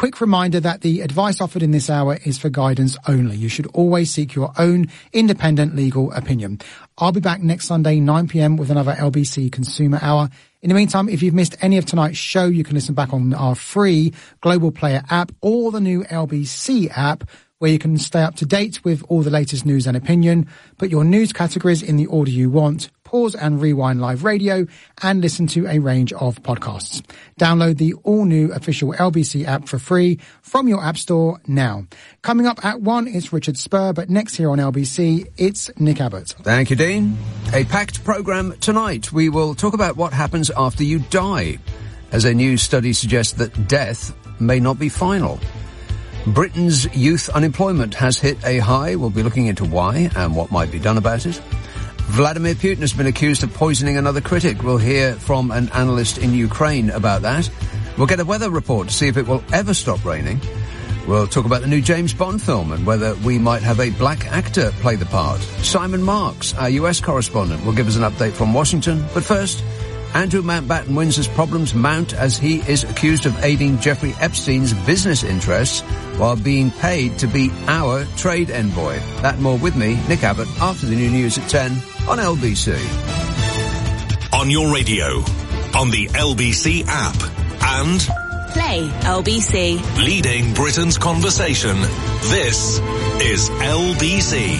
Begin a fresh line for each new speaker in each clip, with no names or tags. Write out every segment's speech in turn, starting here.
quick reminder that the advice offered in this hour is for guidance only. You should always seek your own independent legal opinion. I'll be back next Sunday, 9 p.m. with another LBC Consumer Hour. In the meantime, if you've missed any of tonight's show, you can listen back on our free Global Player app or the new LBC app, where you can stay up to date with all the latest news and opinion, put your news categories in the order you want, pause and rewind live radio, and listen to a range of podcasts. Download the all-new official LBC app for free from your app store now. Coming up at 1, it's Richard Spur, but next here on LBC, it's Nick Abbott.
Thank you, Dean. A packed programme tonight. We will talk about what happens after you die, as a new study suggests that death may not be final. Britain's youth unemployment has hit a high. We'll be looking into why and what might be done about it. Vladimir Putin has been accused of poisoning another critic. We'll hear from an analyst in Ukraine about that. We'll get a weather report to see if it will ever stop raining. We'll talk about the new James Bond film and whether we might have a black actor play the part. Simon Marks, our US correspondent, will give us an update from Washington. But first, Andrew Mountbatten Windsor's problems mount as he is accused of aiding Jeffrey Epstein's business interests while being paid to be our trade envoy. That and more with me, Nick Abbott, after the new news at 10 on LBC.
On your radio, on the LBC app, and
Play LBC.
Leading Britain's conversation. This is LBC.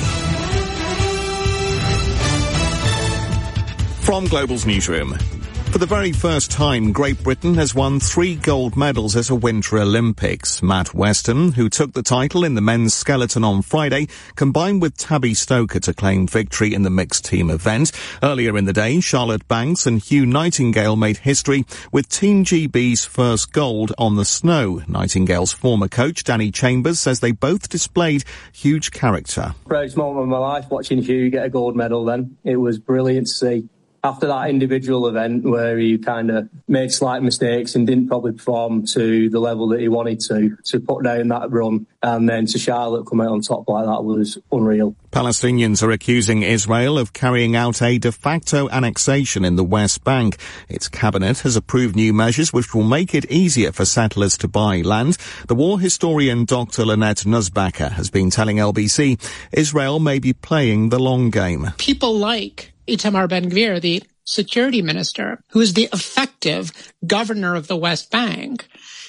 From Global's newsroom. For the very first time, Great Britain has won 3 gold medals at a Winter Olympics. Matt Weston, who took the title in the men's skeleton on Friday, combined with Tabby Stoker to claim victory in the mixed team event. Earlier in the day, Charlotte Banks and Hugh Nightingale made history with Team GB's first gold on the snow. Nightingale's former coach, Danny Chambers, says they both displayed huge character.
Proudest moment of my life, watching Hugh get a gold medal then. It was brilliant to see. After that individual event where he kind of made slight mistakes and didn't probably perform to the level that he wanted to put down that run, and then to Charlotte come out on top like that was unreal.
Palestinians are accusing Israel of carrying out a de facto annexation in the West Bank. Its cabinet has approved new measures which will make it easier for settlers to buy land. The war historian Dr. Lynette Nusbacher has been telling LBC Israel may be playing the long game.
People like Itamar Ben-Gvir, the security minister, who is the effective governor of the West Bank,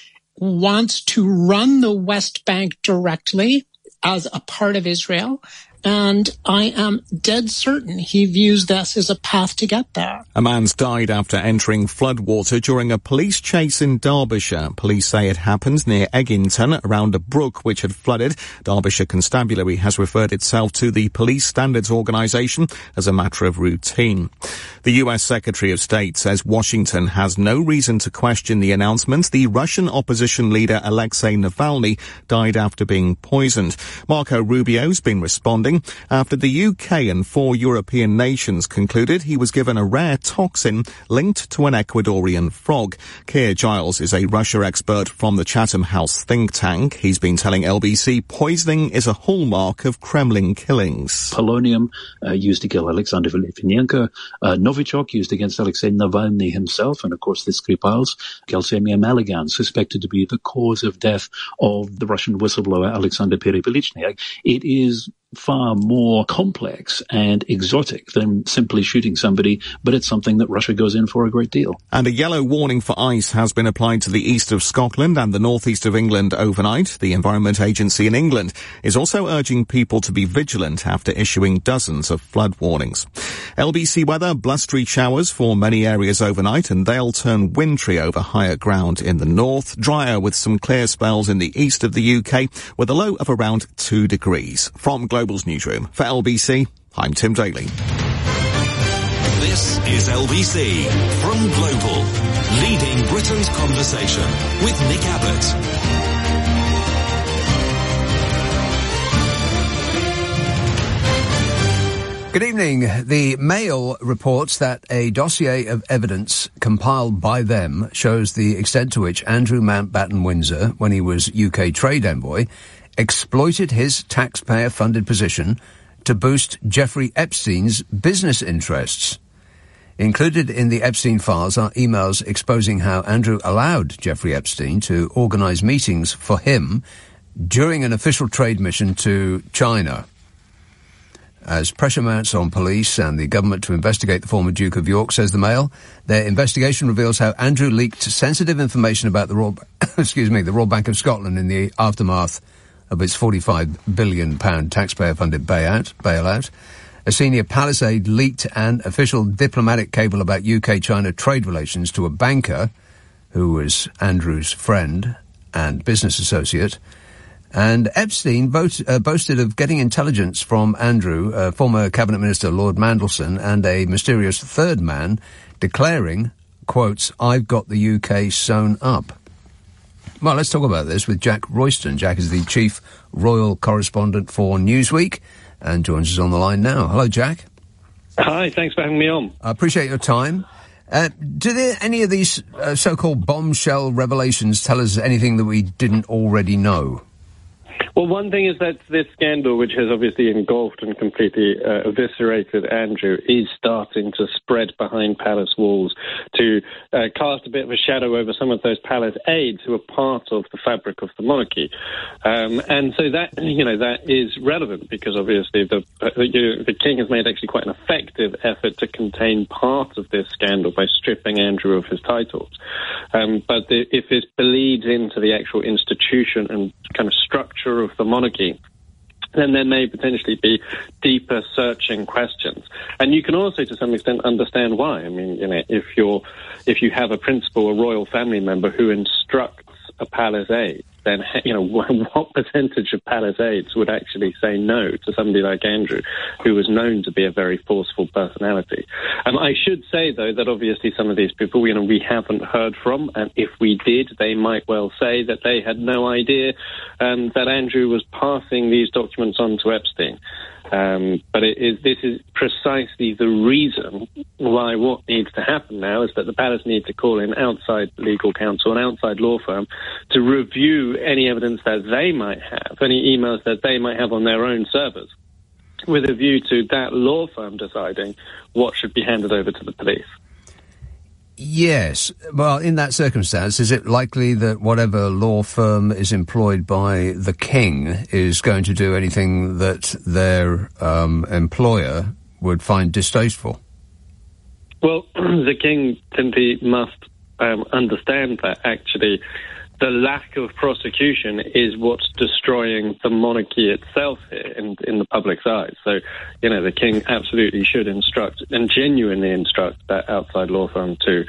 wants to run the West Bank directly as a part of Israel. And I am dead certain he views this as a path to get there.
A man's died after entering floodwater during a police chase in Derbyshire. Police say it happened near Eggington around a brook which had flooded. Derbyshire Constabulary has referred itself to the Police Standards Organisation as a matter of routine. The US Secretary of State says Washington has no reason to question the announcement the Russian opposition leader Alexei Navalny died after being poisoned. Marco Rubio's been responding after the UK and 4 European nations concluded he was given a rare toxin linked to an Ecuadorian frog. Keir Giles is a Russia expert from the Chatham House think tank. He's been telling LBC poisoning is a hallmark of Kremlin killings.
Polonium used to kill Alexander Litvinenko, Novichok used against Alexei Navalny himself, and of course the Skripals, Calcemia maligan, suspected to be the cause of death of the Russian whistleblower Alexander Perepelichny. It is far more complex and exotic than simply shooting somebody, but it's something that Russia goes in for a great deal.
And a yellow warning for ice has been applied to the east of Scotland and the northeast of England overnight. The Environment Agency in England is also urging people to be vigilant after issuing dozens of flood warnings. LBC weather, blustery showers for many areas overnight, and they'll turn wintry over higher ground in the north. Drier with some clear spells in the east of the UK with a low of around 2 degrees. From Global's newsroom for LBC, I'm Tim Daly.
This is LBC from Global, leading Britain's conversation with Nick Abbott.
Good evening. The Mail reports that a dossier of evidence compiled by them shows the extent to which Andrew Mountbatten Windsor, when he was UK trade envoy, exploited his taxpayer-funded position to boost Jeffrey Epstein's business interests. Included in the Epstein files are emails exposing how Andrew allowed Jeffrey Epstein to organise meetings for him during an official trade mission to China. As pressure mounts on police and the government to investigate the former Duke of York, says the Mail, their investigation reveals how Andrew leaked sensitive information about the Royal, the Royal Bank of Scotland in the aftermath of its £45 billion taxpayer-funded bailout. A senior Palace aide leaked an official diplomatic cable about UK-China trade relations to a banker who was Andrew's friend and business associate. And Epstein boasted of getting intelligence from Andrew, former Cabinet Minister Lord Mandelson, and a mysterious third man, declaring, quotes, "I've got the UK sewn up." Well, let's talk about this with Jack Royston. Jack is the chief royal correspondent for Newsweek and joins us on the line now. Hello, Jack.
Hi, thanks for having me on.
I appreciate your time. Do any of these so-called bombshell revelations tell us anything that we didn't already know?
Well, one thing is that this scandal, which has obviously engulfed and completely eviscerated Andrew, is starting to spread behind palace walls to cast a bit of a shadow over some of those palace aides who are part of the fabric of the monarchy. And so that is relevant because obviously the king has made actually quite an effective effort to contain part of this scandal by stripping Andrew of his titles. But if it bleeds into the actual institution and kind of structure of the monarchy, then there may potentially be deeper searching questions. And you can also, to some extent, understand why. I mean, if you have a principal, a royal family member who instructs a palace aide, then, what percentage of palace aides would actually say no to somebody like Andrew, who was known to be a very forceful personality? I should say, though, that obviously some of these people, we haven't heard from, and if we did, they might well say that they had no idea that Andrew was passing these documents on to Epstein. But this is precisely the reason why what needs to happen now is that the palace need to call in outside legal counsel, an outside law firm, to review any evidence that they might have, any emails that they might have on their own servers, with a view to that law firm deciding what should be handed over to the police.
Yes. Well, in that circumstance, is it likely that whatever law firm is employed by the king is going to do anything that their employer would find distasteful? Well,
the king simply must understand that actually the lack of prosecution is what's destroying the monarchy itself here in the public's eyes. So, the king absolutely should instruct and genuinely instruct that outside law firm to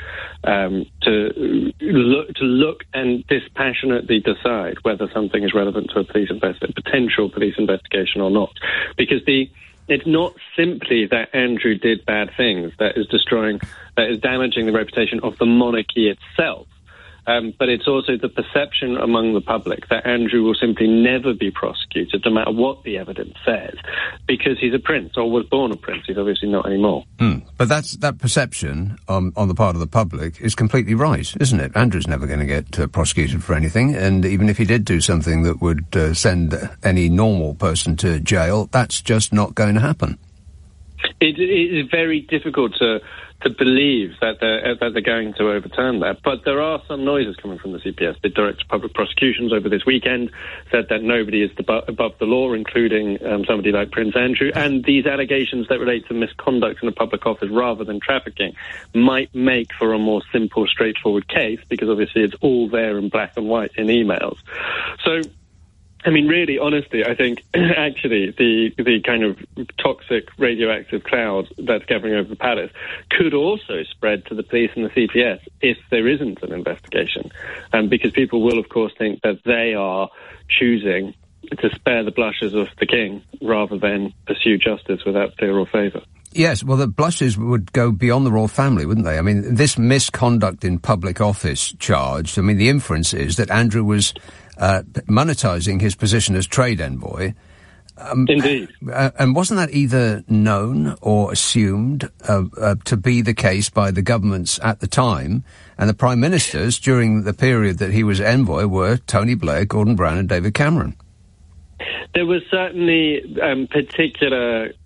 look and dispassionately decide whether something is relevant to a potential police investigation or not. Because it's not simply that Andrew did bad things that is damaging the reputation of the monarchy itself. But it's also the perception among the public that Andrew will simply never be prosecuted, no matter what the evidence says, because he's a prince, or was born a prince. He's obviously not anymore.
But that perception on the part of the public is completely right, isn't it? Andrew's never going to get prosecuted for anything, and even if he did do something that would send any normal person to jail, that's just not going to happen.
It is very difficult to believe that they're going to overturn that. But there are some noises coming from the CPS. The Director of Public Prosecutions over this weekend said that nobody is above the law, including somebody like Prince Andrew. And these allegations that relate to misconduct in a public office rather than trafficking might make for a more simple, straightforward case, because obviously it's all there in black and white in emails. So, I mean, really, honestly, I think actually the kind of toxic radioactive cloud that's gathering over the palace could also spread to the police and the CPS if there isn't an investigation. Because people will, of course, think that they are choosing to spare the blushes of the king rather than pursue justice without fear or favour.
Yes, well, the blushes would go beyond the royal family, wouldn't they? I mean, this misconduct in public office charge, I mean, the inference is that Andrew was monetising his position as trade envoy.
Indeed.
And wasn't that either known or assumed to be the case by the governments at the time? And the prime ministers during the period that he was envoy were Tony Blair, Gordon Brown and David Cameron.
There was certainly particular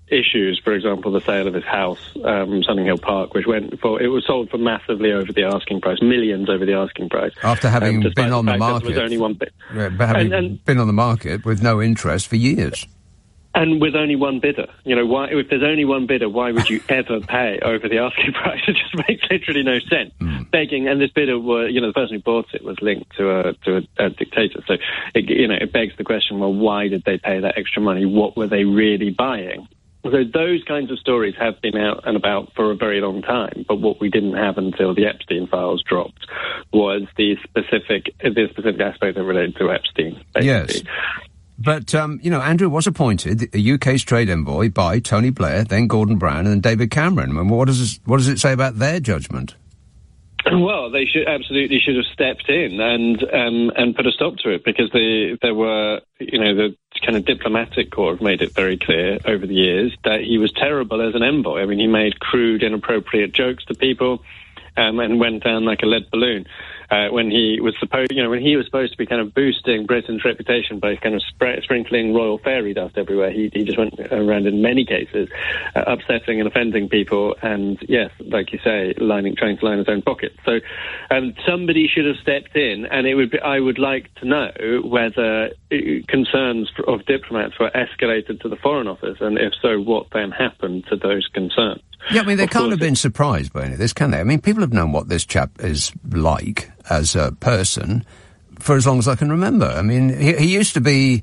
issues, for example, the sale of his house, Sunning Hill Park, which it was sold for massively over the asking price, millions over the asking price.
After having been on the market.
There was only one bit.
Been on the market with no interest for years.
And with only one bidder. You know, why, if there's only one bidder, why would you ever pay over the asking price? It just makes literally no sense. Begging, and this bidder the person who bought it was linked to a dictator. So, it begs the question, well, why did they pay that extra money? What were they really buying? So those kinds of stories have been out and about for a very long time, but what we didn't have until the Epstein files dropped was the specific aspect that related to Epstein, basically.
Yes. But, Andrew was appointed a UK's trade envoy by Tony Blair, then Gordon Brown, and then David Cameron. And what does it say about their judgment?
Well, they should have stepped in and put a stop to it, because there were, the kind of diplomatic corps have made it very clear over the years that he was terrible as an envoy. I mean, he made crude, inappropriate jokes to people, and went down like a lead balloon. When he was supposed to be kind of boosting Britain's reputation by kind of sprinkling royal fairy dust everywhere, he just went around in many cases upsetting and offending people, and yes, like you say, trying to line his own pocket. So somebody should have stepped in, and I would like to know whether concerns of diplomats were escalated to the Foreign Office, and if so, what then happened to those concerns.
Yeah, I mean, they can't have been surprised by any of this, can they? I mean, people have known what this chap is like as a person for as long as I can remember. I mean, he used to be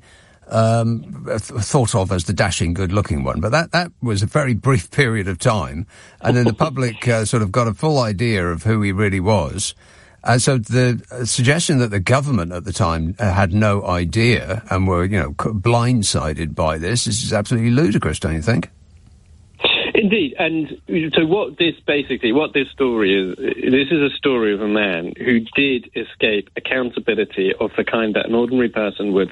thought of as the dashing, good-looking one, but that was a very brief period of time, and then the public sort of got a full idea of who he really was. And so the suggestion that the government at the time had no idea and were, blindsided by this is absolutely ludicrous, don't you think?
Indeed, and so what this story is, this is a story of a man who did escape accountability of the kind that an ordinary person would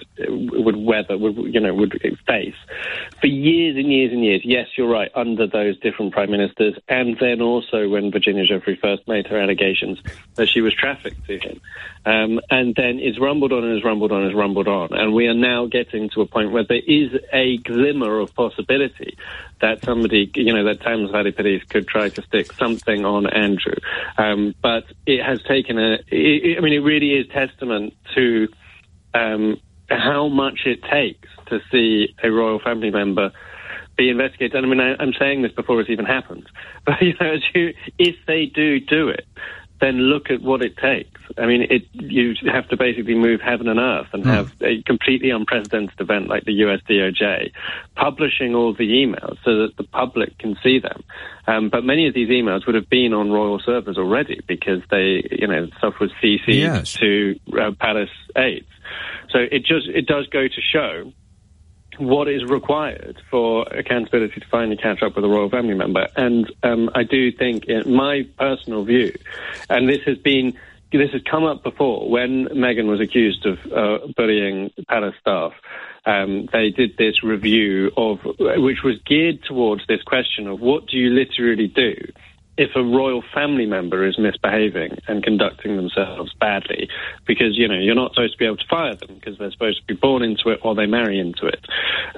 face for years and years and years. Yes, you're right, under those different prime ministers, and then also when Virginia Giuffre first made her allegations that she was trafficked to him. And then it's rumbled on and has rumbled on and has rumbled on, and we are now getting to a point where there is a glimmer of possibility that somebody, that Thames Valley Police could try to stick something on Andrew. But it has taken it really is testament to how much it takes to see a royal family member be investigated. And I'm saying this before it's even happened. But, if they do it, then look at what it takes. I mean, you have to basically move heaven and earth and have a completely unprecedented event like the US DOJ publishing all the emails so that the public can see them. But many of these emails would have been on royal servers already because stuff was CC'd to palace aides. So it does go to show what is required for accountability to finally catch up with a royal family member. And I do think, in my personal view, and this has come up before, when Meghan was accused of bullying palace staff, they did this review which was geared towards this question of what do you literally do if a royal family member is misbehaving and conducting themselves badly, because, you're not supposed to be able to fire them because they're supposed to be born into it or they marry into it.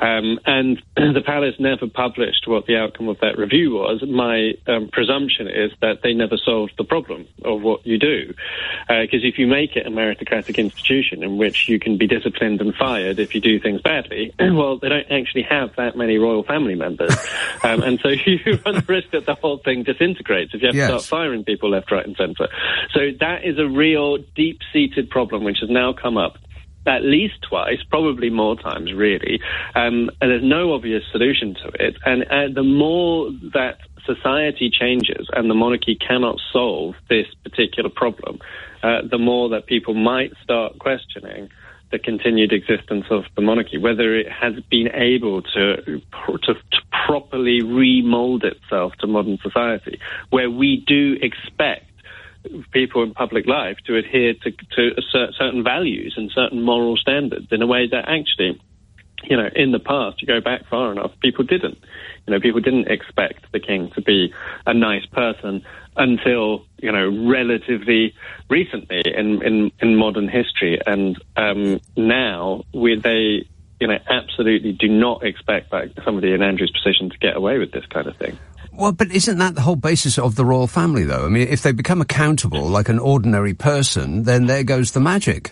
And the palace never published what the outcome of that review was. My presumption is that they never solved the problem of what you do. Because if you make it a meritocratic institution in which you can be disciplined and fired if you do things badly, well, they don't actually have that many royal family members. And so you run the risk that the whole thing disintegrates if you have to start firing people left, right and centre. So that is a real deep-seated problem which has now come up at least twice, probably more times, really. And there's no obvious solution to it. And the more that society changes and the monarchy cannot solve this particular problem, the more that people might start questioning the continued existence of the monarchy, whether it has been able to properly remold itself to modern society, where we do expect people in public life to adhere to certain values and certain moral standards in a way that actually, in the past, you go back far enough, people didn't. People didn't expect the king to be a nice person until, relatively recently in modern history. And now they absolutely do not expect somebody in Andrew's position to get away with this kind of thing.
Well, but isn't that the whole basis of the royal family, though? I mean, if they become accountable like an ordinary person, then there goes the magic.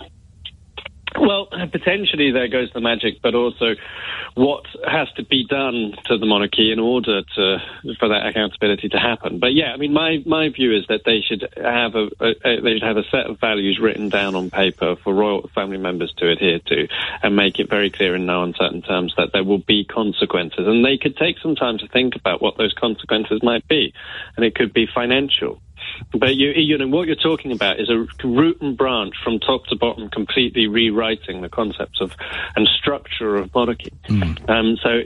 Well, potentially there goes the magic, but also what has to be done to the monarchy in order for that accountability to happen. But yeah, I mean, my view is that they should have a set of values written down on paper for royal family members to adhere to, and make it very clear in no uncertain terms that there will be consequences, and they could take some time to think about what those consequences might be, and it could be financial. But what you're talking about is a root and branch from top to bottom, completely rewriting the concepts of and structure of monarchy. So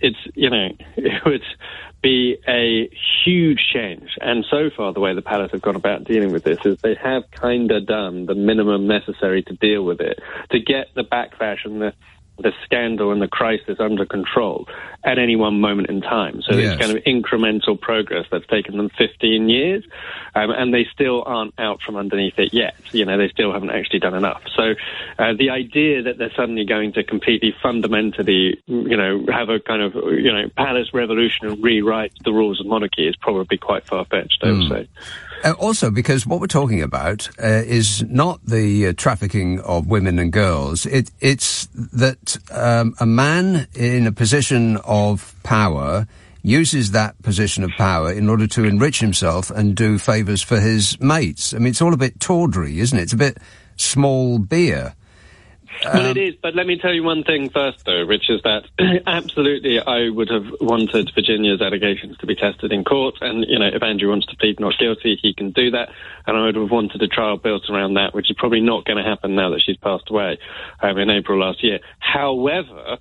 it would be a huge change. And so far, the way the palace have gone about dealing with this is they have kind of done the minimum necessary to deal with it, to get the backlash and the scandal and the crisis under control at any one moment in time. So It's kind of incremental progress that's taken them 15 years, and they still aren't out from underneath it yet. They still haven't actually done enough. So the idea that they're suddenly going to completely fundamentally, have a kind of, palace revolution and rewrite the rules of monarchy is probably quite far-fetched, I would say.
Also, because what we're talking about is not the trafficking of women and girls. It's that a man in a position of power uses that position of power in order to enrich himself and do favours for his mates. I mean, it's all a bit tawdry, isn't it? It's a bit small beer.
Well, it is, but let me tell you one thing first, though, which is that absolutely I would have wanted Virginia's allegations to be tested in court, and, if Andrew wants to plead not guilty, he can do that, and I would have wanted a trial built around that, which is probably not going to happen now that she's passed away in April last year. However,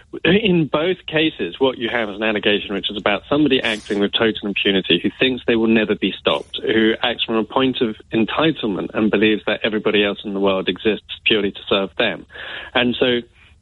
in both cases, what you have is an allegation which is about somebody acting with total impunity, who thinks they will never be stopped, who acts from a point of entitlement and believes that everybody else in the world exists purely to serve them. And so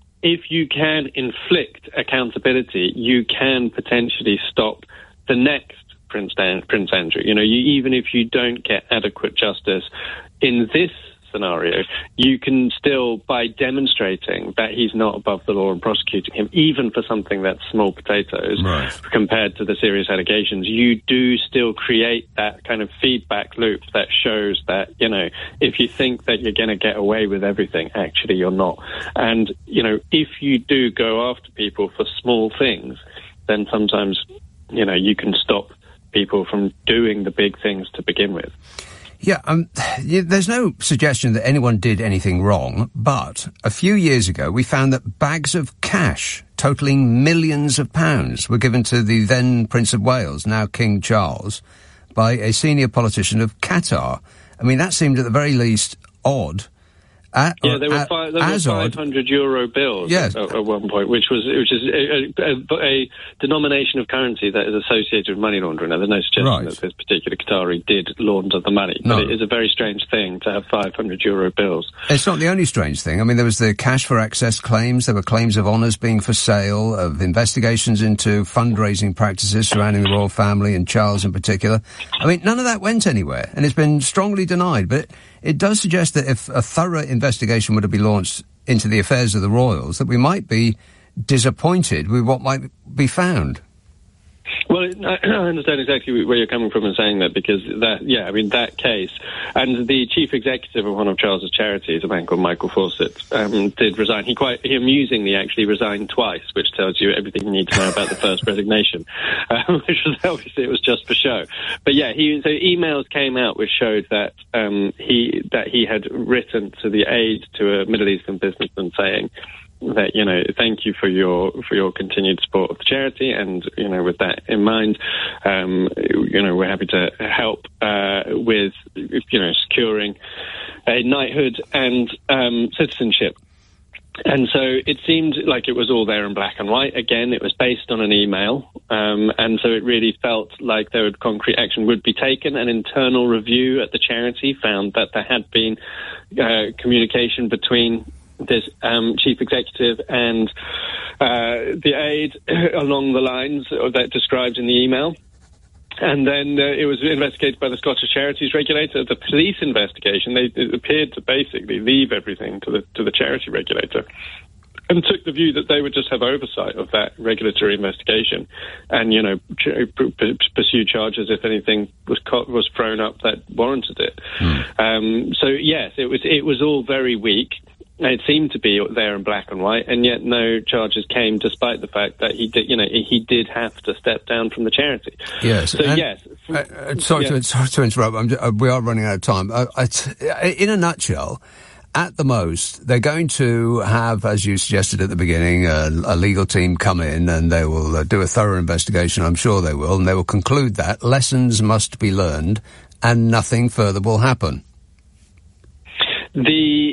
if you can inflict accountability, you can potentially stop the next Prince Andrew. Even if you don't get adequate justice in this scenario, you can still, by demonstrating that he's not above the law and prosecuting him, even for something that's small potatoes, compared to the serious allegations, you do still create that kind of feedback loop that shows that, if you think that you're going to get away with everything, actually you're not. And, if you do go after people for small things, then sometimes, you can stop people from doing the big things to begin with.
Yeah, there's no suggestion that anyone did anything wrong, but a few years ago we found that bags of cash totalling millions of pounds were given to the then Prince of Wales, now King Charles, by a senior politician of Qatar. I mean, that seemed at the very least odd.
There were 500 euro bills at one point, which is a denomination of currency that is associated with money laundering. Now, there's no suggestion that this particular Qatari did launder the money, but it is a very strange thing to have 500 euro bills.
It's not the only strange thing. I mean, there was the cash for access claims, there were claims of honours being for sale, of investigations into fundraising practices surrounding the royal family and Charles in particular. I mean, none of that went anywhere, and it's been strongly denied, but it does suggest that if a thorough investigation were to be launched into the affairs of the royals, that we might be disappointed with what might be found.
Well, I understand exactly where you're coming from in saying that, because that case, and the chief executive of one of Charles's charities, a man called Michael Fawcett, did resign. He amusingly actually resigned twice, which tells you everything you need to know about the first resignation, which was obviously, it was just for show. But yeah, so emails came out which showed that he had written to the aide to a Middle Eastern businessman saying that, thank you for your continued support of the charity, and, with that in mind, we're happy to help with, securing a knighthood and citizenship. And so it seemed like it was all there in black and white. Again, it was based on an email, and so it really felt like concrete action would be taken. An internal review at the charity found that there had been communication between this chief executive and the aide along the lines that described in the email. And then it was investigated by the Scottish Charities Regulator. The police investigation, it appeared to basically leave everything to the charity regulator. and took the view that they would just have oversight of that regulatory investigation and, you know, pursue charges if anything was thrown up that warranted it. So, yes, it was all very weak. It seemed to be there in black and white, and yet no charges came, despite the fact that he did have to step down from the charity.
Yes.
So, yes.
Sorry to interrupt. We are running out of time. In a nutshell, at the most, they're going to have, as you suggested at the beginning, a legal team come in and they will do a thorough investigation. I'm sure they will, and they will conclude that lessons must be learned and nothing further will happen.
So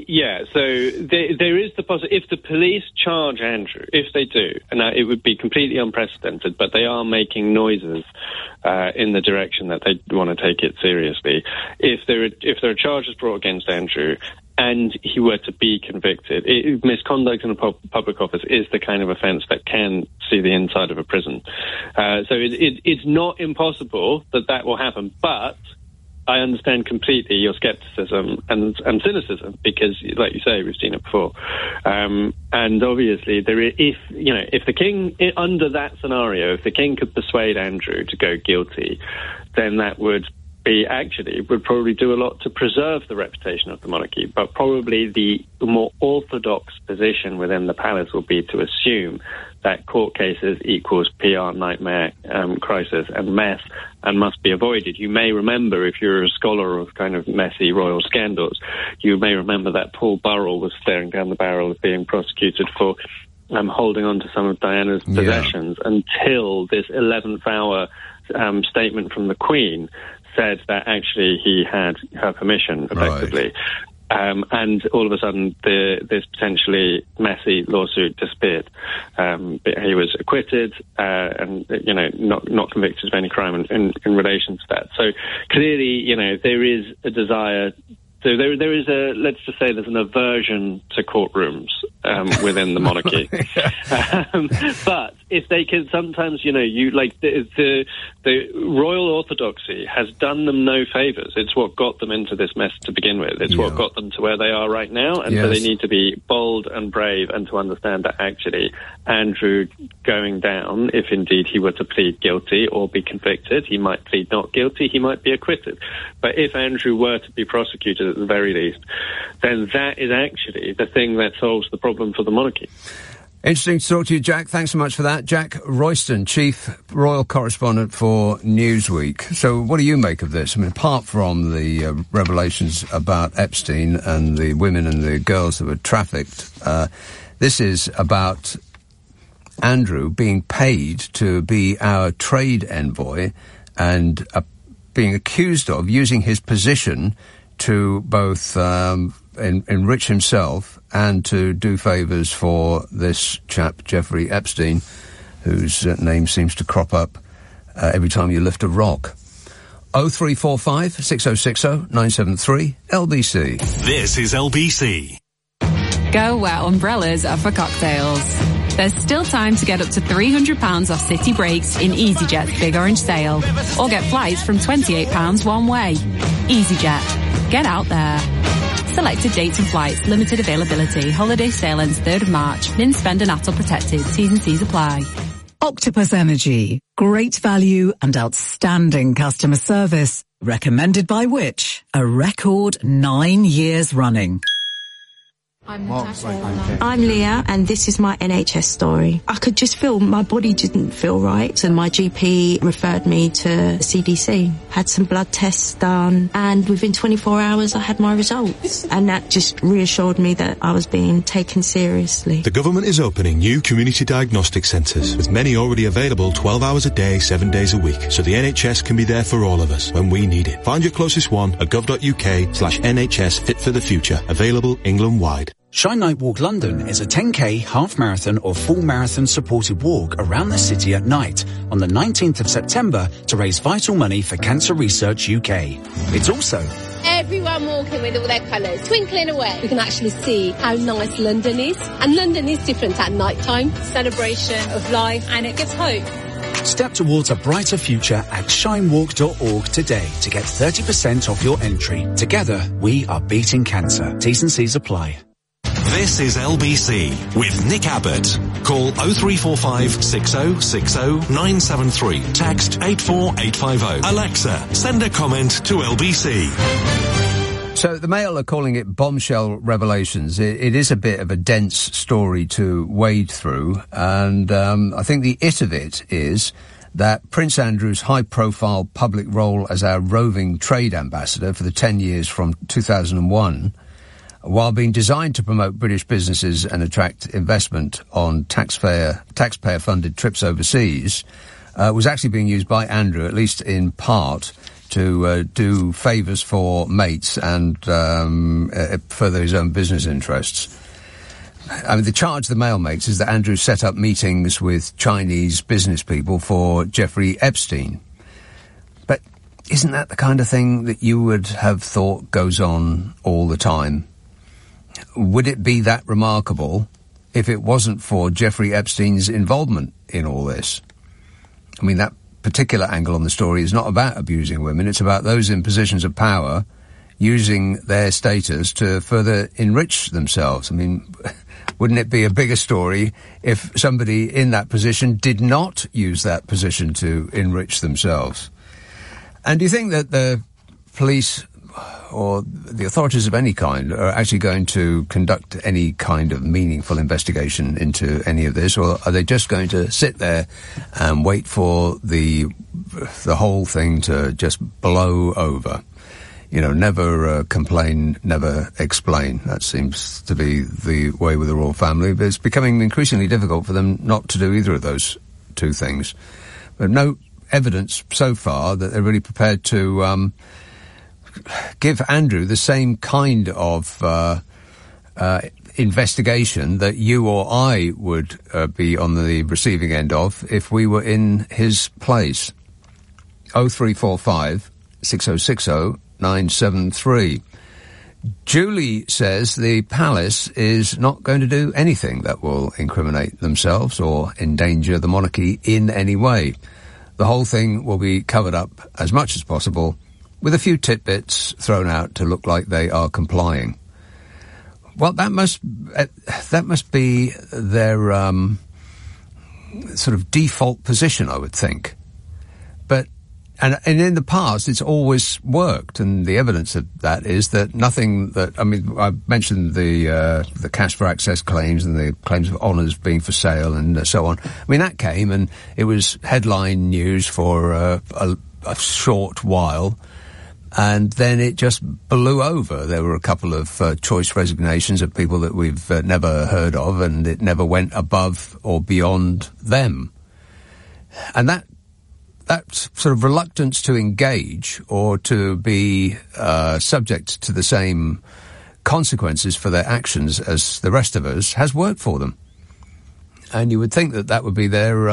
there is the possibility, if the police charge Andrew, if they do, and it would be completely unprecedented, but they are making noises in the direction that they want to take it seriously. If there are charges brought against Andrew and he were to be convicted, misconduct in a public office is the kind of offence that can see the inside of a prison. So it's not impossible that will happen, but I understand completely your scepticism and cynicism because, like you say, we've seen it before. And obviously, if the king, under that scenario, if the king could persuade Andrew to go guilty, then that would probably do a lot to preserve the reputation of the monarchy. But probably the more orthodox position within the palace will be to assume that court cases equals PR nightmare, crisis and mess, and must be avoided. You may remember, if you're a scholar of kind of messy royal scandals, you may remember that Paul Burrell was staring down the barrel of being prosecuted for holding on to some of Diana's possessions until this 11th hour statement from the Queen said that actually he had her permission, effectively. Right. And all of a sudden, this potentially messy lawsuit disappeared. He was acquitted, and not convicted of any crime in relation to that. So clearly, there is a desire. So there is let's just say there's an aversion to courtrooms within the monarchy. But if they can sometimes, the royal orthodoxy has done them no favours. It's what got them into this mess to begin with. It's what got them to where they are right now. And so they need to be bold and brave and to understand that actually Andrew going down, if indeed he were to plead guilty or be convicted, he might plead not guilty, he might be acquitted. But if Andrew were to be prosecuted at the very least, then that is actually the thing that solves the problem for the monarchy.
Interesting to talk to you, Jack. Thanks so much for that. Jack Royston, Chief Royal Correspondent for Newsweek. So what do you make of this? I mean, apart from the revelations about Epstein and the women and the girls that were trafficked, this is about Andrew being paid to be our trade envoy and being accused of using his position to both enrich himself and to do favours for this chap, Jeffrey Epstein, whose name seems to crop up every time you lift a rock. 0345 6060 973 LBC.
This is LBC.
Go where umbrellas are for cocktails. There's still time to get up to £300 off city breaks in EasyJet's Big Orange Sale, or get flights from £28 one way. EasyJet. Get out there. Selected dates and flights, limited availability. Holiday sale ends 3rd of March. Min, spend and ATOL protected. T's and C's apply.
Octopus Energy. Great value and outstanding customer service. Recommended by which? A record 9 years running.
I'm Leah, and this is my NHS story. I could just feel my body didn't feel right, so my GP referred me to CDC. Had some blood tests done, and within 24 hours I had my results. And that just reassured me that I was being taken seriously.
The government is opening new community diagnostic centres, with many already available 12 hours a day, 7 days a week, so the NHS can be there for all of us when we need it. Find your closest one at gov.uk/NHS Fit for the Future, available England-wide.
Shine Night Walk London is a 10k, half marathon or full marathon supported walk around the city at night on the 19th of September to raise vital money for Cancer Research UK. It's also
everyone walking with all their colours, twinkling away. We can actually see how nice London is. And London is different at night time. Celebration of life, and it gives hope.
Step towards a brighter future at shinewalk.org today to get 30% off your entry. Together, we are beating cancer. T's and C's apply.
This is LBC with Nick Abbott. Call 0345 6060 973. Text 84850. Alexa, send a comment to LBC.
So the Mail are calling it bombshell revelations. It is a bit of a dense story to wade through, and I think the it of it is that Prince Andrew's high-profile public role as our roving trade ambassador for the 10 years from 2001, while being designed to promote British businesses and attract investment on taxpayer-funded trips overseas, was actually being used by Andrew, at least in part, to do favours for mates and further his own business interests. I mean, the charge the Mail makes is that Andrew set up meetings with Chinese business people for Jeffrey Epstein. But isn't that the kind of thing that you would have thought goes on all the time? Would it be that remarkable if it wasn't for Jeffrey Epstein's involvement in all this? I mean, that particular angle on the story is not about abusing women. It's about those in positions of power using their status to further enrich themselves. I mean, wouldn't it be a bigger story if somebody in that position did not use that position to enrich themselves? And do you think that the police or the authorities of any kind are actually going to conduct any kind of meaningful investigation into any of this, or are they just going to sit there and wait for the whole thing to just blow over? You know, never complain, never explain. That seems to be the way with the royal family, but it's becoming increasingly difficult for them not to do either of those two things. But no evidence so far that they're really prepared to give Andrew the same kind of investigation that you or I would be on the receiving end of if we were in his place. 0345 6060 973. Julie says the palace is not going to do anything that will incriminate themselves or endanger the monarchy in any way. The whole thing will be covered up as much as possible, with a few tidbits thrown out to look like they are complying. Well, that must be their sort of default position, I would think. But and in the past, it's always worked, and the evidence of that is that nothing that I mean, I mentioned the cash for access claims and the claims of honours being for sale and so on. I mean, that came and it was headline news for a short while. And then it just blew over. There were a couple of choice resignations of people that we've never heard of, and it never went above or beyond them. And that sort of reluctance to engage or to be subject to the same consequences for their actions as the rest of us has worked for them. And you would think that that would be their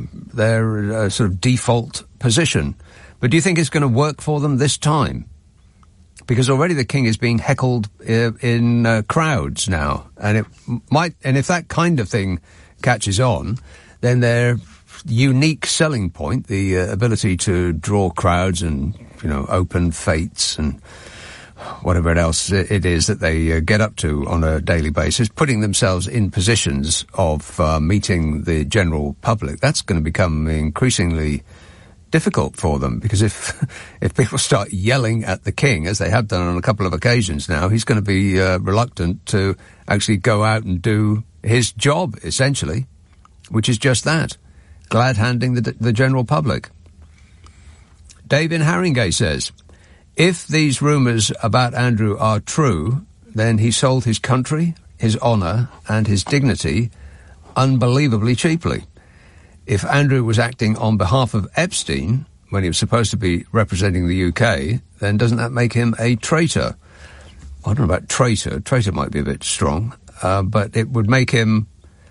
sort of default position. But do you think it's going to work for them this time? Because already the king is being heckled in crowds now, and it might. And if that kind of thing catches on, then their unique selling point, the ability to draw crowds and open fates and whatever else it is that they get up to on a daily basis, putting themselves in positions of meeting the general public, that's going to become increasingly difficult for them, because if people start yelling at the king, as they have done on a couple of occasions now, he's going to be reluctant to actually go out and do his job, essentially, which is just that, glad-handing the general public. Dave in Haringey says, if these rumours about Andrew are true, then he sold his country, his honour and his dignity unbelievably cheaply. If Andrew was acting on behalf of Epstein, when he was supposed to be representing the UK, then doesn't that make him a traitor? I don't know about traitor. Traitor might be a bit strong, but it would make him,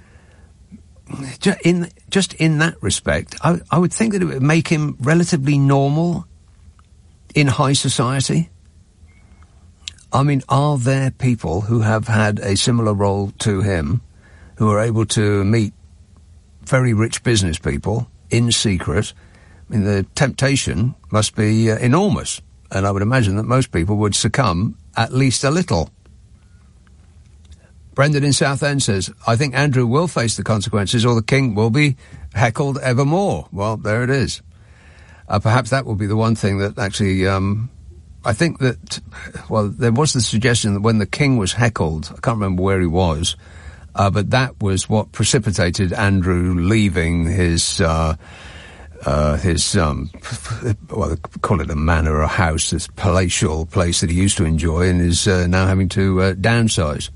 just in that respect, I would think that it would make him relatively normal in high society. I mean, are there people who have had a similar role to him who are able to meet very rich business people in secret? I mean, the temptation must be enormous, and I would imagine that most people would succumb at least a little. Brendan in Southend says, I think Andrew will face the consequences or the king will be heckled evermore. Well, there it is. Perhaps that will be the one thing that actually, I think that, well, there was the suggestion that when the king was heckled, I can't remember where he was, but that was what precipitated Andrew leaving his well, they call it a manor or a house, this palatial place that he used to enjoy and is now having to downsize.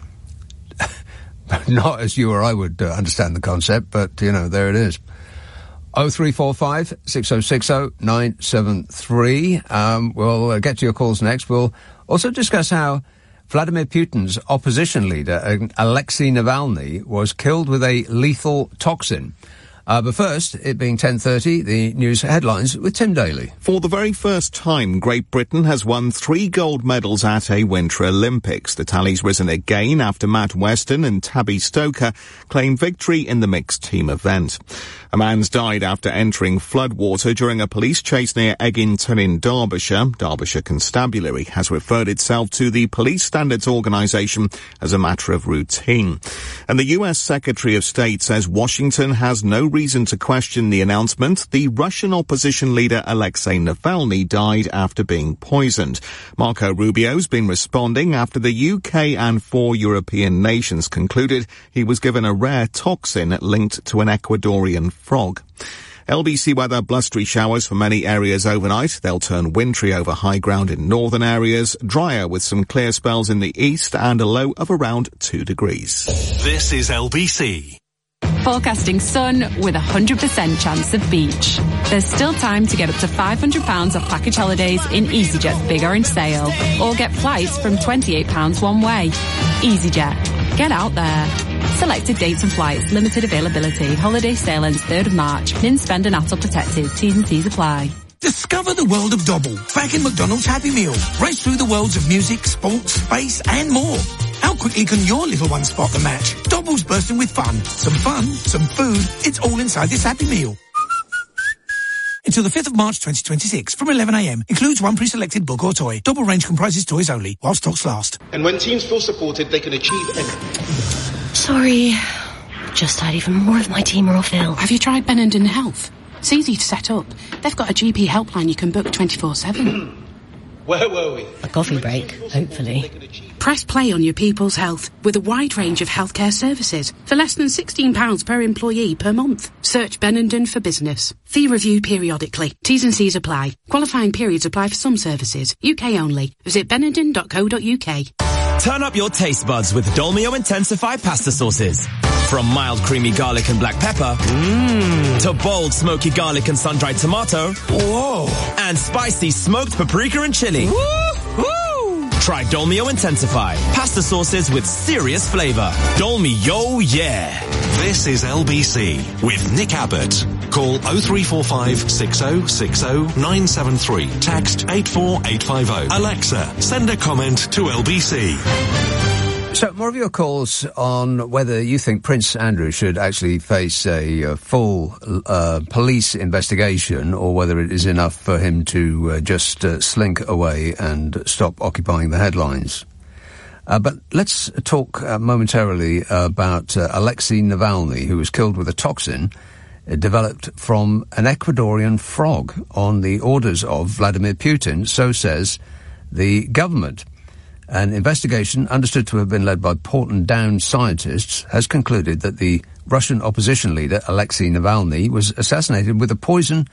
Not as you or I would understand the concept, but, you know, there it is. 0345 6060 973. We'll get to your calls next. We'll also discuss how Vladimir Putin's opposition leader, Alexei Navalny, was killed with a lethal toxin. But first, it being 10:30, the news headlines with Tim Daly.
For the very first time, Great Britain has won 3 gold medals at a Winter Olympics. The tally's risen again after Matt Weston and Tabby Stoker claimed victory in the mixed team event. A man's died after entering floodwater during a police chase near Egginton in Derbyshire. Derbyshire Constabulary has referred itself to the Police Standards Organisation as a matter of routine. And the US Secretary of State says Washington has no reason to question the announcement. The Russian opposition leader Alexei Navalny died after being poisoned. Marco Rubio's been responding after the UK and 4 European nations concluded he was given a rare toxin linked to an Ecuadorian frog. LBC weather, blustery showers for many areas overnight. They'll turn wintry over high ground in northern areas, drier with some clear spells in the east and a low of around 2 degrees.
This is LBC.
Forecasting sun with 100% chance of beach. There's still time to get up to £500 off package holidays in EasyJet's Big Orange Sale, or get flights from £28 one way. EasyJet. Get out there. Selected dates and flights, limited availability. Holiday sale ends 3rd of March. Min, spend and ATOL protected. T's and C's apply.
Discover the world of Dobble, back in McDonald's Happy Meal. Race through the worlds of music, sports, space and more. How quickly can your little one spot the match? Dobble's bursting with fun, some food. It's all inside this Happy Meal. Until the 5th of March 2026, from 11 a.m. Includes one pre-selected book or toy. Double range comprises toys only, while stocks last.
And when teams feel supported, they can achieve anything.
Sorry. Just had even more of my team are off ill.
Have you tried Benenden Health? It's easy to set up. They've got a GP helpline you can book 24/7.
Where were we?
A coffee break, hopefully.
Press play on your people's health with a wide range of healthcare services for less than £16 per employee per month. Search Benenden for business. Fee review periodically. T's and C's apply. Qualifying periods apply for some services. UK only. Visit benenden.co.uk.
Turn up your taste buds with Dolmio Intensify pasta sauces. From mild creamy garlic and black pepper, to bold smoky garlic and sun-dried tomato,
whoa,
and spicy smoked paprika and chili. Woo-hoo! Try Dolmio Intensify, pasta sauces with serious flavor. Dolmio, yeah.
This is LBC with Nick Abbott. Call 0345 6060 973. Text 84850. Alexa, send a comment to LBC.
So, more of your calls on whether you think Prince Andrew should actually face a full police investigation or whether it is enough for him to just slink away and stop occupying the headlines. But let's talk momentarily about Alexei Navalny, who was killed with a toxin developed from an Ecuadorian frog on the orders of Vladimir Putin, so says the government. An investigation, understood to have been led by Portland Down scientists, has concluded that the Russian opposition leader, Alexei Navalny, was assassinated with a poison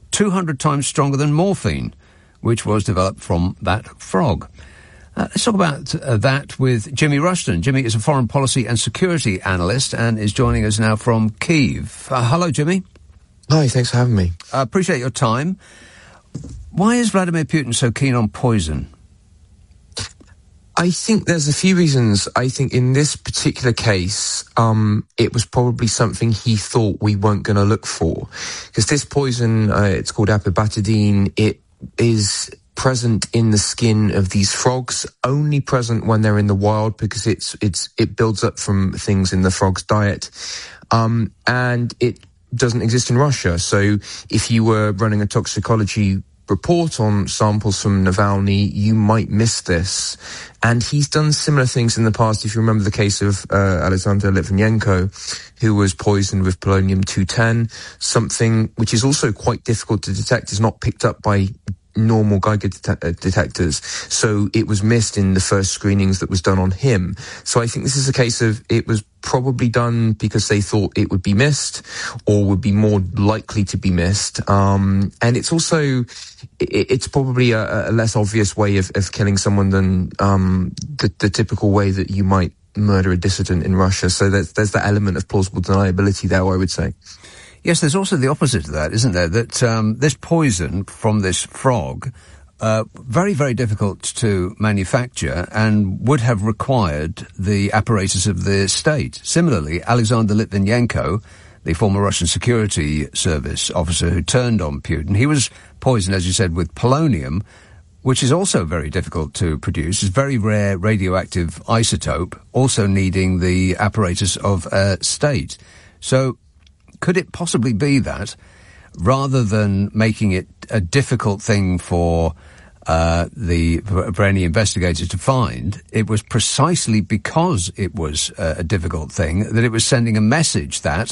200 times stronger than morphine, which was developed from that frog. Let's talk about that with Jimmy Rushton. Jimmy is a foreign policy and security analyst and is joining us now from Kyiv. Hello, Jimmy.
Hi, thanks for having me.
I appreciate your time. Why is Vladimir Putin so keen on poison?
I think there's a few reasons. I think in this particular case, it was probably something he thought we weren't going to look for. Because this poison, it's called apibatidine, it is present in the skin of these frogs, only present when they're in the wild because it builds up from things in the frog's diet. And it doesn't exist in Russia. So if you were running a toxicology report on samples from Navalny, you might miss this. And he's done similar things in the past. If you remember the case of Alexander Litvinenko, who was poisoned with polonium-210, something which is also quite difficult to detect, is not picked up by normal Geiger detectors. So it was missed in the first screenings that was done on him. So I think this is a case of it was probably done because they thought it would be missed or would be more likely to be missed. And it's also, it's probably a less obvious way of killing someone than the typical way that you might murder a dissident in Russia. So there's that element of plausible deniability there, I would say.
Yes, there's also the opposite of that, isn't there? That this poison from this frog, very, very difficult to manufacture and would have required the apparatus of the state. Similarly, Alexander Litvinenko, the former Russian security service officer who turned on Putin, he was poisoned, as you said, with polonium, which is also very difficult to produce. It's a very rare radioactive isotope, also needing the apparatus of a state. So could it possibly be that, rather than making it a difficult thing for any investigator to find, it was precisely because it was a difficult thing that it was sending a message that,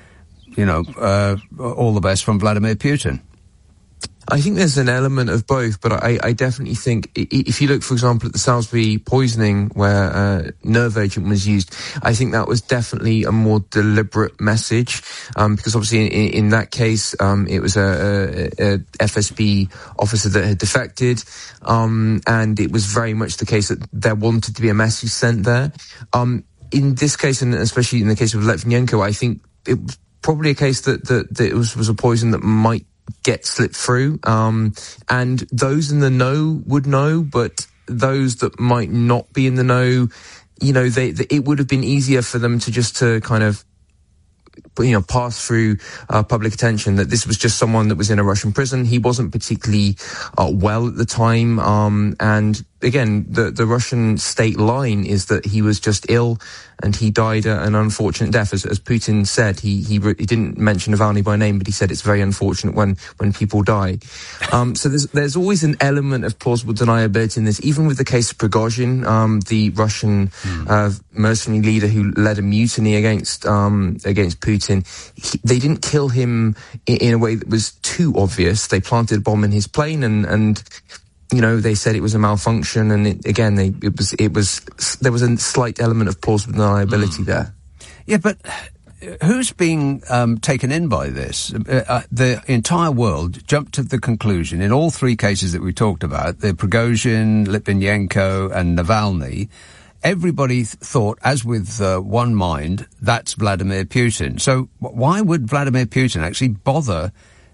all the best from Vladimir Putin?
I think there's an element of both, but I definitely think if you look, for example, at the Salisbury poisoning where nerve agent was used, I think that was definitely a more deliberate message, because obviously in that case, it was a FSB officer that had defected, and it was very much the case that there wanted to be a message sent there. In this case, and especially in the case of Litvinenko, I think it was probably a case that it was a poison that might get slipped through, and those in the know would know, but those that might not be in the know, it would have been easier for them to kind of pass through public attention that this was just someone that was in a Russian prison. He wasn't particularly well at the time, and again, the Russian state line is that he was just ill and he died an unfortunate death. As Putin said, he didn't mention Navalny by name, but he said it's very unfortunate when people die. So there's always an element of plausible deniability in this, even with the case of Prigozhin, the Russian mercenary leader who led a mutiny against Putin. They didn't kill him in a way that was too obvious. They planted a bomb in his plane and they said it was a malfunction, and there was a slight element of plausible deniability there.
Yeah, but who's being taken in by this? The entire world jumped to the conclusion in all three cases that we talked about, the Prigozhin, Litvinenko and Navalny, everybody thought, as with one mind, that's Vladimir Putin. So why would Vladimir Putin actually bother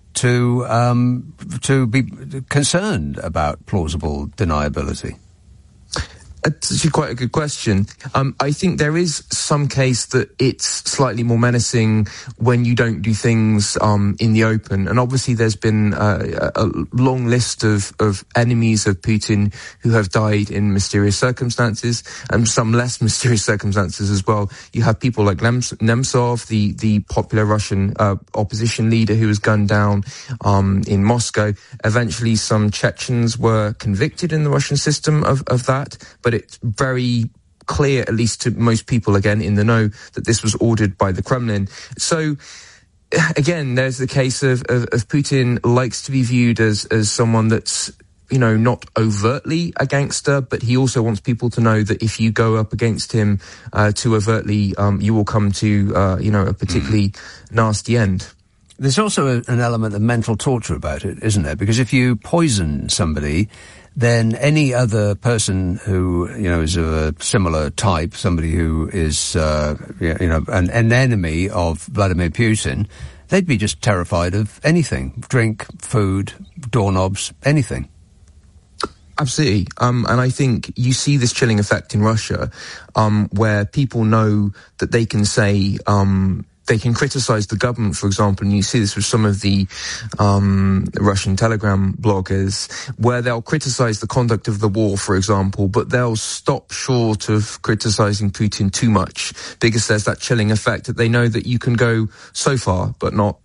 to be concerned about plausible deniability?
It's actually quite a good question. I think there is some case that it's slightly more menacing when you don't do things in the open. And obviously there's been a long list of enemies of Putin who have died in mysterious circumstances, and some less mysterious circumstances as well. You have people like Nemtsov, the popular Russian opposition leader who was gunned down in Moscow. Eventually some Chechens were convicted in the Russian system of that, but it's very clear, at least to most people, again, in the know, that this was ordered by the Kremlin. So, again, there's the case of Putin likes to be viewed as someone that's, not overtly a gangster, but he also wants people to know that if you go up against him too overtly, you will come to, a particularly nasty end.
There's also an element of mental torture about it, isn't there? Because if you poison somebody, then any other person who, is of a similar type, somebody who is, an enemy of Vladimir Putin, they'd be just terrified of anything. Drink, food, doorknobs, anything.
Absolutely. And I think you see this chilling effect in Russia, where people know that they can say, they can criticize the government, for example, and you see this with some of the Russian Telegram bloggers, where they'll criticize the conduct of the war, for example, but they'll stop short of criticizing Putin too much, because there's that chilling effect that they know that you can go so far, but not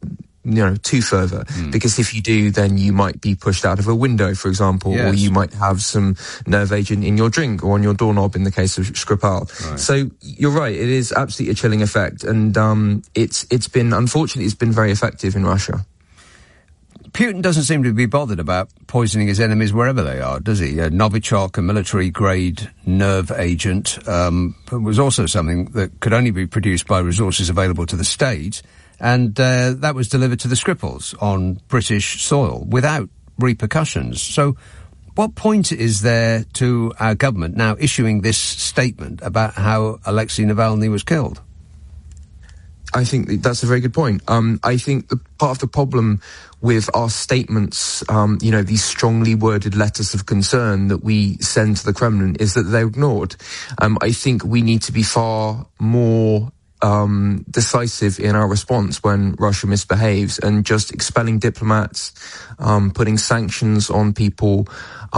too further. Because if you do, then you might be pushed out of a window, for example, or you might have some nerve agent in your drink or on your doorknob in the case of Skripal. Right. So you're right, it is absolutely a chilling effect, and unfortunately it's been very effective in Russia.
Putin doesn't seem to be bothered about poisoning his enemies wherever they are, does he? Novichok, a military-grade nerve agent, was also something that could only be produced by resources available to the state, and that was delivered to the Skripals on British soil without repercussions. So what point is there to our government now issuing this statement about how Alexei Navalny was killed?
I think that's a very good point. I think part of the problem with our statements, these strongly worded letters of concern that we send to the Kremlin, is that they're ignored. I think we need to be far more decisive in our response when Russia misbehaves, and just expelling diplomats, putting sanctions on people,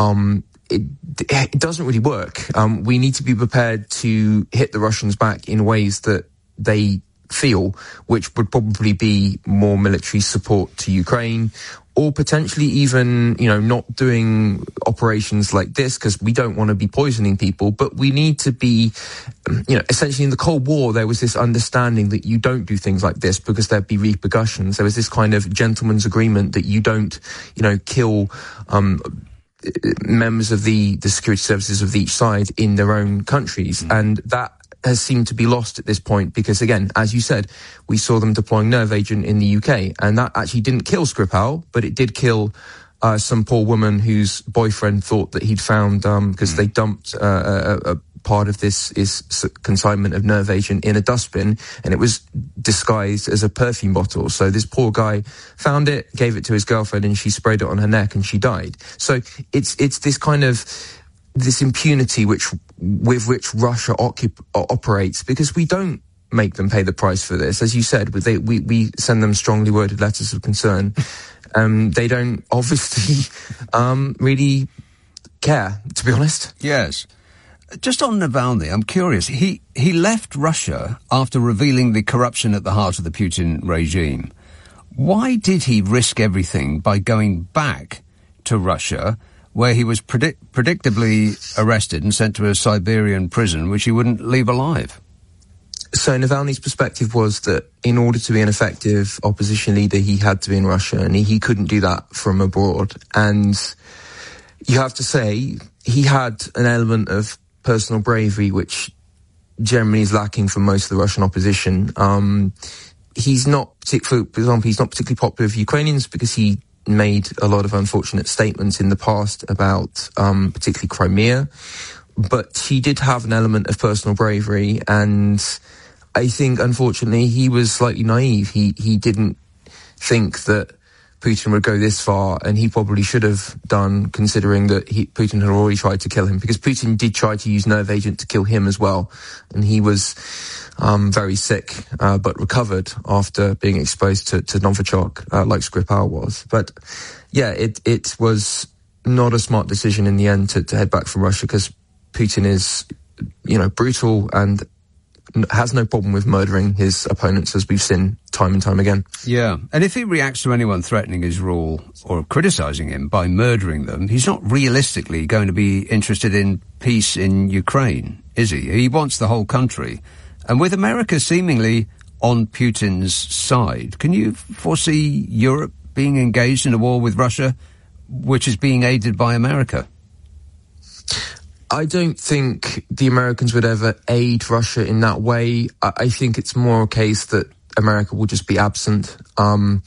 it doesn't really work. We need to be prepared to hit the Russians back in ways that they feel, which would probably be more military support to Ukraine, or potentially even, not doing operations like this, because we don't want to be poisoning people, but we need to be, essentially in the Cold War, there was this understanding that you don't do things like this because there'd be repercussions. There was this kind of gentleman's agreement that you don't, kill, members of the security services of each side in their own countries. And that has seemed to be lost at this point because, again, as you said, we saw them deploying nerve agent in the UK, and that actually didn't kill Skripal, but it did kill some poor woman whose boyfriend thought that he'd found, because they dumped a part of this consignment of nerve agent in a dustbin, and it was disguised as a perfume bottle. So this poor guy found it, gave it to his girlfriend, and she sprayed it on her neck and she died. So it's this kind of this impunity with which Russia operates, because we don't make them pay the price for this. As you said, we send them strongly worded letters of concern. They don't obviously really care, to be honest.
Yes. Just on Navalny, I'm curious. He left Russia after revealing the corruption at the heart of the Putin regime. Why did he risk everything by going back to Russia, where he was predictably arrested and sent to a Siberian prison, which he wouldn't leave alive?
So Navalny's perspective was that in order to be an effective opposition leader, he had to be in Russia, and he couldn't do that from abroad. And you have to say, he had an element of personal bravery, which generally is lacking for most of the Russian opposition. He's not particularly popular with Ukrainians because he made a lot of unfortunate statements in the past about particularly Crimea, but he did have an element of personal bravery, and I think unfortunately he was slightly naive. He didn't think that Putin would go this far, and he probably should have done, considering that Putin had already tried to kill him, because Putin did try to use nerve agent to kill him as well, and he was very sick, but recovered after being exposed to Novichok, like Skripal was. But yeah, it was not a smart decision in the end to head back from Russia, because Putin is, brutal and has no problem with murdering his opponents, as we've seen time and time again.
Yeah, and if he reacts to anyone threatening his rule or criticising him by murdering them, he's not realistically going to be interested in peace in Ukraine, is he? He wants the whole country. And with America seemingly on Putin's side, can you foresee Europe being engaged in a war with Russia, which is being aided by America?
I don't think the Americans would ever aid Russia in that way. I think it's more a case that America will just be absent. We're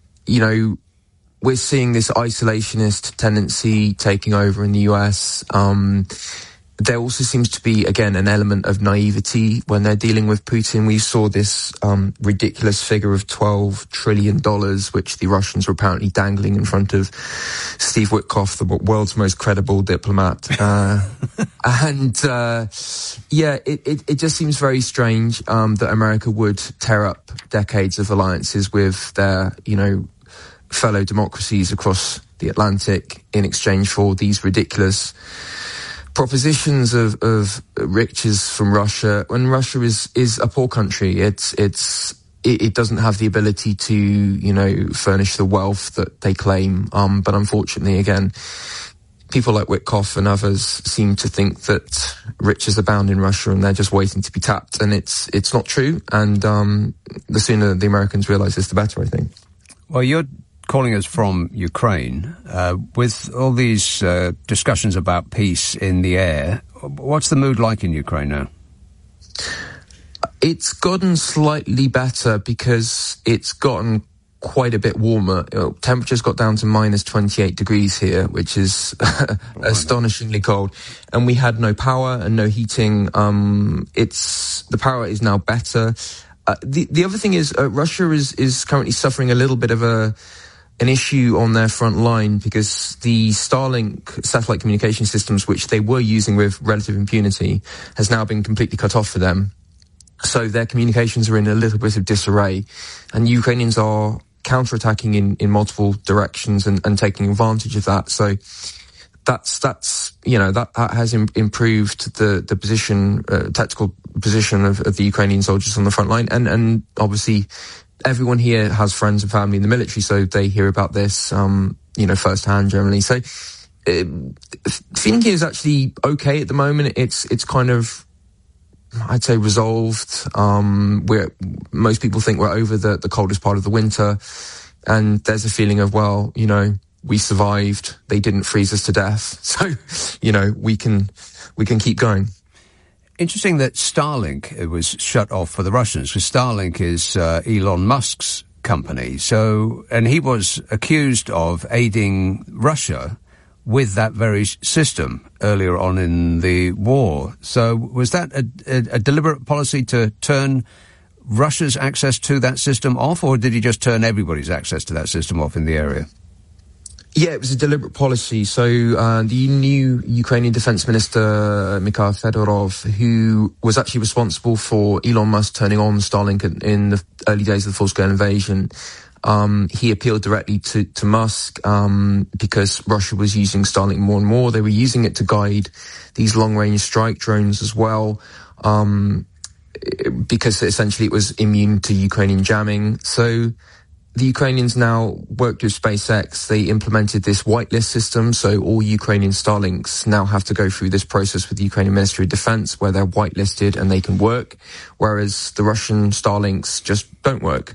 seeing this isolationist tendency taking over in the US. There also seems to be, again, an element of naivety when they're dealing with Putin. We saw this ridiculous figure of $12 trillion, which the Russians were apparently dangling in front of Steve Witkoff, the world's most credible diplomat. It just seems very strange that America would tear up decades of alliances with their, fellow democracies across the Atlantic in exchange for these ridiculous propositions of riches from Russia, when Russia is a poor country. It's it doesn't have the ability to, furnish the wealth that they claim. But unfortunately, again, people like Witkoff and others seem to think that riches abound in Russia and they're just waiting to be tapped. And it's not true. And the sooner the Americans realise this, the better, I think.
Well, you're calling us from Ukraine. With all these discussions about peace in the air, what's the mood like in Ukraine now?
It's gotten slightly better because it's gotten quite a bit warmer. Temperatures got down to minus 28 degrees here, which is astonishingly cold. And we had no power and no heating. The power is now better. The other thing is, Russia is currently suffering a little bit of an issue on their front line because the Starlink satellite communication systems, which they were using with relative impunity, has now been completely cut off for them. So their communications are in a little bit of disarray, and Ukrainians are counterattacking in multiple directions and taking advantage of that. So that has improved the position, tactical position of the Ukrainian soldiers on the front line. And obviously everyone here has friends and family in the military, so they hear about this, firsthand generally. So, feeling here is actually okay at the moment. It's kind of, I'd say, resolved. Most people think we're over the coldest part of the winter, and there's a feeling of, we survived. They didn't freeze us to death, so we can keep going.
Interesting that Starlink was shut off for the Russians, because Starlink is Elon Musk's company. So, and he was accused of aiding Russia with that very system earlier on in the war. So was that a deliberate policy to turn Russia's access to that system off, or did he just turn everybody's access to that system off in the area?
Yeah, it was a deliberate policy. So the new Ukrainian Defense Minister, Mikhail Fedorov, who was actually responsible for Elon Musk turning on Starlink in the early days of the full-scale invasion, he appealed directly to Musk because Russia was using Starlink more and more. They were using it to guide these long-range strike drones as well, because essentially it was immune to Ukrainian jamming. So the Ukrainians now worked with SpaceX. They implemented this whitelist system, so all Ukrainian Starlinks now have to go through this process with the Ukrainian Ministry of Defense where they're whitelisted and they can work, whereas the Russian Starlinks just don't work.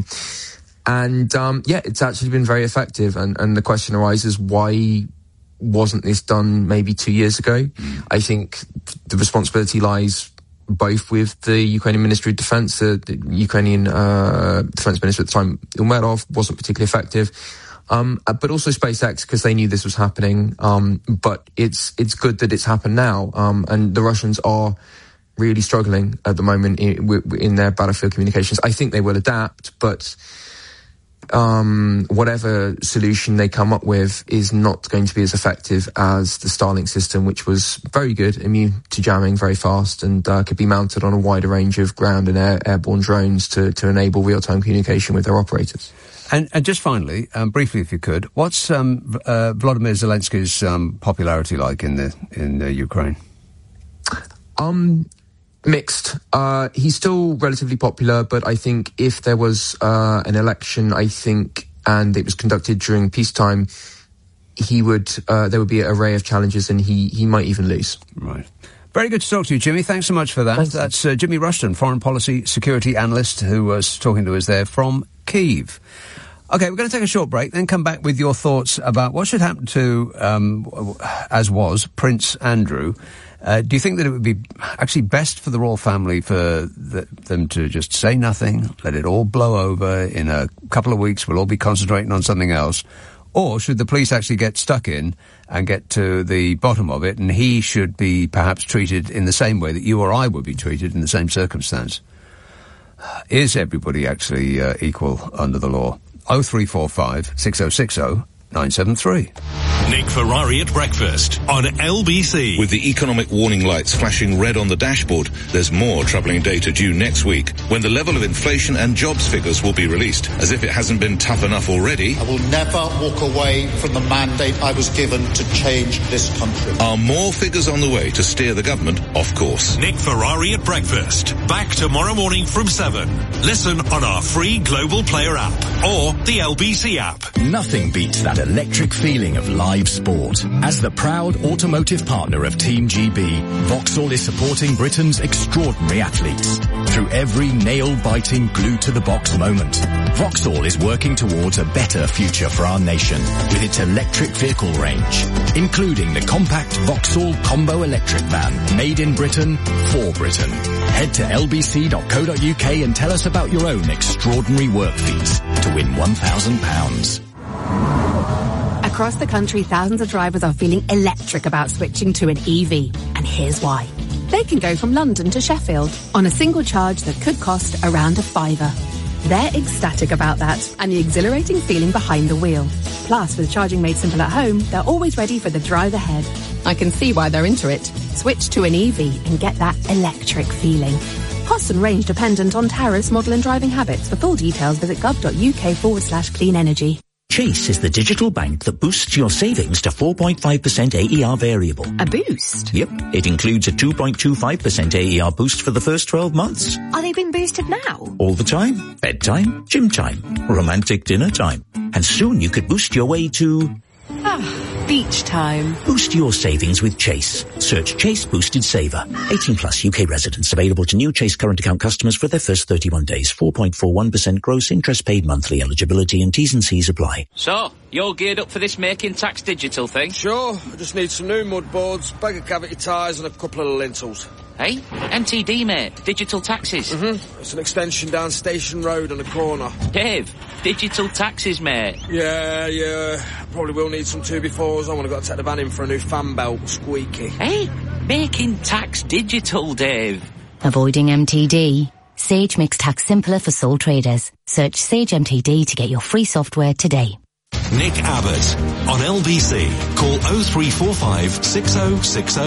It's actually been very effective. And the question arises, why wasn't this done maybe 2 years ago? I think the responsibility lies both with the Ukrainian Ministry of Defense. The Ukrainian Defense Minister at the time, Umerov, wasn't particularly effective. But also SpaceX, because they knew this was happening. But it's good that it's happened now. And the Russians are really struggling at the moment in their battlefield communications. I think they will adapt, but whatever solution they come up with is not going to be as effective as the Starlink system, which was very good, immune to jamming, very fast, and could be mounted on a wider range of ground and airborne drones to enable real-time communication with their operators.
And just finally, briefly if you could, what's Volodymyr Zelensky's popularity like in Ukraine?
Mixed. He's still relatively popular, but I think if there was an election, and it was conducted during peacetime, there would be an array of challenges, and he might even lose.
Right. Very good to talk to you, Jimmy. Thanks so much for that. That's Jimmy Rushton, foreign policy security analyst, who was talking to us there from Kyiv. Okay, we're going to take a short break, then come back with your thoughts about what should happen to, as was, Prince Andrew. Do you think that it would be actually best for the royal family for them to just say nothing, let it all blow over? In a couple of weeks, we'll all be concentrating on something else? Or should the police actually get stuck in and get to the bottom of it, and he should be perhaps treated in the same way that you or I would be treated in the same circumstance? Is everybody actually equal under the law? 0345 6060 973.
Nick Ferrari at breakfast on LBC.
With the economic warning lights flashing red on the dashboard, there's more troubling data due next week, when the level of inflation and jobs figures will be released. As if it hasn't been tough enough already.
I will never walk away from the mandate I was given to change this country.
Are more figures on the way to steer the government off course?
Nick Ferrari at breakfast. Back tomorrow morning from 7. Listen on our free Global Player app or the LBC app.
Nothing beats that electric feeling of live sport. As the proud automotive partner of Team GB, Vauxhall is supporting Britain's extraordinary athletes through every nail-biting, glued-to-the-box moment. Vauxhall is working towards a better future for our nation with its electric vehicle range, including the compact Vauxhall Combo Electric Van, made in Britain for Britain. Head to lbc.co.uk and tell us about your own extraordinary work feats to win £1,000.
Across the country, thousands of drivers are feeling electric about switching to an EV. And here's why. They can go from London to Sheffield on a single charge that could cost around £5. They're ecstatic about that and the exhilarating feeling behind the wheel. Plus, with charging made simple at home, they're always ready for the drive ahead. I can see why they're into it. Switch to an EV and get that electric feeling. Cost and range dependent on tariffs, model and driving habits. For full details, visit gov.uk/clean energy.
Chase is the digital bank that boosts your savings to 4.5% AER variable.
A boost?
Yep. It includes a 2.25% AER boost for the first 12 months.
Are they being boosted now?
All the time. Bedtime, gym time, romantic dinner time. And soon you could boost your way to...
beach time.
Boost your savings with Chase. Search Chase Boosted Saver. 18 plus UK residents. Available to new Chase current account customers for their first 31 days. 4.41% gross interest paid monthly. Eligibility and T's and C's apply.
So, you're geared up for this making tax digital thing?
Sure. I just need some new mud boards, bag of cavity tyres and a couple of lintels.
Hey? MTD, mate. Digital taxes.
Mm-hmm. It's an extension down Station Road on a corner.
Dave, digital taxes, mate.
Yeah. Probably will need some 2x4s. I want to take the van in for a new fan belt. Squeaky.
Hey? Making tax digital, Dave.
Avoiding MTD? Sage makes tax simpler for sole traders. Search Sage MTD to get your free software today.
Nick Abbott on LBC. Call 0345 6060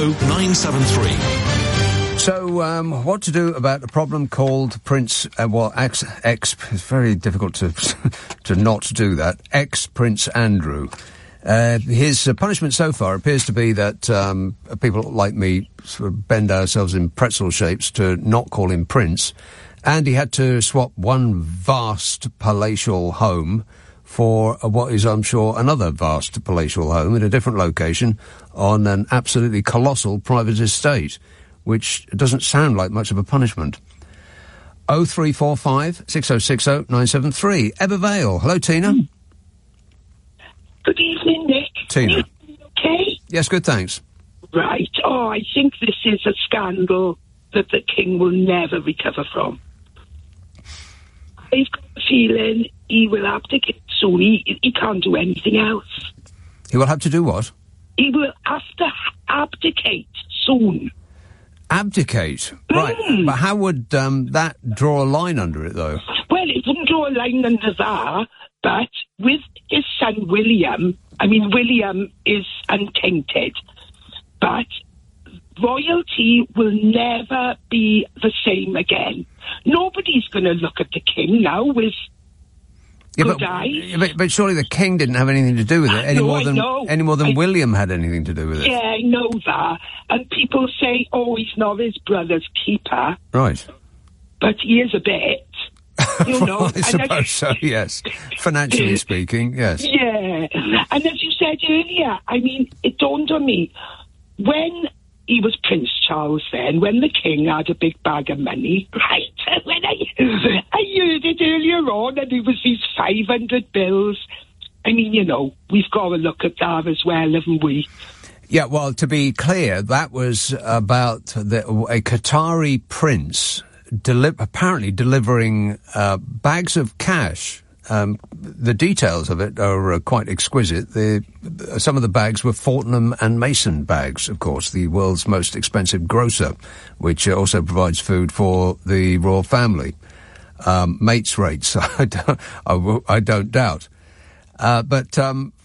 973.
So, what to do about a problem called Prince, it's very difficult to not do that, ex-Prince Andrew. His punishment so far appears to be that people like me sort of bend ourselves in pretzel shapes to not call him Prince, and he had to swap one vast palatial home for what is, I'm sure, another vast palatial home in a different location on an absolutely colossal private estate, which doesn't sound like much of a punishment. 0345 6060 973. Ebba Vale. Hello, Tina.
Good evening, Nick.
Tina.
Okay?
Yes, good, thanks.
Right. Oh, I think this is a scandal that the King will never recover from. I've got a feeling he will abdicate soon. He can't do anything else.
He will have to do what?
He will have to abdicate soon.
Abdicate? Right. But how would that draw a line under it, though?
Well, it wouldn't draw a line under that, but with his son William, William is untainted, but royalty will never be the same again. Nobody's going to look at the King now with good eyes.
But surely the King didn't have anything to do with it any more than William had anything to do with it.
Yeah, I know that. And people say, oh, he's not his brother's keeper.
Right.
But he is a bit. You know,
I suppose so, yes. Financially speaking, yes.
Yeah. And as you said earlier, it dawned on me, when he was Prince Charles then, when the King had a big bag of money, right, when I heard it earlier on, and it was these 500 bills. We've got to look at that as well, haven't we?
Yeah, well, to be clear, that was about a Qatari prince apparently delivering bags of cash. The details of it are quite exquisite. Some of the bags were Fortnum and Mason bags, of course, the world's most expensive grocer, which also provides food for the royal family. Mates rates, I don't doubt. But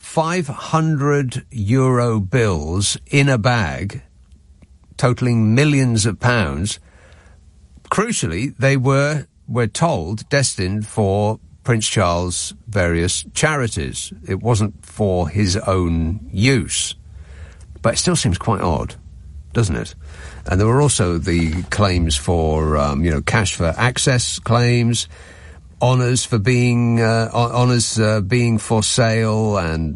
500 euro bills in a bag, totaling millions of pounds. Crucially, they were, we're told, destined for Prince Charles' various charities. It wasn't for his own use. But it still seems quite odd, doesn't it? And there were also the claims for, cash for access claims, honours for being, being for sale, and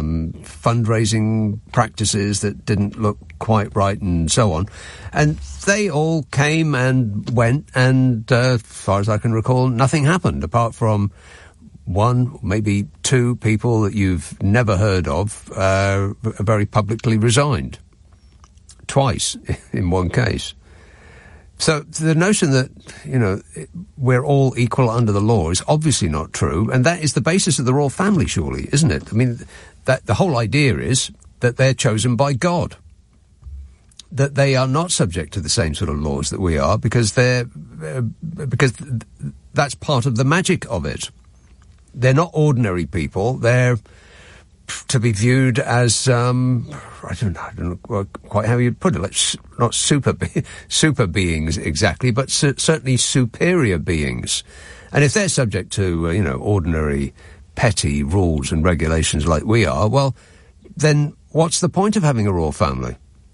fundraising practices that didn't look quite right, and so on. And they all came and went, and as far as I can recall, nothing happened, apart from one, maybe two people that you've never heard of, very publicly resigned. Twice, in one case. So the notion that, we're all equal under the law is obviously not true, and that is the basis of the royal family, surely, isn't it? I mean, that the whole idea is that they're chosen by God, that they are not subject to the same sort of laws that we are, because because that's part of the magic of it. They're not ordinary people. They're to be viewed as, I don't know quite how you'd put it, like, not super beings exactly, but certainly superior beings. And if they're subject to, ordinary petty rules and regulations like we are, well, then what's the point of having a royal family?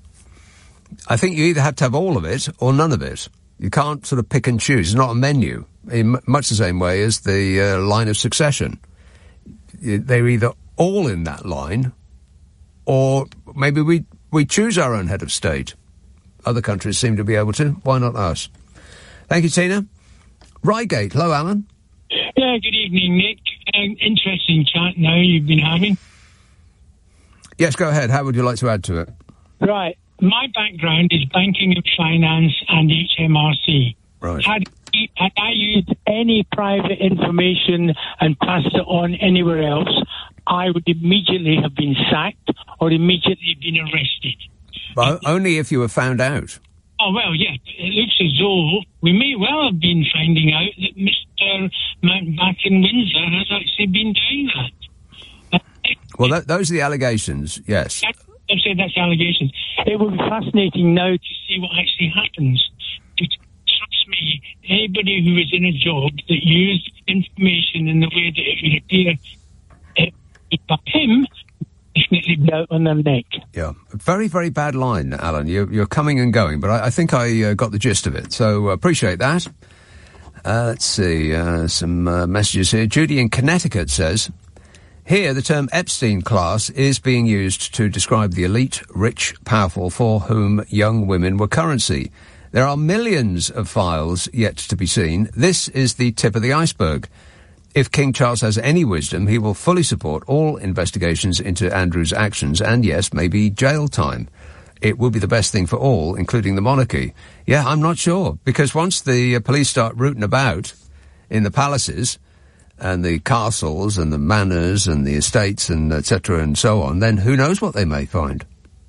I think you either have to have all of it or none of it. You can't sort of pick and choose. It's not a menu, in much the same way as the line of succession. They're either all in that line, or maybe we choose our own head of state. Other countries seem to be able to. Why not us? Thank you, Tina. Reigate. Hello, Alan.
Yeah, good evening, Nick. Interesting chat now you've been having.
Yes, go ahead. How would you like to add to it?
Right. My background is banking and finance and HMRC.
Right.
Had I used any private information and passed it on anywhere else, I would immediately have been sacked or immediately been arrested.
Well, only if you were found out.
Oh, well, yeah. It looks as though we may well have been finding out that Mr. Mountbatten Windsor has actually been doing that.
Well, those are the allegations, yes.
I'm saying that's allegations. It will be fascinating now to see what actually happens. Trust me, anybody who is in a job that used information in the way that it would appear by him, definitely be out on their neck.
Yeah, very, very bad line, Alan. You're coming and going, but I think I got the gist of it, so appreciate that. Let's see, some messages here. Judy in Connecticut says, here the term Epstein class is being used to describe the elite, rich, powerful, for whom young women were currency. There are millions of files yet to be seen. This is the tip of the iceberg. If King Charles has any wisdom, he will fully support all investigations into Andrew's actions and, yes, maybe jail time. It would be the best thing for all, including the monarchy. Yeah, I'm not sure, because once the police start rooting about in the palaces and the castles and the manors and the estates and etc. and so on, then who knows what they may find.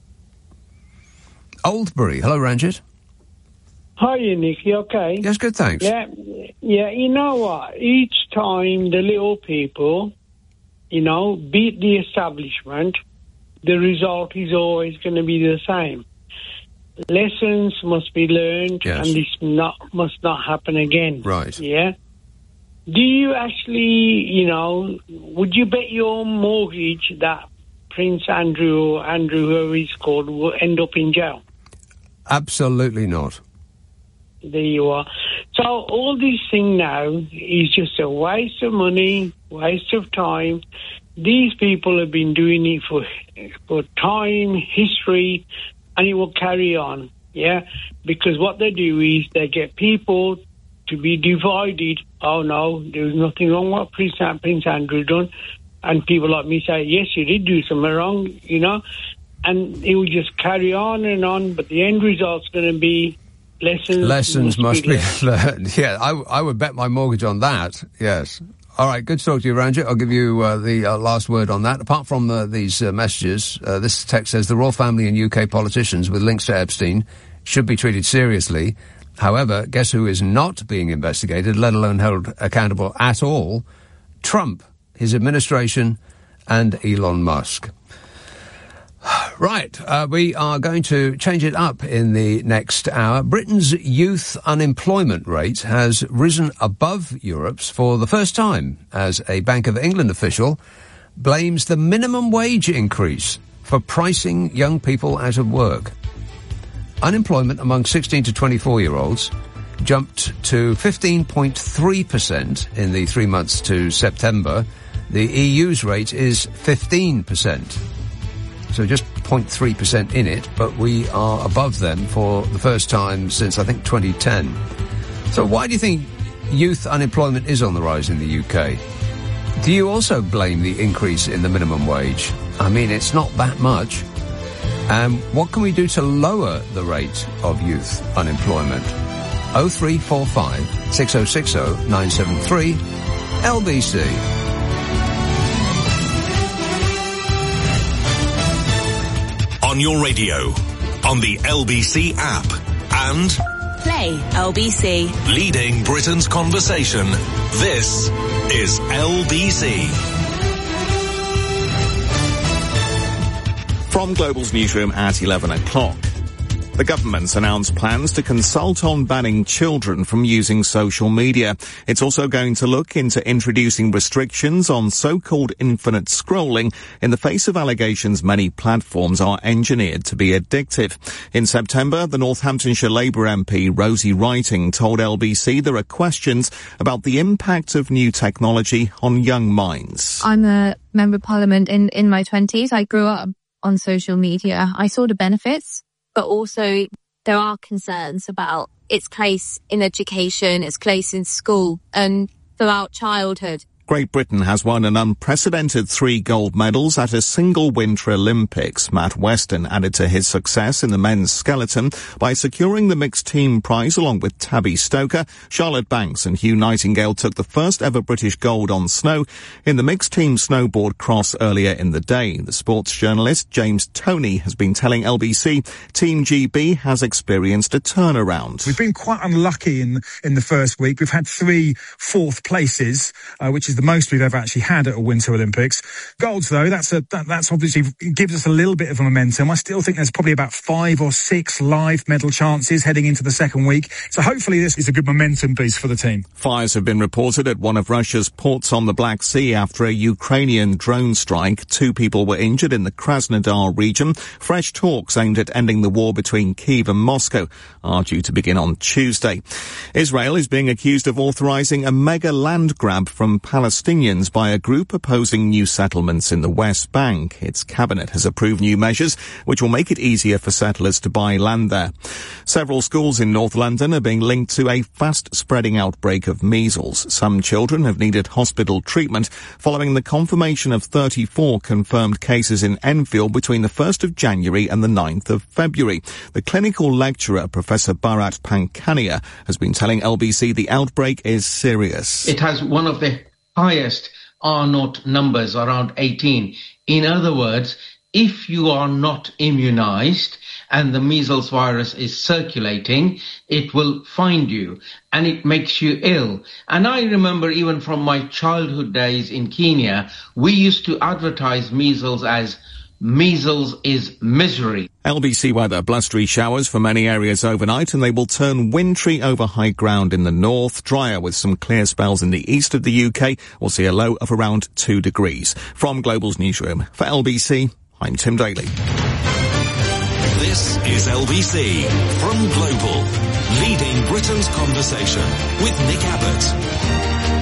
Oldbury. Hello, Ranjit.
Hi, Nick. You okay?
Yes, good, thanks.
Yeah, you know what? Each time the little people, beat the establishment, the result is always going to be the same. Lessons must be learned,
yes,
and this must not happen again.
Right.
Yeah? Do you actually, would you bet your mortgage that Prince Andrew, or Andrew, whoever he's called, will end up in jail?
Absolutely not.
There you are. So all this thing now is just a waste of money, waste of time. These people have been doing it for time, history, and it will carry on, yeah? Because what they do is they get people to be divided. Oh, no, there's nothing wrong with what Prince Andrew done. And people like me say, yes, you did do something wrong, and it will just carry on, but the end result's going to be Lessons must be
learned. Yeah, I would bet my mortgage on that, yes. All right, good to talk to you, Ranjit. I'll give you the last word on that. Apart from these messages, this text says the royal family and UK politicians with links to Epstein should be treated seriously. However, guess who is not being investigated, let alone held accountable at all? Trump, his administration, and Elon Musk. Right, we are going to change it up in the next hour. Britain's youth unemployment rate has risen above Europe's for the first time as a Bank of England official blames the minimum wage increase for pricing young people out of work. Unemployment among 16 to 24-year-olds jumped to 15.3% in the 3 months to September. The EU's rate is 15%. So just 0.3% in it, but we are above them for the first time since, I think, 2010. So why do you think youth unemployment is on the rise in the UK? Do you also blame the increase in the minimum wage? I mean, it's not that much. What can we do to lower the rate of youth unemployment? 0345 6060 973 LBC.
On your radio, on the LBC app, and
Play LBC.
Leading Britain's conversation. This is LBC.
From Global's newsroom at 11 o'clock. The government's announced plans to consult on banning children from using social media. It's also going to look into introducing restrictions on so-called infinite scrolling in the face of allegations many platforms are engineered to be addictive. In September, the Northamptonshire Labour MP Rosie Writing told LBC there are questions about the impact of new technology on young minds.
I'm a Member of Parliament in my 20s. I grew up on social media. I saw the benefits. But also there are concerns about its place in education, its place in school and throughout childhood.
Great Britain has won an unprecedented 3 gold medals at a single Winter Olympics. Matt Weston added to his success in the men's skeleton by securing the mixed team prize along with Tabby Stoker. Charlotte Banks and Hugh Nightingale took the first ever British gold on snow in the mixed team snowboard cross earlier in the day. The sports journalist James Toney has been telling LBC Team GB has experienced a turnaround.
We've been quite unlucky in the first week. We've had 3 fourth places, which is the most we've ever actually had at a Winter Olympics. Golds, though, that's obviously gives us a little bit of momentum. I still think there's probably about 5 or 6 live medal chances heading into the second week. So hopefully this is a good momentum piece for the team.
Fires have been reported at one of Russia's ports on the Black Sea after a Ukrainian drone strike. 2 people were injured in the Krasnodar region. Fresh talks aimed at ending the war between Kyiv and Moscow are due to begin on Tuesday. Israel is being accused of authorizing a mega land grab from Palestinians by a group opposing new settlements in the West Bank. Its cabinet has approved new measures which will make it easier for settlers to buy land there. Several schools in North London are being linked to a fast-spreading outbreak of measles. Some children have needed hospital treatment following the confirmation of 34 confirmed cases in Enfield between the 1st of January and the 9th of February. The clinical lecturer, Professor Bharat Pankania, has been telling LBC the outbreak is serious.
It has one of the highest R0 numbers, around 18. In other words, if you are not immunized and the measles virus is circulating, it will find you and it makes you ill. And I remember even from my childhood days in Kenya, we used to advertise measles as measles is misery.
LBC weather, blustery showers for many areas overnight, and they will turn wintry over high ground in the north, drier with some clear spells in the east of the UK. We'll see a low of around 2 degrees. From Global's newsroom, for LBC, I'm Tim Daly.
This is LBC from Global, leading Britain's conversation with Nick Abbott.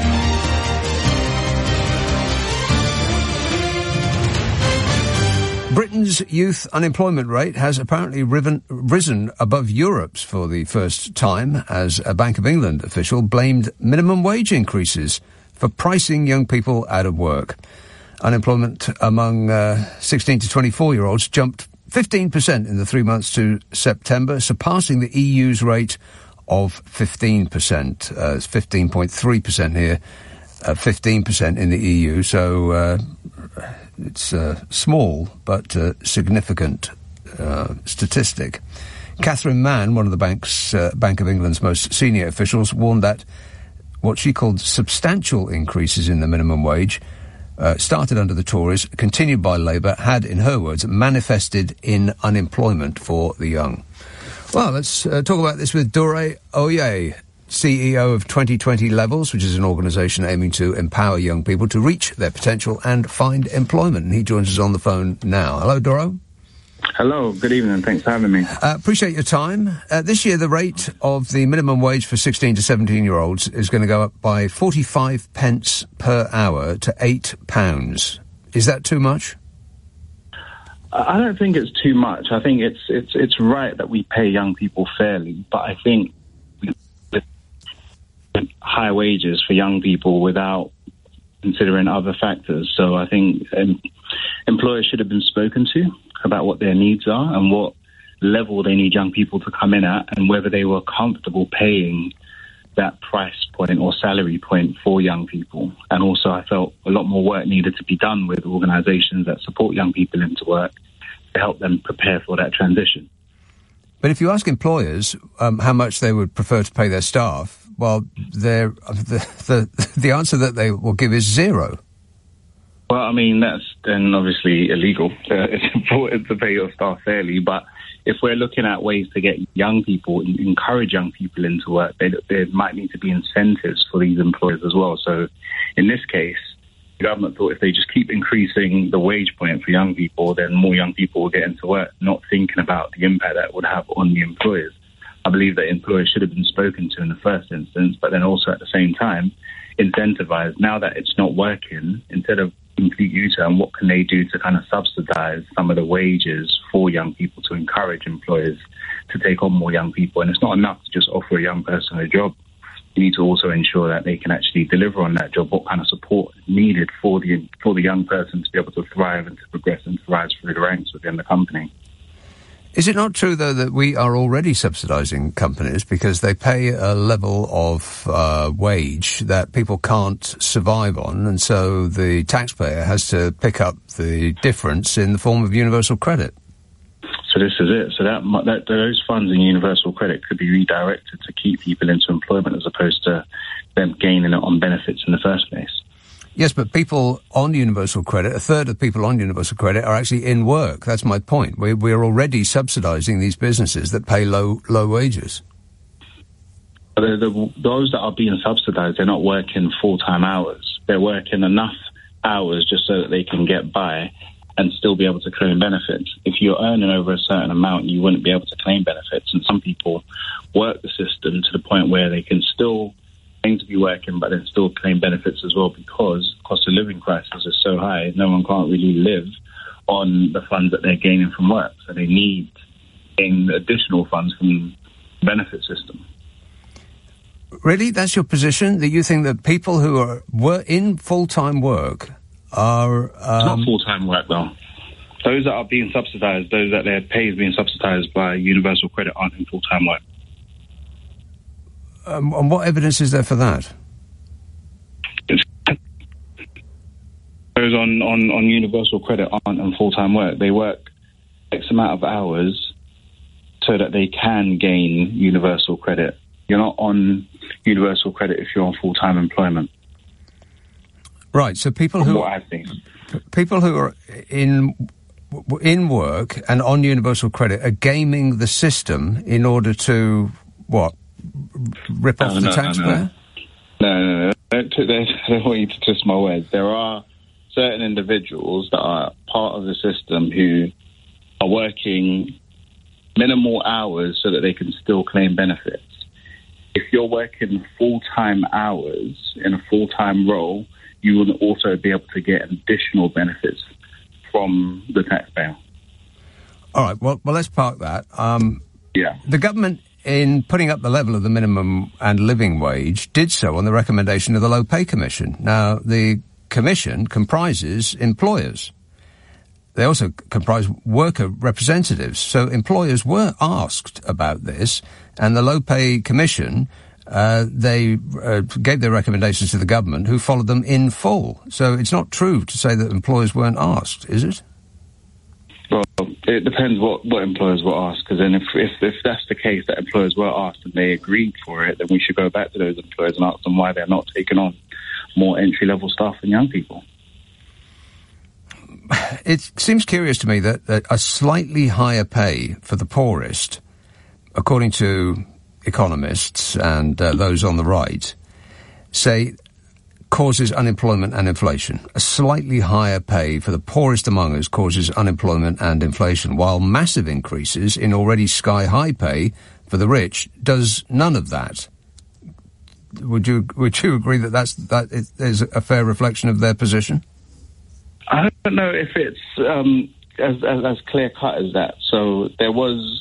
Britain's youth unemployment rate has apparently risen above Europe's for the first time as a Bank of England official blamed minimum wage increases for pricing young people out of work. Unemployment among 16 to 24-year-olds jumped 15% in the 3 months to September, surpassing the EU's rate of 15%. It's 15.3% here, 15% in the EU, so it's small but significant statistic. Catherine Mann, one of the Bank of England's most senior officials, warned that what she called substantial increases in the minimum wage started under the Tories, continued by Labour, had, in her words, manifested in unemployment for the young. Well, let's talk about this with Dore Oye, CEO of 2020 Levels, which is an organisation aiming to empower young people to reach their potential and find employment. And he joins us on the phone now. Hello, Doro.
Hello, good evening. Thanks for having me.
Appreciate your time. This year, the rate of the minimum wage for 16 to 17-year-olds is going to go up by 45 pence per hour to £8. Is that too much?
I don't think it's too much. I think it's right that we pay young people fairly, but I think high wages for young people without considering other factors. So I think employers should have been spoken to about what their needs are and what level they need young people to come in at, and whether they were comfortable paying that price point or salary point for young people. And also I felt a lot more work needed to be done with organisations that support young people into work to help them prepare for that transition.
But if you ask employers how much they would prefer to pay their staff, well, the answer that they will give is zero.
Well, I mean, that's then obviously illegal. It's important to pay your staff fairly, but if we're looking at ways to get young people, encourage young people into work, there might need to be incentives for these employers as well. So in this case, the government thought if they just keep increasing the wage point for young people, then more young people will get into work, not thinking about the impact that would have on the employers. I believe that employers should have been spoken to in the first instance, but then also at the same time, incentivized. Now that it's not working, instead of complete U-turn, what can they do to kind of subsidize some of the wages for young people to encourage employers to take on more young people? And it's not enough to just offer a young person a job. You need to also ensure that they can actually deliver on that job, what kind of support is needed for the young person to be able to thrive and to progress and to rise through the ranks within the company.
Is it not true, though, that we are already subsidising companies because they pay a level of wage that people can't survive on, and so the taxpayer has to pick up the difference in the form of universal credit?
So this is it. So that those funds in universal credit could be redirected to keep people into employment as opposed to them gaining it on benefits in the first place.
Yes, but people on universal credit, a third of people on universal credit are actually in work. That's my point. We're already subsidising these businesses that pay low wages.
Those that are being subsidised, they're not working full-time hours. They're working enough hours just so that they can get by and still be able to claim benefits. If you're earning over a certain amount, you wouldn't be able to claim benefits. And some people work the system to the point where they can still to be working, but then still claim benefits as well, because cost of living crisis is so high, no one can't really live on the funds that they're gaining from work. So they need additional funds from the benefit system.
Really? That's your position? That you think that people who were in full-time work are...
It's not full-time work, though. Those that are being subsidised, those that their pay is being subsidised by universal credit aren't in full-time work.
And what evidence is there for that?
Those on universal credit aren't in full-time work. They work X amount of hours so that they can gain universal credit. You're not on universal credit if you're on full-time employment.
Right, so people who are in work and on universal credit are gaming the system in order to, what? Rip off the taxpayer?
No. I don't want you to twist my words. There are certain individuals that are part of the system who are working minimal hours so that they can still claim benefits. If you're working full-time hours in a full-time role, you will also be able to get additional benefits from the taxpayer.
All right, well let's park that.
Yeah.
The government, in putting up the level of the minimum and living wage, did so on the recommendation of the Low Pay Commission. Now, the Commission comprises employers. They also comprise worker representatives. So employers were asked about this, and the Low Pay Commission, they gave their recommendations to the government, who followed them in full. So it's not true to say that employers weren't asked, is it?
Well, it depends what employers were asked, because then if that's the case, that employers were asked and they agreed for it, then we should go back to those employers and ask them why they're not taking on more entry-level staff than young people.
it seems curious to me that a slightly higher pay for the poorest, according to economists and those on the right, say causes unemployment and inflation. A slightly higher pay for the poorest among us causes unemployment and inflation, while massive increases in already sky-high pay for the rich does none of that. Would you agree that that is a fair reflection of their position?
I don't know if it's as clear-cut as that. So there was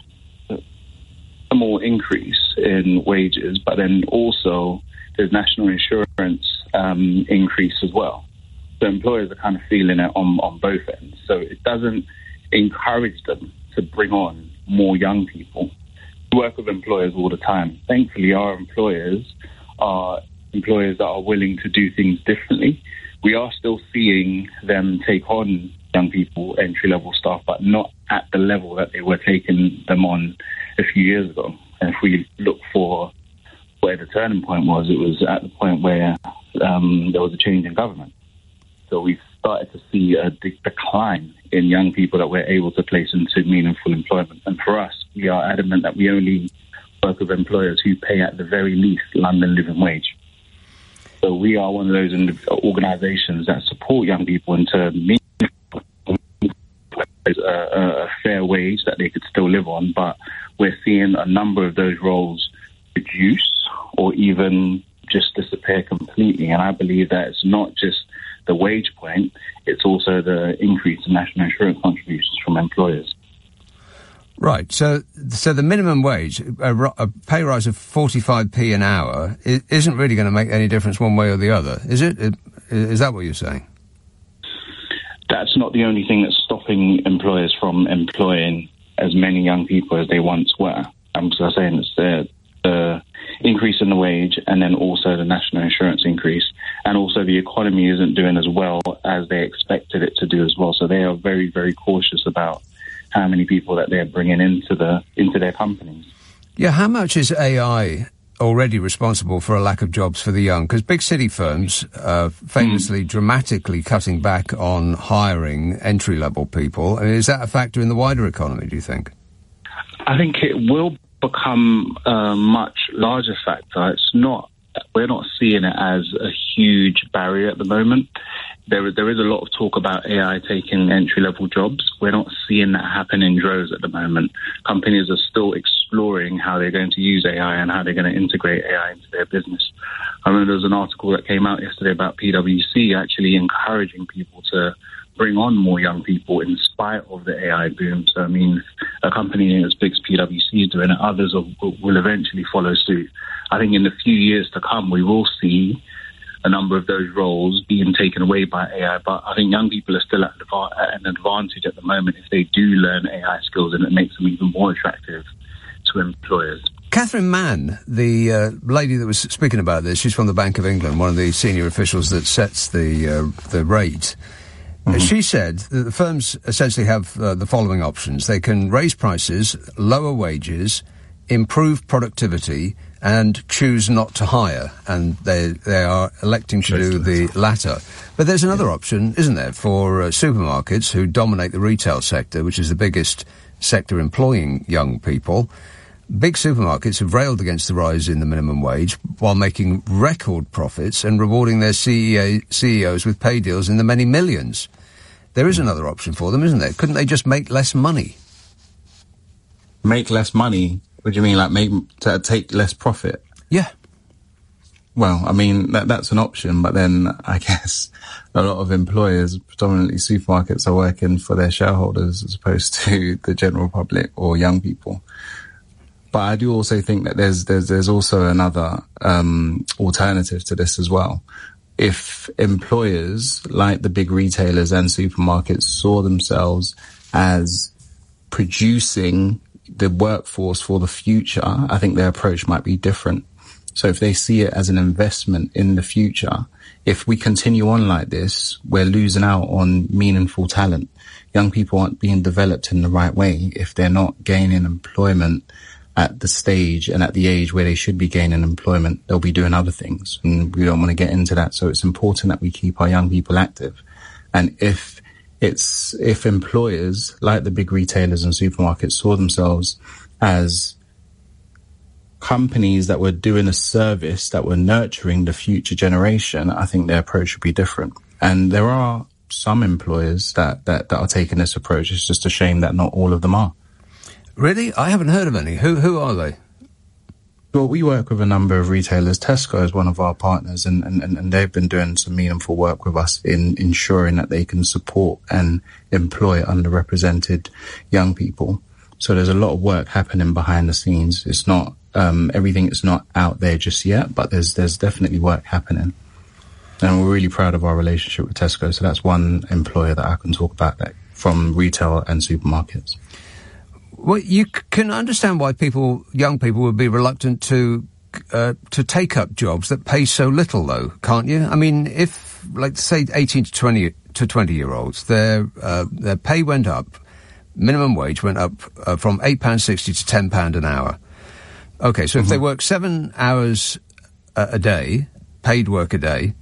a more increase in wages, but then also there's national insurance increase as well. So employers are kind of feeling it on both ends. So it doesn't encourage them to bring on more young people. We work with employers all the time. Thankfully, our employers are employers that are willing to do things differently. We are still seeing them take on young people, entry-level staff, but not at the level that they were taking them on a few years ago. And if we look for where the turning point was, it was at the point where there was a change in government. So we started to see a decline in young people that we're able to place into meaningful employment. And for us, we are adamant that we only work with employers who pay at the very least London living wage. So we are one of those organisations that support young people into a fair wage that they could still live on, but we're seeing a number of those roles reduce or even just disappear completely. And I believe that it's not just the wage point, it's also the increase in national insurance contributions from employers.
Right, so the minimum wage, a pay rise of 45p an hour, isn't really going to make any difference one way or the other, is it? Is that what you're saying?
That's not the only thing that's stopping employers from employing as many young people as they once were. I'm just saying it's the increase in the wage and then also the national insurance increase. And also the economy isn't doing as well as they expected it to do as well. So they are very, very cautious about how many people that they're bringing into their companies.
Yeah, how much is AI already responsible for a lack of jobs for the young? Because big city firms are famously dramatically cutting back on hiring entry-level people. I mean, is that a factor in the wider economy, do you think?
I think it will become a much larger factor. We're not seeing it as a huge barrier at the moment. There is a lot of talk about AI taking entry-level jobs. We're not seeing that happen in droves at the moment. Companies are still exploring how they're going to use AI and how they're going to integrate AI into their business. I remember there was an article that came out yesterday about PwC actually encouraging people to bring on more young people in spite of the AI boom. So, I mean, a company as big as PwC is doing it, others will eventually follow suit. I think in the few years to come, we will see a number of those roles being taken away by AI. But I think young people are still at an advantage at the moment if they do learn AI skills, and it makes them even more attractive to employers.
Catherine Mann, the lady that was speaking about this, she's from the Bank of England, one of the senior officials that sets the rate. Mm-hmm. She said that the firms essentially have the following options. They can raise prices, lower wages, improve productivity, and choose not to hire. And they are electing to do the latter. But there's another option, isn't there, for supermarkets who dominate the retail sector, which is the biggest sector employing young people. Big supermarkets have railed against the rise in the minimum wage while making record profits and rewarding their CEOs with pay deals in the many millions. There is another option for them, isn't there? Couldn't they just make less money?
Make less money? What do you mean, like take less profit?
Yeah.
Well, I mean, that's an option, but then I guess a lot of employers, predominantly supermarkets, are working for their shareholders as opposed to the general public or young people. But I do also think that there's also another alternative to this as well. If employers, like the big retailers and supermarkets, saw themselves as producing the workforce for the future, I think their approach might be different. So if they see it as an investment in the future, if we continue on like this, we're losing out on meaningful talent. Young people aren't being developed in the right way if they're not gaining employment at the stage and at the age where they should be gaining employment. They'll be doing other things, and we don't want to get into that. So it's important that we keep our young people active. And if It's if employers like the big retailers and supermarkets saw themselves as companies that were doing a service, that were nurturing the future generation, I think their approach would be different. And there are some employers that are taking this approach. It's just a shame that not all of them are.
Really? I haven't heard of any. Who are they?
Well, we work with a number of retailers. Tesco is one of our partners, and they've been doing some meaningful work with us in ensuring that they can support and employ underrepresented young people. So there's a lot of work happening behind the scenes. It's not everything is not out there just yet, but there's definitely work happening. And we're really proud of our relationship with Tesco. So that's one employer that I can talk about, that from retail and supermarkets.
Well, you can understand why young people would be reluctant to take up jobs that pay so little, though, can't you? I mean, if, like, say, 18 to 20-year-olds, their pay went up, minimum wage went up from £8.60 to £10 an hour. Okay, so if they work 7 hours a day, paid work a day,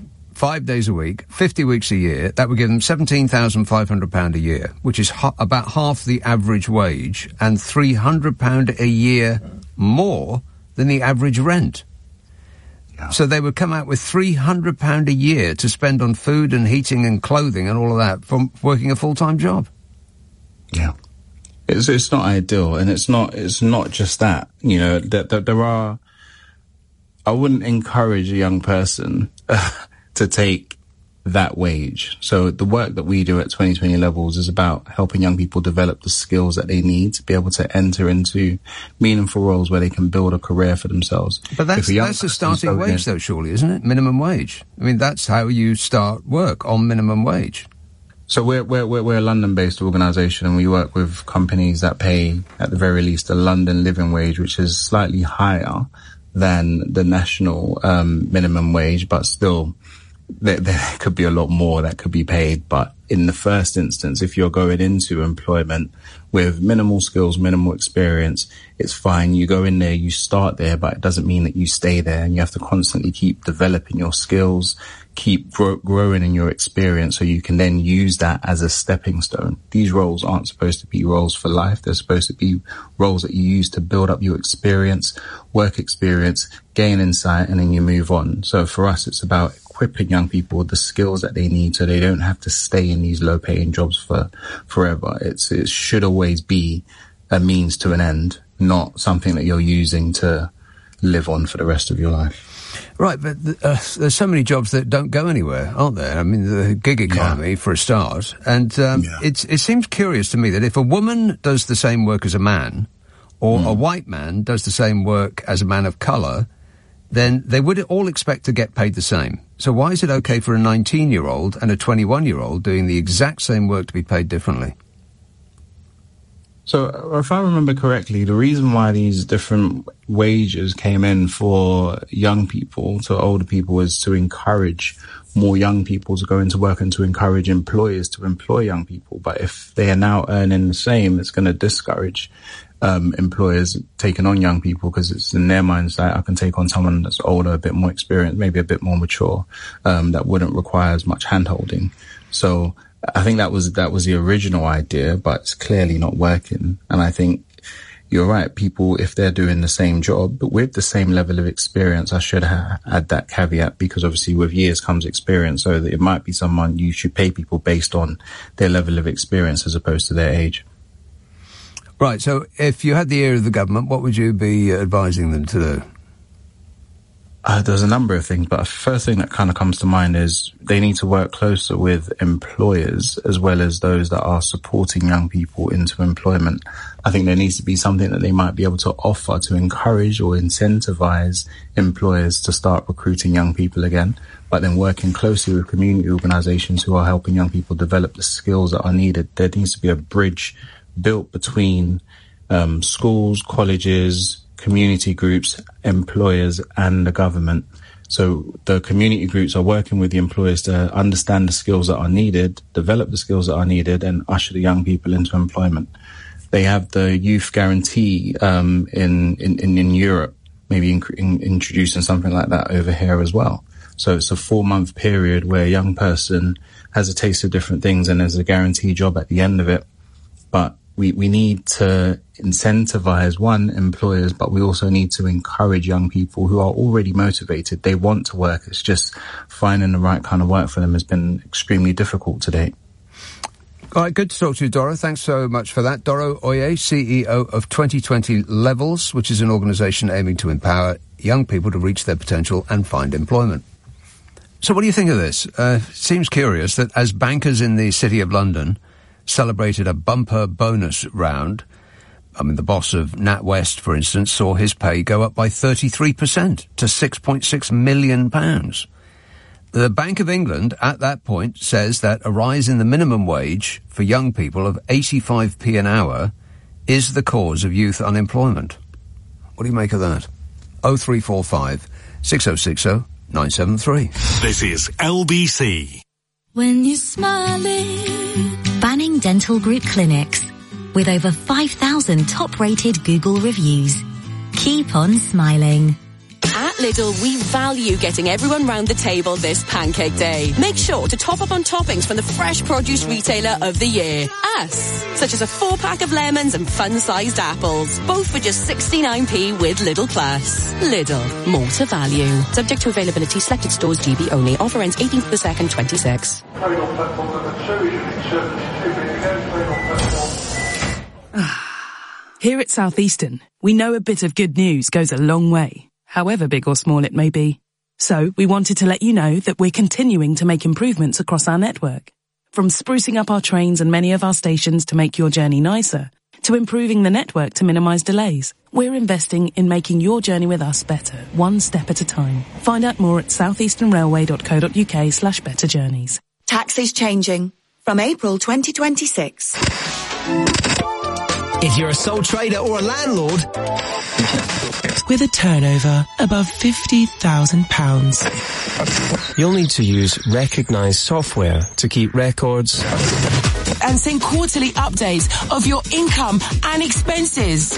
5 days a week, 50 weeks a year, that would give them £17,500 a year, which is about half the average wage and £300 a year more than the average rent. Yeah. So they would come out with £300 a year to spend on food and heating and clothing and all of that from working a full-time job.
Yeah. It's not ideal, and it's not just that. You know, that there are. I wouldn't encourage a young person to take that wage. So the work that we do at 2020 Levels is about helping young people develop the skills that they need to be able to enter into meaningful roles where they can build a career for themselves.
But that's the starting wage, though, surely, isn't it? Minimum wage. I mean, that's how you start work, on minimum wage.
So we're a London-based organisation, and we work with companies that pay, at the very least, a London living wage, which is slightly higher than the national minimum wage, but still there could be a lot more that could be paid. But in the first instance, if you're going into employment with minimal skills, minimal experience, it's fine. You go in there, you start there, but it doesn't mean that you stay there, and you have to constantly keep developing your skills, keep growing in your experience, so you can then use that as a stepping stone. These roles aren't supposed to be roles for life. They're supposed to be roles that you use to build up your experience, work experience, gain insight, and then you move on. So for us, it's about equipping young people with the skills that they need so they don't have to stay in these low-paying jobs for forever. It should always be a means to an end, not something that you're using to live on for the rest of your life.
Right, but there's so many jobs that don't go anywhere, aren't there? I mean, the gig economy, for a start. And it seems curious to me that if a woman does the same work as a man, or a white man does the same work as a man of colour, then they would all expect to get paid the same. So why is it okay for a 19-year-old and a 21-year-old doing the exact same work to be paid differently?
So if I remember correctly, the reason why these different wages came in for young people to older people was to encourage more young people to go into work and to encourage employers to employ young people. But if they are now earning the same, it's going to discourage employers taking on young people, because it's in their minds that I can take on someone that's older, a bit more experienced, maybe a bit more mature, that wouldn't require as much hand-holding. So I think that was the original idea, but it's clearly not working. And I think you're right. People, if they're doing the same job, but with the same level of experience, I should add that caveat, because obviously with years comes experience. So that it might be someone you should pay people based on their level of experience as opposed to their age.
Right. So if you had the ear of the government, what would you be advising them to do?
There's a number of things, but the first thing that kind of comes to mind is they need to work closer with employers as well as those that are supporting young people into employment. I think there needs to be something that they might be able to offer to encourage or incentivize employers to start recruiting young people again, but then working closely with community organizations who are helping young people develop the skills that are needed. There needs to be a bridge built between schools, colleges, community groups, employers and the government. So the community groups are working with the employers to understand the skills that are needed, develop the skills that are needed, and usher the young people into employment. They have the youth guarantee in Europe, maybe introducing something like that over here as well. So it's a 4-month period where a young person has a taste of different things and there's a guaranteed job at the end of it. But we need to incentivize, employers, but we also need to encourage young people who are already motivated. They want to work. It's just finding the right kind of work for them has been extremely difficult to date.
All right, good to talk to you, Doro. Thanks so much for that. Doro Oye, CEO of 2020 Levels, which is an organisation aiming to empower young people to reach their potential and find employment. So what do you think of this? Seems curious that as bankers in the City of London celebrated a bumper bonus round, the boss of NatWest, for instance, saw his pay go up by 33% to £6.6 million. The Bank of England, at that point, says that a rise in the minimum wage for young people of 85p an hour is the cause of youth unemployment. What do you make of that? 0345 6060 973.
This is LBC.
When you're smiling. Banning Dental Group Clinics. With over 5,000 top-rated Google reviews. Keep on smiling.
At Lidl, we value getting everyone round the table this Pancake Day. Make sure to top up on toppings from the Fresh Produce Retailer of the Year, us, such as a 4-pack of lemons and fun-sized apples, both for just 69p with Lidl Plus. Lidl, more to value. Subject to availability, selected stores, GB only. Offer ends 18th the 2nd, 26.
Here at Southeastern, we know a bit of good news goes a long way, however big or small it may be. So we wanted to let you know that we're continuing to make improvements across our network. From sprucing up our trains and many of our stations to make your journey nicer, to improving the network to minimise delays, we're investing in making your journey with us better, one step at a time. Find out more at southeasternrailway.co.uk/betterjourneys.
Taxes changing from April 2026.
If you're a sole trader or a landlord
with a turnover above £50,000,
you'll need to use recognised software to keep records
and send quarterly updates of your income and expenses.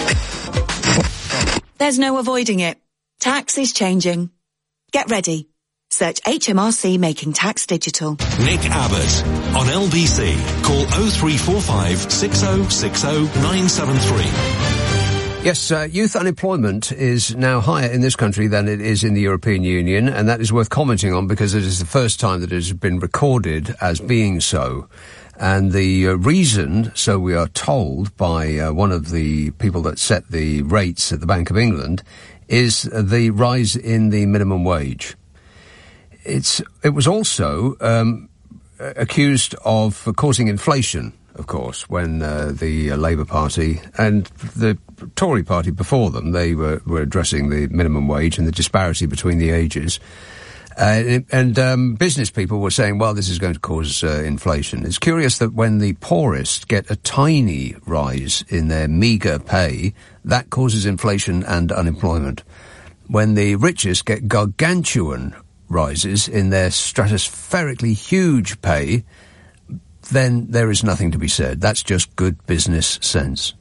There's no avoiding it. Tax is changing. Get ready. Search HMRC Making Tax Digital.
Nick Abbott on LBC. Call 0345 6060 973.
Yes, youth unemployment is now higher in this country than it is in the European Union, and that is worth commenting on because it is the first time that it has been recorded as being so. And the reason, so we are told by one of the people that set the rates at the Bank of England, is the rise in the minimum wage. It was also accused of causing inflation, of course, when the Labour Party and the Tory Party before them, they were addressing the minimum wage and the disparity between the ages. And business people were saying, well, this is going to cause inflation. It's curious that when the poorest get a tiny rise in their meagre pay, that causes inflation and unemployment. When the richest get gargantuan rises in their stratospherically huge pay, then there is nothing to be said. That's just good business sense.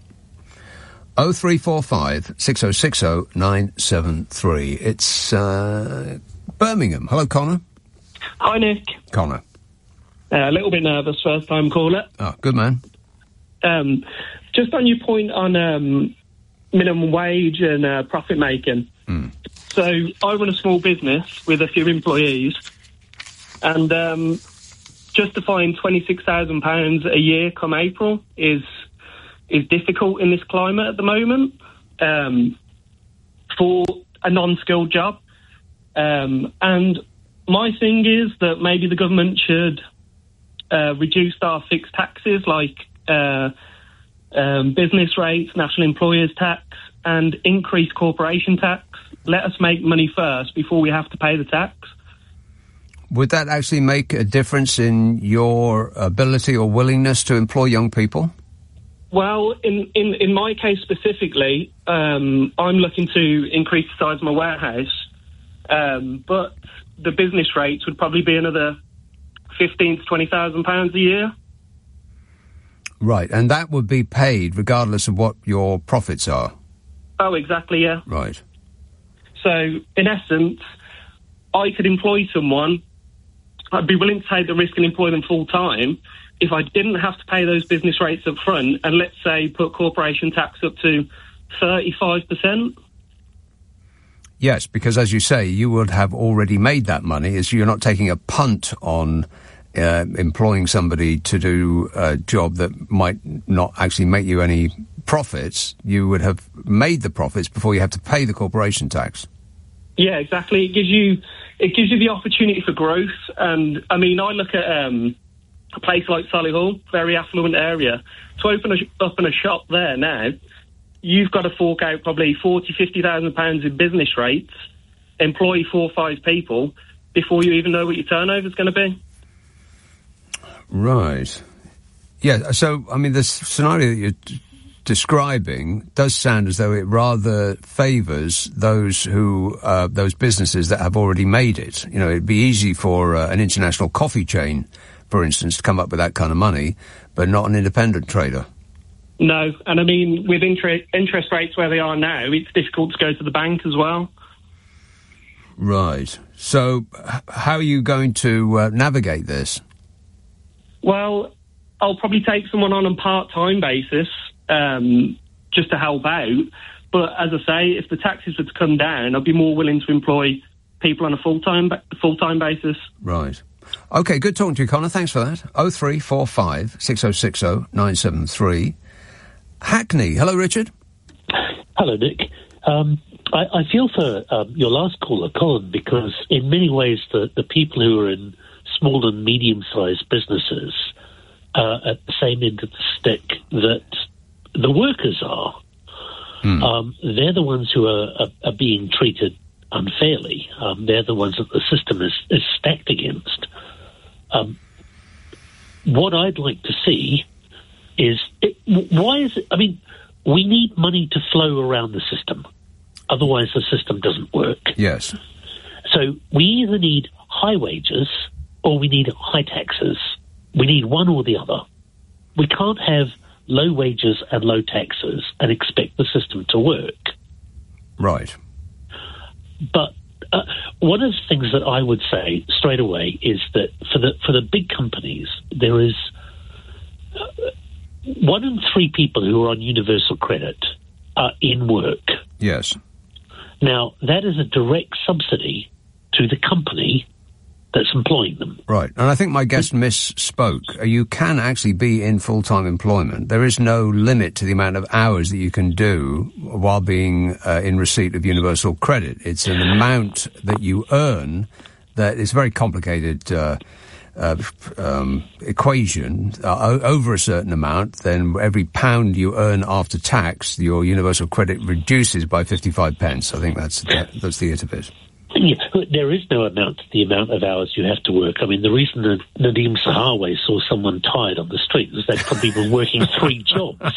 0345 6060 973. It's Birmingham. Hello, Connor.
Hi, Nick.
Connor.
A little bit nervous, first time caller.
Oh, good man.
Just on your point on minimum wage and profit making. So I run a small business with a few employees, and just to find £26,000 a year come April is difficult in this climate at the moment for a non-skilled job. And my thing is that maybe the government should reduce our fixed taxes like business rates, national employers tax, and increase corporation tax. Let us make money first before we have to pay the tax.
Would that actually make a difference in your ability or willingness to employ young people?
Well, in my case specifically, I'm looking to increase the size of my warehouse, but the business rates would probably be another £15,000 to £20,000 a year.
Right, and that would be paid regardless of what your profits are?
Oh, exactly, yeah.
Right.
So, in essence, I could employ someone. I'd be willing to take the risk and employ them full time if I didn't have to pay those business rates up front and, let's say, put corporation tax up to 35%.
Yes, because as you say, you would have already made that money, as you're not taking a punt on employing somebody to do a job that might not actually make you any profits. You would have made the profits before you have to pay the corporation tax.
Yeah, exactly. It gives you the opportunity for growth. And I mean, I look at a place like Solihull, very affluent area. To open a shop there now, you've got to fork out probably £40,000-50,000 in business rates, employ 4 or 5 people before you even know what your turnover is going to be.
Right. Yeah. So I mean, the scenario that you're describing does sound as though it rather favours those businesses that have already made it. You know, it'd be easy for an international coffee chain, for instance, to come up with that kind of money, but not an independent trader.
No, and I mean, with interest rates where they are now, it's difficult to go to the bank as well.
Right. So how are you going to navigate this?
Well, I'll probably take someone on a part-time basis, just to help out. But as I say, if the taxes were to come down, I'd be more willing to employ people on a full-time basis. Right.
OK, good talking to you, Connor. Thanks for that. 0345 6060 973. Hackney. Hello, Richard.
Hello, Nick. I feel for your last caller, Colin, because in many ways the people who are in small and medium-sized businesses are at the same end of the stick that the workers are. They're the ones who are being treated unfairly. They're the ones that the system is stacked against. What I'd like to see is, why is it, I mean, we need money to flow around the system. Otherwise the system doesn't work.
Yes.
So we either need high wages or we need high taxes. We need one or the other. We can't have low wages and low taxes and expect the system to work.
Right.
But one of the things that I would say straight away is that for the big companies, there is 1 in 3 people who are on universal credit are in work.
Yes.
Now, that is a direct subsidy to the company that's employing them.
Right. And I think my guest misspoke. You can actually be in full-time employment. There is no limit to the amount of hours that you can do while being in receipt of universal credit. It's an amount that you earn that is a very complicated equation. Over a certain amount, then every pound you earn after tax, your universal credit reduces by 55 pence. I think that's the it of it.
Yeah, there is no amount to the amount of hours you have to work. I mean, the reason that Nadeem Sahaway saw someone tired on the street was they probably were working 3 jobs.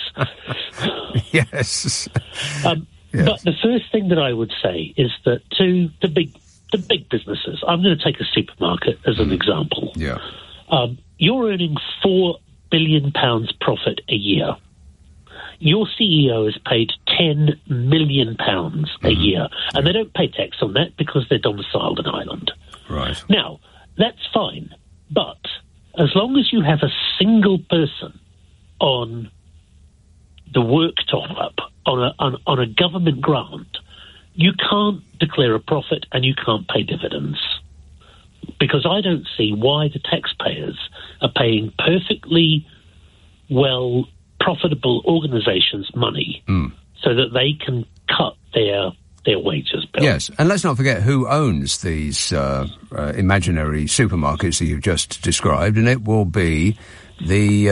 Yes.
Yes. But the first thing that I would say is that to the big businesses, I'm going to take a supermarket as an example.
Yeah.
You're earning £4 billion profit a year. Your CEO is paid £10 million a year, and they don't pay tax on that because they're domiciled in Ireland.
Right.
Now, that's fine, but as long as you have a single person on the work top-up, on a government grant, you can't declare a profit and you can't pay dividends. Because I don't see why the taxpayers are paying perfectly well profitable organisations money so that they can cut their wages bill.
Yes, and let's not forget who owns these imaginary supermarkets that you've just described, and it will be the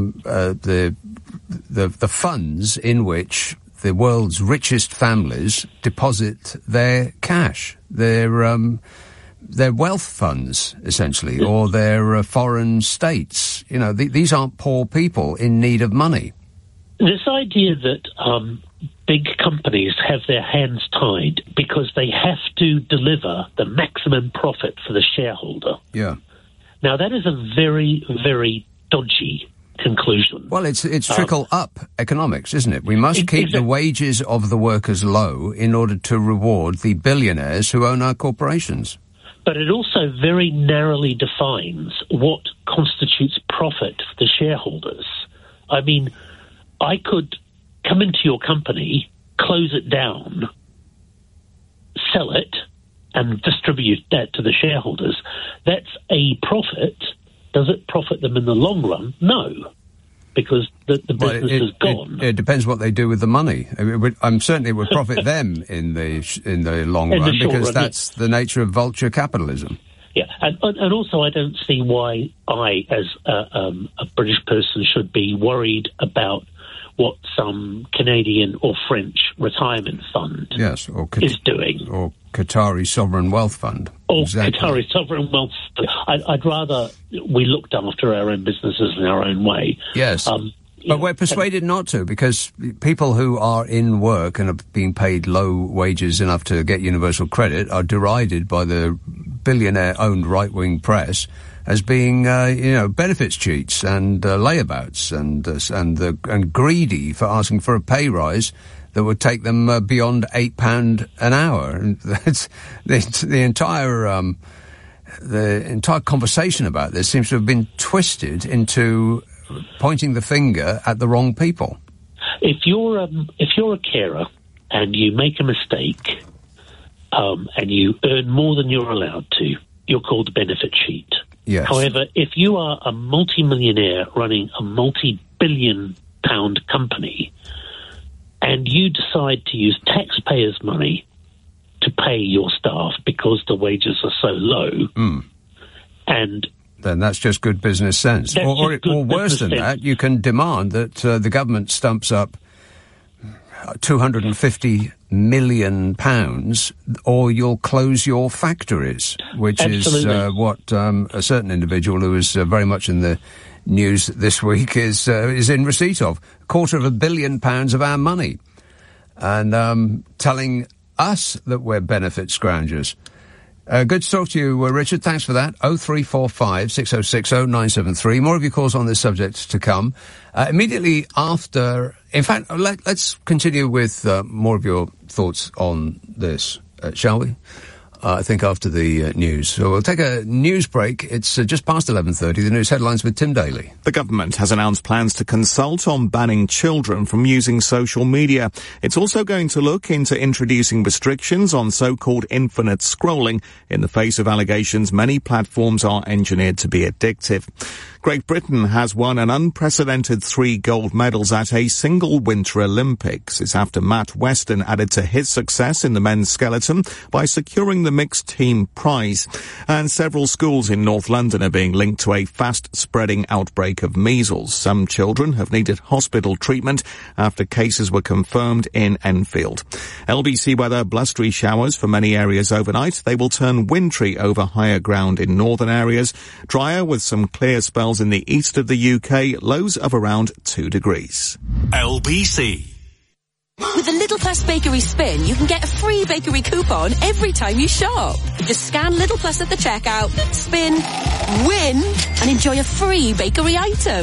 funds in which the world's richest families deposit their cash, their wealth funds, essentially, or their foreign states. You know, these aren't poor people in need of money.
This idea that big companies have their hands tied because they have to deliver the maximum profit for the shareholder.
Yeah.
Now, that is a very, very dodgy conclusion.
Well, it's trickle-up economics, isn't it? We must keep the wages of the workers low in order to reward the billionaires who own our corporations.
But it also very narrowly defines what constitutes profit for the shareholders. I mean, I could come into your company, close it down, sell it, and distribute that to the shareholders. That's a profit. Does it profit them in the long run? No, because the business is gone.
It depends what they do with the money. Certainly it would profit them in the long run, because that's the nature of vulture capitalism.
Yeah, and also I don't see why I, as a British person, should be worried about what some Canadian or French retirement fund is doing.
Or Qatari sovereign wealth fund.
Or Qatari sovereign wealth fund. I'd rather we looked after our own businesses in our own way.
Yes. But we're persuaded not to, because people who are in work and are being paid low wages enough to get universal credit are derided by the billionaire-owned right-wing press as being, benefits cheats and layabouts and greedy for asking for a pay rise that would take them beyond £8 an hour. And that's the entire conversation about this seems to have been twisted into pointing the finger at the wrong people.
If you're a carer and you make a mistake and you earn more than you're allowed to, you're called a benefit cheat.
Yes.
However, if you are a multi-millionaire running a multi-billion-pound company and you decide to use taxpayers' money to pay your staff because the wages are so low, and
then that's just good business sense. Or worse than that, you can demand that the government stumps up £250 million, or you'll close your factories, which
Absolutely.
is what a certain individual who is very much in the news this week is in receipt of. £250 million of our money, and telling us that we're benefit scroungers. Good to talk to you, Richard. Thanks for that. 0345 6060 973. More of your calls on this subject to come. Immediately after, in fact, let's continue with more of your thoughts on this, shall we? I think after the news. So we'll take a news break. It's just past 11:30. The news headlines with Tim Daly.
The government has announced plans to consult on banning children from using social media. It's also going to look into introducing restrictions on so-called infinite scrolling in the face of allegations many platforms are engineered to be addictive. Great Britain has won an unprecedented 3 gold medals at a single Winter Olympics. It's after Matt Weston added to his success in the men's skeleton by securing the mixed team prize. And several schools in North London are being linked to a fast-spreading outbreak of measles. Some children have needed hospital treatment after cases were confirmed in Enfield. LBC weather, blustery showers for many areas overnight. They will turn wintry over higher ground in northern areas. Drier with some clear spells in the east of the UK, lows of around 2 degrees.
LBC.
With the Lidl Plus Bakery Spin, you can get a free bakery coupon every time you shop. Just scan Lidl Plus at the checkout, spin, win, and enjoy a free bakery item.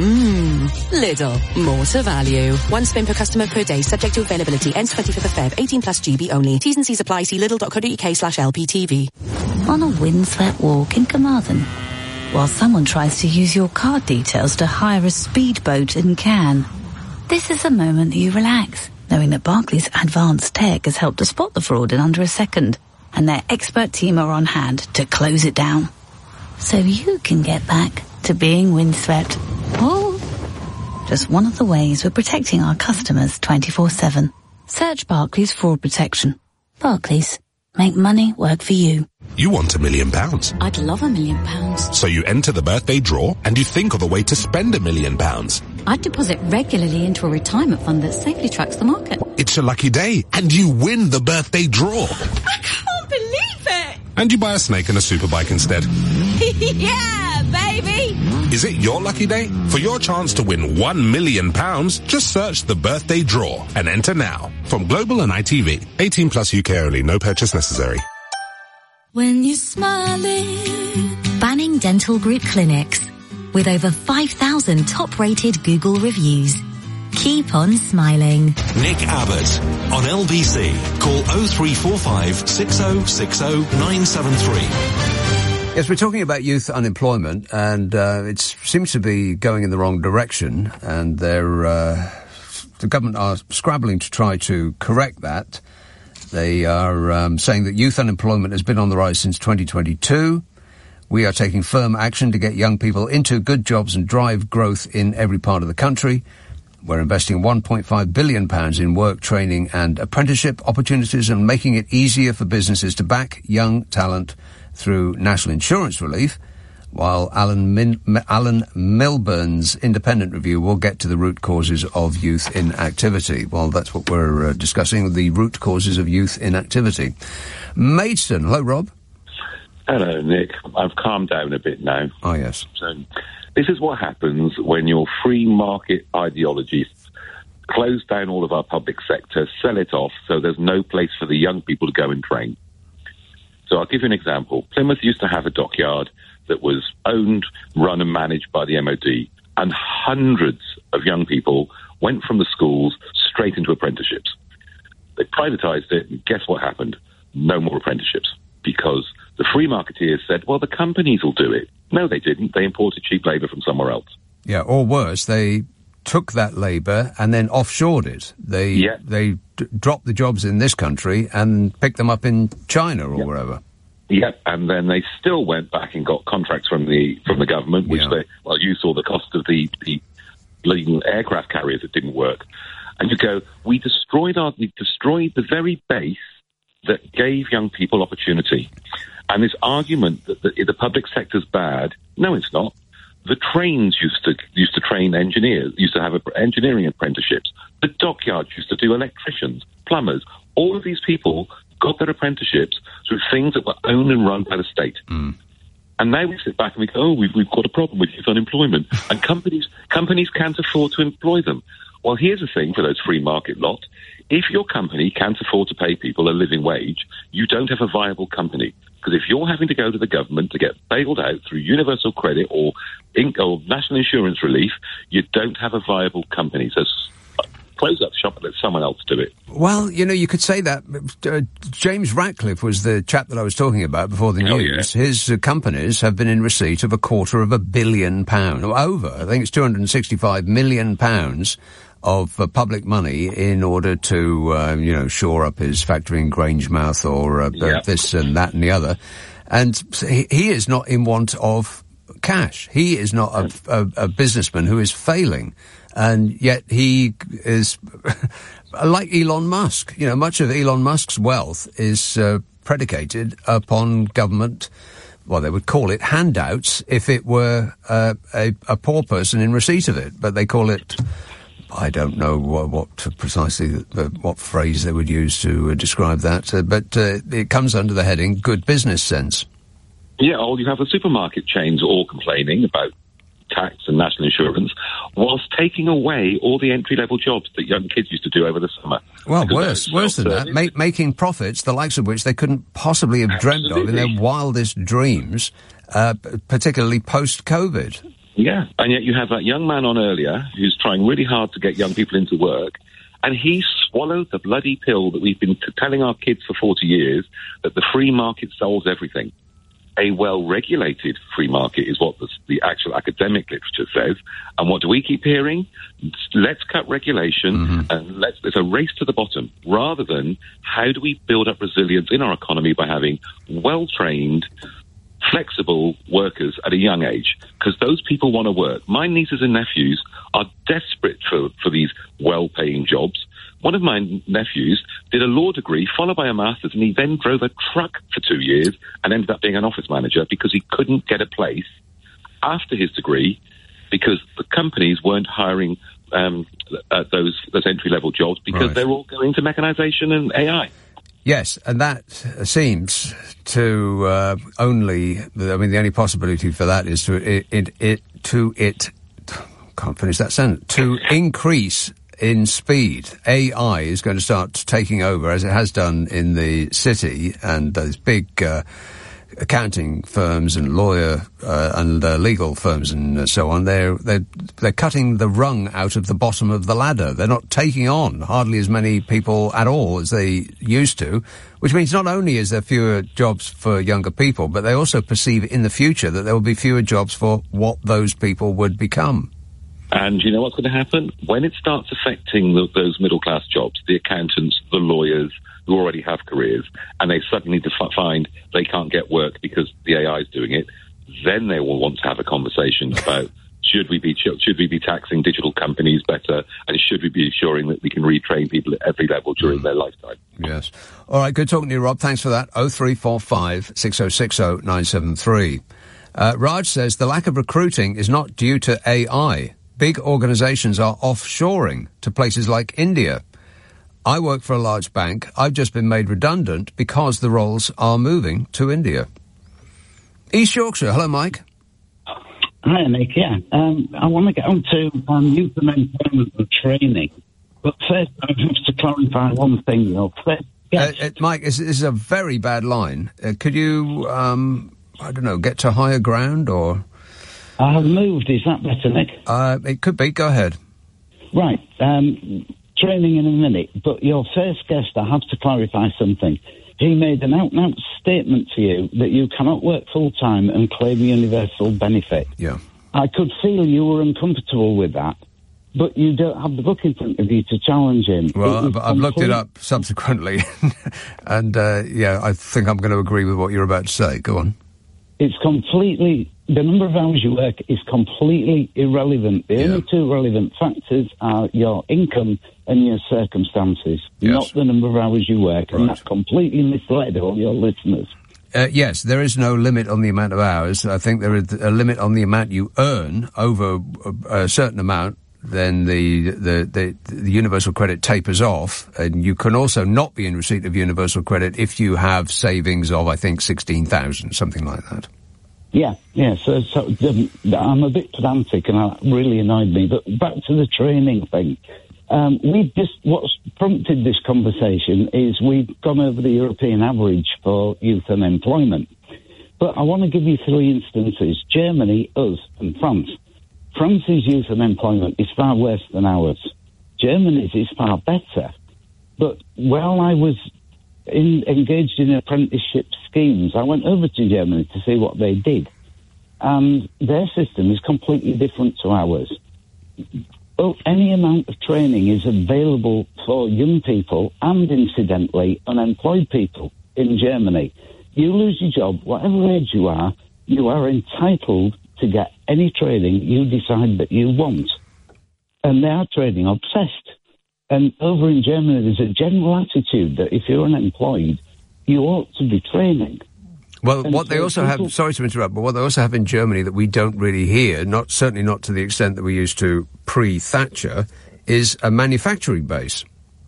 Lidl, more to value. 1 spin per customer per day, subject to availability. Ends 25th of Feb, 18 plus GB only. T's and C's apply. See lidl.co.uk/LPTV.
On a windswept walk in Carmarthen, while someone tries to use your card details to hire a speedboat in Cannes. This is a moment that you relax, knowing that Barclays Advanced Tech has helped to spot the fraud in under a second, and their expert team are on hand to close it down. So you can get back to being windswept. Oh, just one of the ways we're protecting our customers 24/7. Search Barclays Fraud Protection. Barclays. Make money work for you.
You want £1 million.
I'd love £1 million.
So you enter the birthday draw and you think of a way to spend £1 million.
I'd deposit regularly into a retirement fund that safely tracks the market.
It's a lucky day and you win the birthday draw.
I can't believe it!
And you buy a snake and a superbike instead.
Yeah, baby!
Is it your lucky day? For your chance to win £1 million, just search the birthday draw and enter now. From Global and ITV. 18 plus UK only. No purchase necessary.
When you're smiling. Banning Dental Group Clinics. With over 5,000 top-rated Google reviews. Keep on smiling.
Nick Abbott on LBC. Call 0345 6060 973.
Yes, we're talking about youth unemployment, and it seems to be going in the wrong direction, and the government are scrabbling to try to correct that. They are saying that youth unemployment has been on the rise since 2022. We are taking firm action to get young people into good jobs and drive growth in every part of the country. We're investing £1.5 billion in work, training and apprenticeship opportunities and making it easier for businesses to back young talent through national insurance relief, while Alan Milburn's independent review will get to the root causes of youth inactivity. Well, that's what we're discussing, the root causes of youth inactivity. Maidstone. Hello, Rob.
Hello, Nick. I've calmed down a bit now.
Oh, yes.
So this is what happens when your free market ideologies close down all of our public sector, sell it off, so there's no place for the young people to go and train. So I'll give you an example. Plymouth used to have a dockyard that was owned, run and managed by the MOD, and hundreds of young people went from the schools straight into apprenticeships. They privatised it, and guess what happened? No more apprenticeships, because the free marketeers said, well, the companies will do it. No, they didn't. They imported cheap labour from somewhere else.
Yeah, or worse, they took that labour and then offshored it. They dropped the jobs in this country and picked them up in China or wherever.
Yep, and then they still went back and got contracts from the government, which you saw the cost of the leading aircraft carriers that didn't work. And you go, we destroyed the very base that gave young people opportunity. And this argument that the public sector's bad, no, it's not. The trains used to train engineers, used to have engineering apprenticeships. The dockyards used to do electricians, plumbers. All of these people got their apprenticeships through things that were owned and run by the state.
Mm.
And now we sit back and we go, oh, we've got a problem with youth unemployment. And companies can't afford to employ them. Well, here's the thing for those free market lot. If your company can't afford to pay people a living wage, you don't have a viable company. Because if you're having to go to the government to get bailed out through universal credit or national insurance relief, you don't have a viable company. So close up shop and let someone else do it.
Well, you could say that. James Ratcliffe was the chap that I was talking about before the news. Yeah. His companies have been in receipt of £250 million. Over, I think it's £265 million of public money in order to, shore up his factory in Grangemouth or this and that and the other. And he is not in want of cash. He is not a businessman who is failing. And yet he is like Elon Musk. Much of Elon Musk's wealth is predicated upon government. Well, they would call it handouts if it were a poor person in receipt of it. But they call it, I don't know what precisely, what phrase they would use to describe that. But it comes under the heading good business sense.
Yeah, you have the supermarket chains all complaining about tax and national insurance, whilst taking away all the entry-level jobs that young kids used to do over the summer.
Well, worse than that, making profits, the likes of which they couldn't possibly have dreamt of in their wildest dreams, particularly post-COVID.
Yeah, and yet you have that young man on earlier who's trying really hard to get young people into work, and he swallowed the bloody pill that we've been telling our kids for 40 years, that the free market solves everything. A well-regulated free market is what the actual academic literature says. And what do we keep hearing? Let's cut regulation and there's a race to the bottom, rather than how do we build up resilience in our economy by having well-trained, flexible workers at a young age, because those people want to work. My nieces and nephews are desperate for these well-paying jobs. One of my nephews did a law degree followed by a master's, and he then drove a truck for 2 years and ended up being an office manager because he couldn't get a place after his degree because the companies weren't hiring those entry-level jobs because they're all going to mechanization and AI.
Yes, and that seems to the only possibility for that is to increase in speed. AI is going to start taking over, as it has done in the city, and those big accounting firms and lawyer and legal firms and so on, they're cutting the rung out of the bottom of the ladder. They're not taking on hardly as many people at all as they used to, which means not only is there fewer jobs for younger people, but they also perceive in the future that there will be fewer jobs for what those people would become.
And you know what's going to happen? When it starts affecting those middle-class jobs, the accountants, the lawyers, who already have careers, and they suddenly find they can't get work because the AI is doing it, then they will want to have a conversation about should we be taxing digital companies better, and should we be ensuring that we can retrain people at every level during their lifetime?
Yes. All right, good talking to you, Rob. Thanks for that. 0345 6060 973. Raj says the lack of recruiting is not due to AI. Big organisations are offshoring to places like India. I work for a large bank. I've just been made redundant because the roles are moving to India. East Yorkshire. Hello, Mike.
Hi, Nick. Yeah, I want to get on to youth and employment and training. But first, I have to clarify one thing.
Mike, this is a very bad line. Could you, get to higher ground or...
I have moved. Is that better, Nick?
It could be. Go ahead.
Right. Training in a minute. But your first guest, I have to clarify something. He made an out-and-out statement to you that you cannot work full-time and claim universal benefit.
Yeah.
I could feel you were uncomfortable with that, but you don't have the book in front of you to challenge him.
Well, I've looked it up subsequently, and, I think I'm going to agree with what you're about to say. Go on.
It's completely... The number of hours you work is completely irrelevant. The only two relevant factors are your income and your circumstances, not the number of hours you work, and that's completely misled all your listeners.
Yes, there is no limit on the amount of hours. I think there is a limit on the amount you earn over a certain amount. Then the universal credit tapers off, and you can also not be in receipt of universal credit if you have savings of, I think, 16,000, something like that.
Yeah. So I'm a bit pedantic, and that really annoyed me. But back to the training thing. What's prompted this conversation is we've gone over the European average for youth unemployment. But I want to give you three instances: Germany, us, and France. France's youth unemployment is far worse than ours. Germany's is far better. But while I was engaged in apprenticeship schemes, I went over to Germany to see what they did. And their system is completely different to ours. Any amount of training is available for young people and, incidentally, unemployed people in Germany. You lose your job, whatever age you are entitled to get any training you decide that you want. And they are training obsessed. And over in Germany, there's a general attitude that if you're unemployed, you ought to be training.
Well, what they also have, sorry to interrupt, but what they also have in Germany that we don't really hear, certainly not to the extent that we used to pre-Thatcher, is a manufacturing base.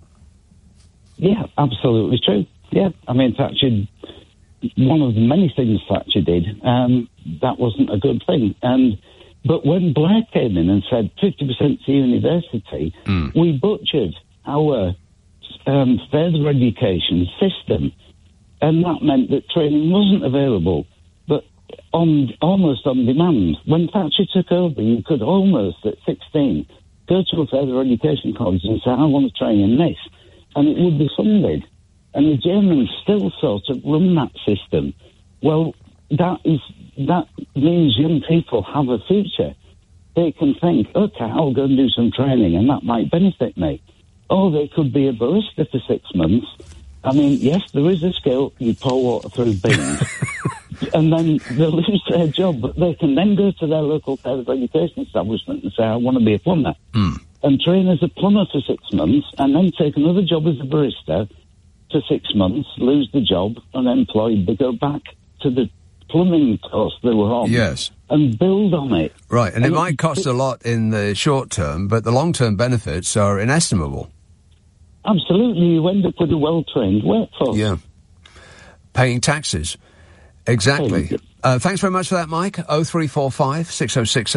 Yeah, absolutely true. Yeah, I mean, Thatcher, one of the many things Thatcher did, that wasn't a good thing. But when Blair came in and said 50% to university, we butchered our further education system. And that meant that training wasn't available, but almost on demand. When Thatcher took over, you could almost, at 16, go to a further education college and say, I want to train in this. And it would be funded. And the Germans still sort of run that system. Well, that means young people have a future. They can think, okay, I'll go and do some training and that might benefit me. Or they could be a barista for 6 months. I mean, yes, there is a skill, you pour water through beans, and then they'll lose their job, but they can then go to their local further education establishment and say, I want to be a plumber, and train as a plumber for 6 months, and then take another job as a barista for 6 months, lose the job, unemployed, they go back to the plumbing course they were on.
Yes.
And build on it.
Right, and it might cost a lot in the short term, but the long-term benefits are inestimable.
Absolutely, you end up with a well-trained workforce.
Yeah. Paying taxes. Exactly. Thanks very much for that, Mike. 0345 6060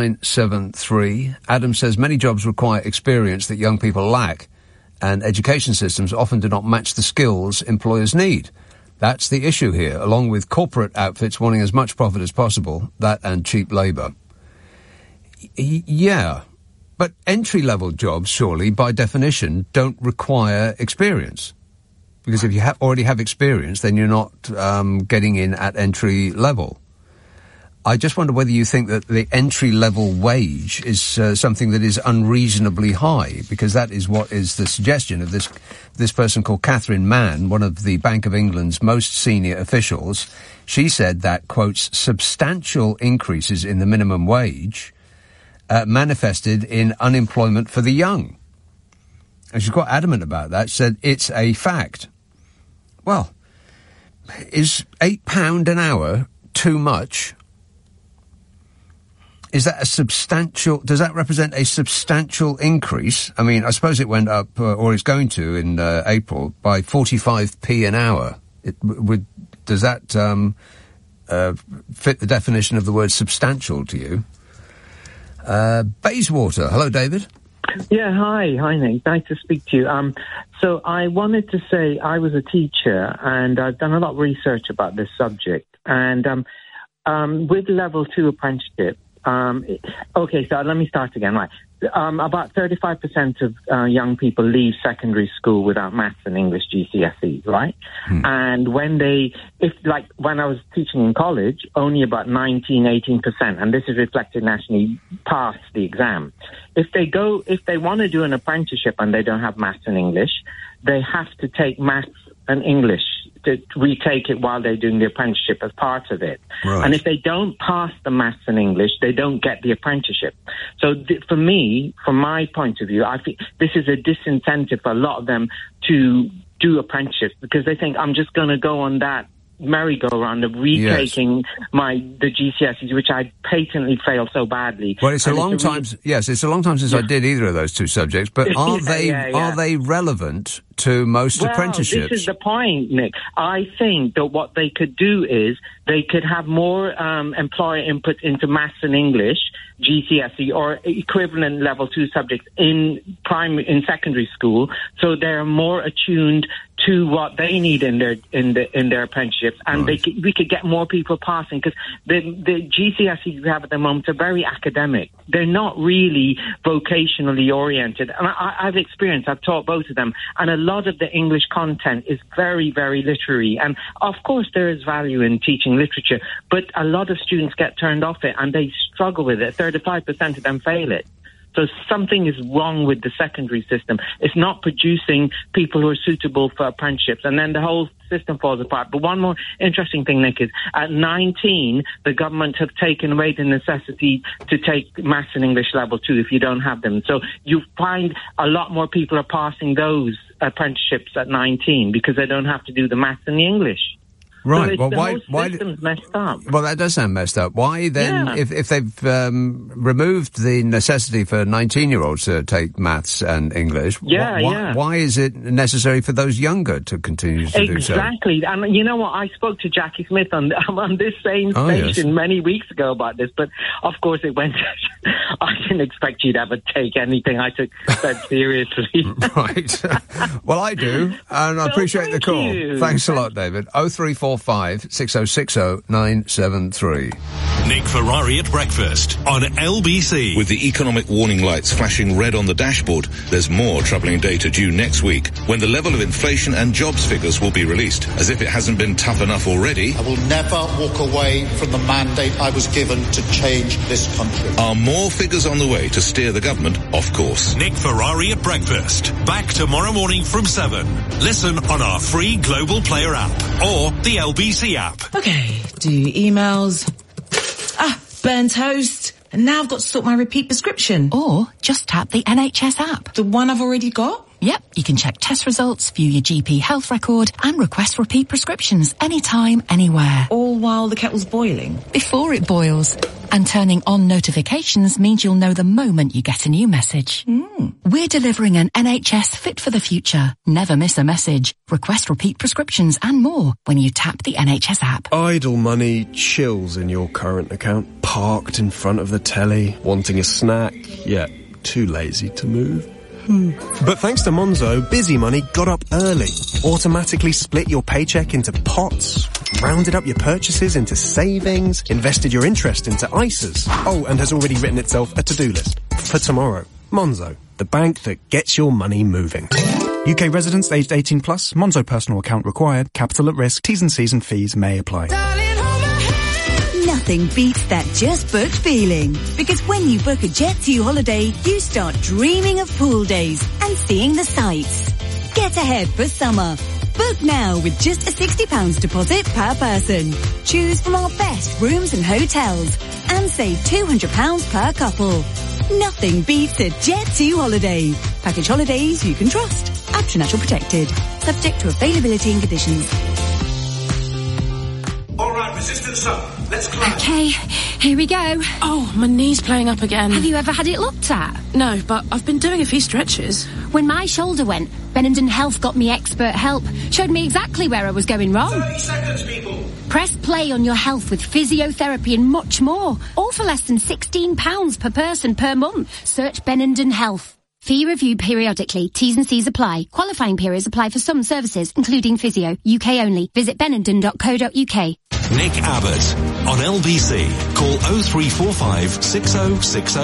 973. Adam says many jobs require experience that young people lack, and education systems often do not match the skills employers need. That's the issue here, along with corporate outfits wanting as much profit as possible, that and cheap labour. Yeah, but entry-level jobs, surely, by definition, don't require experience. Because if you already have experience, then you're not getting in at entry level. I just wonder whether you think that the entry-level wage is something that is unreasonably high, because that is what is the suggestion of this person called Catherine Mann, one of the Bank of England's most senior officials. She said that, quotes, substantial increases in the minimum wage manifested in unemployment for the young. And she's quite adamant about that. She said it's a fact. Well, is £8 an hour too much? Is that a substantial, does that represent a substantial increase? I mean, I suppose it went up, or it's going to in April, by 45p an hour. Does that fit the definition of the word substantial to you? Bayswater. Hello, David.
Yeah, hi Nick. Nice to speak to you. So I wanted to say I was a teacher and I've done a lot of research about this subject. And with level 2 apprenticeship, okay, so let me start again. Right. About 35% of young people leave secondary school without maths and English GCSE, right? And when when I was teaching in college, only about 18%, and this is reflected nationally, pass the exam. If they want to do an apprenticeship and they don't have maths and English, they have to take maths and English to retake it while they're doing the apprenticeship as part of it. Right. And if they don't pass the maths and English, they don't get the apprenticeship. So for me, from my point of view, I think this is a disincentive for a lot of them to do apprenticeships because they think I'm just going to go on that merry-go-round of retaking the GCSEs, which I patently failed so badly.
Well, it's a long time since I did either of those two subjects, but are they relevant to most apprenticeships?
This is the point, Nick. I think that what they could do is they could have more employer input into maths and English, GCSE, or equivalent level 2 subjects in secondary school, so they're more attuned to what they need in their apprenticeships, and we could get more people passing, because the GCSEs we have at the moment are very academic. They're not really vocationally oriented, and I've taught both of them, and a lot of the English content is very, very literary, and of course there is value in teaching literature, but a lot of students get turned off it and they struggle with it. 35% of them fail it. So something is wrong with the secondary system. It's not producing people who are suitable for apprenticeships, and then the whole system falls apart. But one more interesting thing, Nick, is at 19, the government have taken away the necessity to take maths and English level 2 if you don't have them. So you find a lot more people are passing those apprenticeships at 19 because they don't have to do the maths and the English.
Right.
So why system's messed up.
Well, that does sound messed up. Why then, if they've removed the necessity for 19-year-olds to take maths and English, why is it necessary for those younger to continue to do so?
Exactly. And you know what? I spoke to Jackie Smith on this same station many weeks ago about this, but of course it went. I didn't expect you to ever take anything I said seriously.
Right. Well, I do, and I appreciate the call. Thanks a lot, David. 0345 6060 973.
Nick Ferrari at breakfast on LBC.
With the economic warning lights flashing red on the dashboard, there's more troubling data due next week when the level of inflation and jobs figures will be released. As if it hasn't been tough enough already.
I will never walk away from the mandate I was given to change this country.
Are more figures on the way to steer the government off course?
Nick Ferrari at breakfast. Back tomorrow morning from 7. Listen on our free Global Player app or the LBC app.
Okay, do emails. Burnt toast. And now I've got to sort my repeat prescription.
Or just tap the NHS app.
The one I've already got?
Yep, you can check test results, view your GP health record, and request repeat prescriptions anytime, anywhere.
All while the kettle's boiling?
Before it boils. And turning on notifications means you'll know the moment you get a new message. We're delivering an NHS fit for the future. Never miss a message. Request repeat prescriptions and more when you tap the NHS app.
Idle money chills in your current account, parked in front of the telly, wanting a snack, yet too lazy to move. But thanks to Monzo, Busy Money got up early, automatically split your paycheck into pots, rounded up your purchases into savings, invested your interest into ISAs. Oh, and has already written itself a to-do list for tomorrow. Monzo, the bank that gets your money moving.
UK residents aged 18 plus, Monzo personal account required, capital at risk, T's and C's and fees may apply.
Nothing beats that just booked feeling. Because when you book a Jet2 holiday, you start dreaming of pool days and seeing the sights. Get ahead for summer. Book now with just a £60 deposit per person. Choose from our best rooms and hotels and save £200 per couple. Nothing beats a Jet2 holiday. Package holidays you can trust. Action Natural protected. Subject to availability and conditions.
All right, resistance up. Let's climb.
Okay, here we go.
Oh, my knee's playing up again.
Have you ever had it looked at?
No, but I've been doing a few stretches.
When my shoulder went, Benenden Health got me expert help. Showed me exactly where I was going wrong.
30 seconds, people.
Press play on your health with physiotherapy and much more. All for less than £16 per person per month. Search Benenden Health. Fee reviewed periodically. T's and C's apply. Qualifying periods apply for some services, including physio. UK only. Visit benenden.co.uk.
Nick Abbott on LBC. Call 0345 6060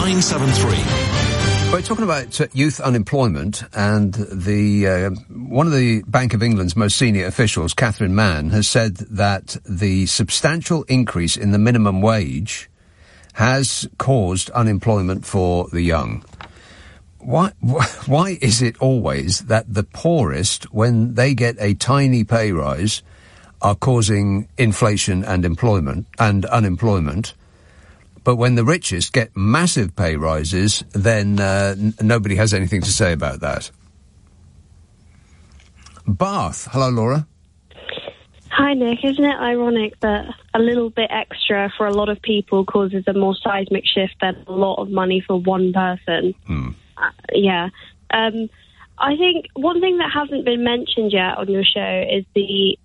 973.
We're talking about youth unemployment, and the one of the Bank of England's most senior officials, Catherine Mann, has said that the substantial increase in the minimum wage has caused unemployment for the young. Why is it always that the poorest, when they get a tiny pay rise, are causing inflation and unemployment, but when the richest get massive pay rises, then nobody has anything to say about that? Bath. Hello, Laura.
Hi, Nick. Isn't it ironic that a little bit extra for a lot of people causes a more seismic shift than a lot of money for one person? Yeah. I think one thing that hasn't been mentioned yet on your show is the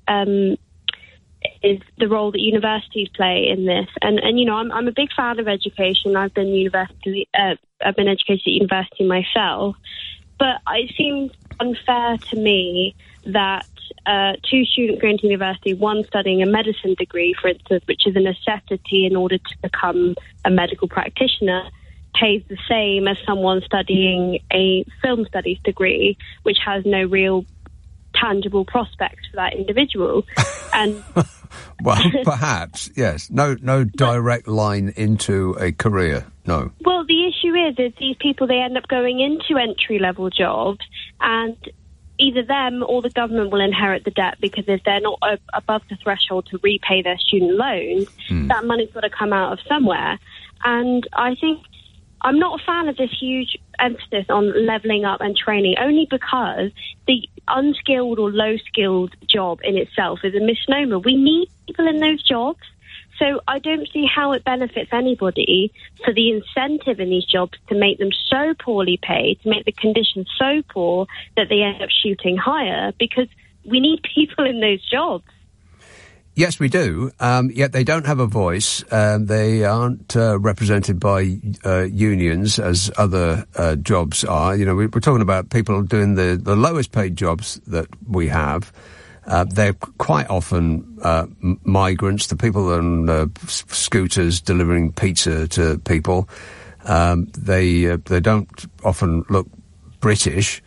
role that universities play in this. And you know, I'm a big fan of education. I've been educated at university myself, but it seems unfair to me that two students going to university, one studying a medicine degree, for instance, which is a necessity in order to become a medical practitioner, pays the same as someone studying a film studies degree, which has no real tangible prospects for that individual. And
well, perhaps, yes. No direct line into a career, no.
Well, the issue is these people, they end up going into entry-level jobs, and either them or the government will inherit the debt, because if they're not above the threshold to repay their student loans, that money's got to come out of somewhere. And I think I'm not a fan of this huge emphasis on levelling up and training, only because the unskilled or low-skilled job in itself is a misnomer. We need people in those jobs. So I don't see how it benefits anybody for the incentive in these jobs to make them so poorly paid, to make the conditions so poor that they end up shooting higher, because we need people in those jobs.
Yes, we do. Yet they don't have a voice. They aren't represented by unions as other jobs are. You know, we're talking about people doing the lowest paid jobs that we have. They're quite often migrants, the people on scooters delivering pizza to people. They don't often look British.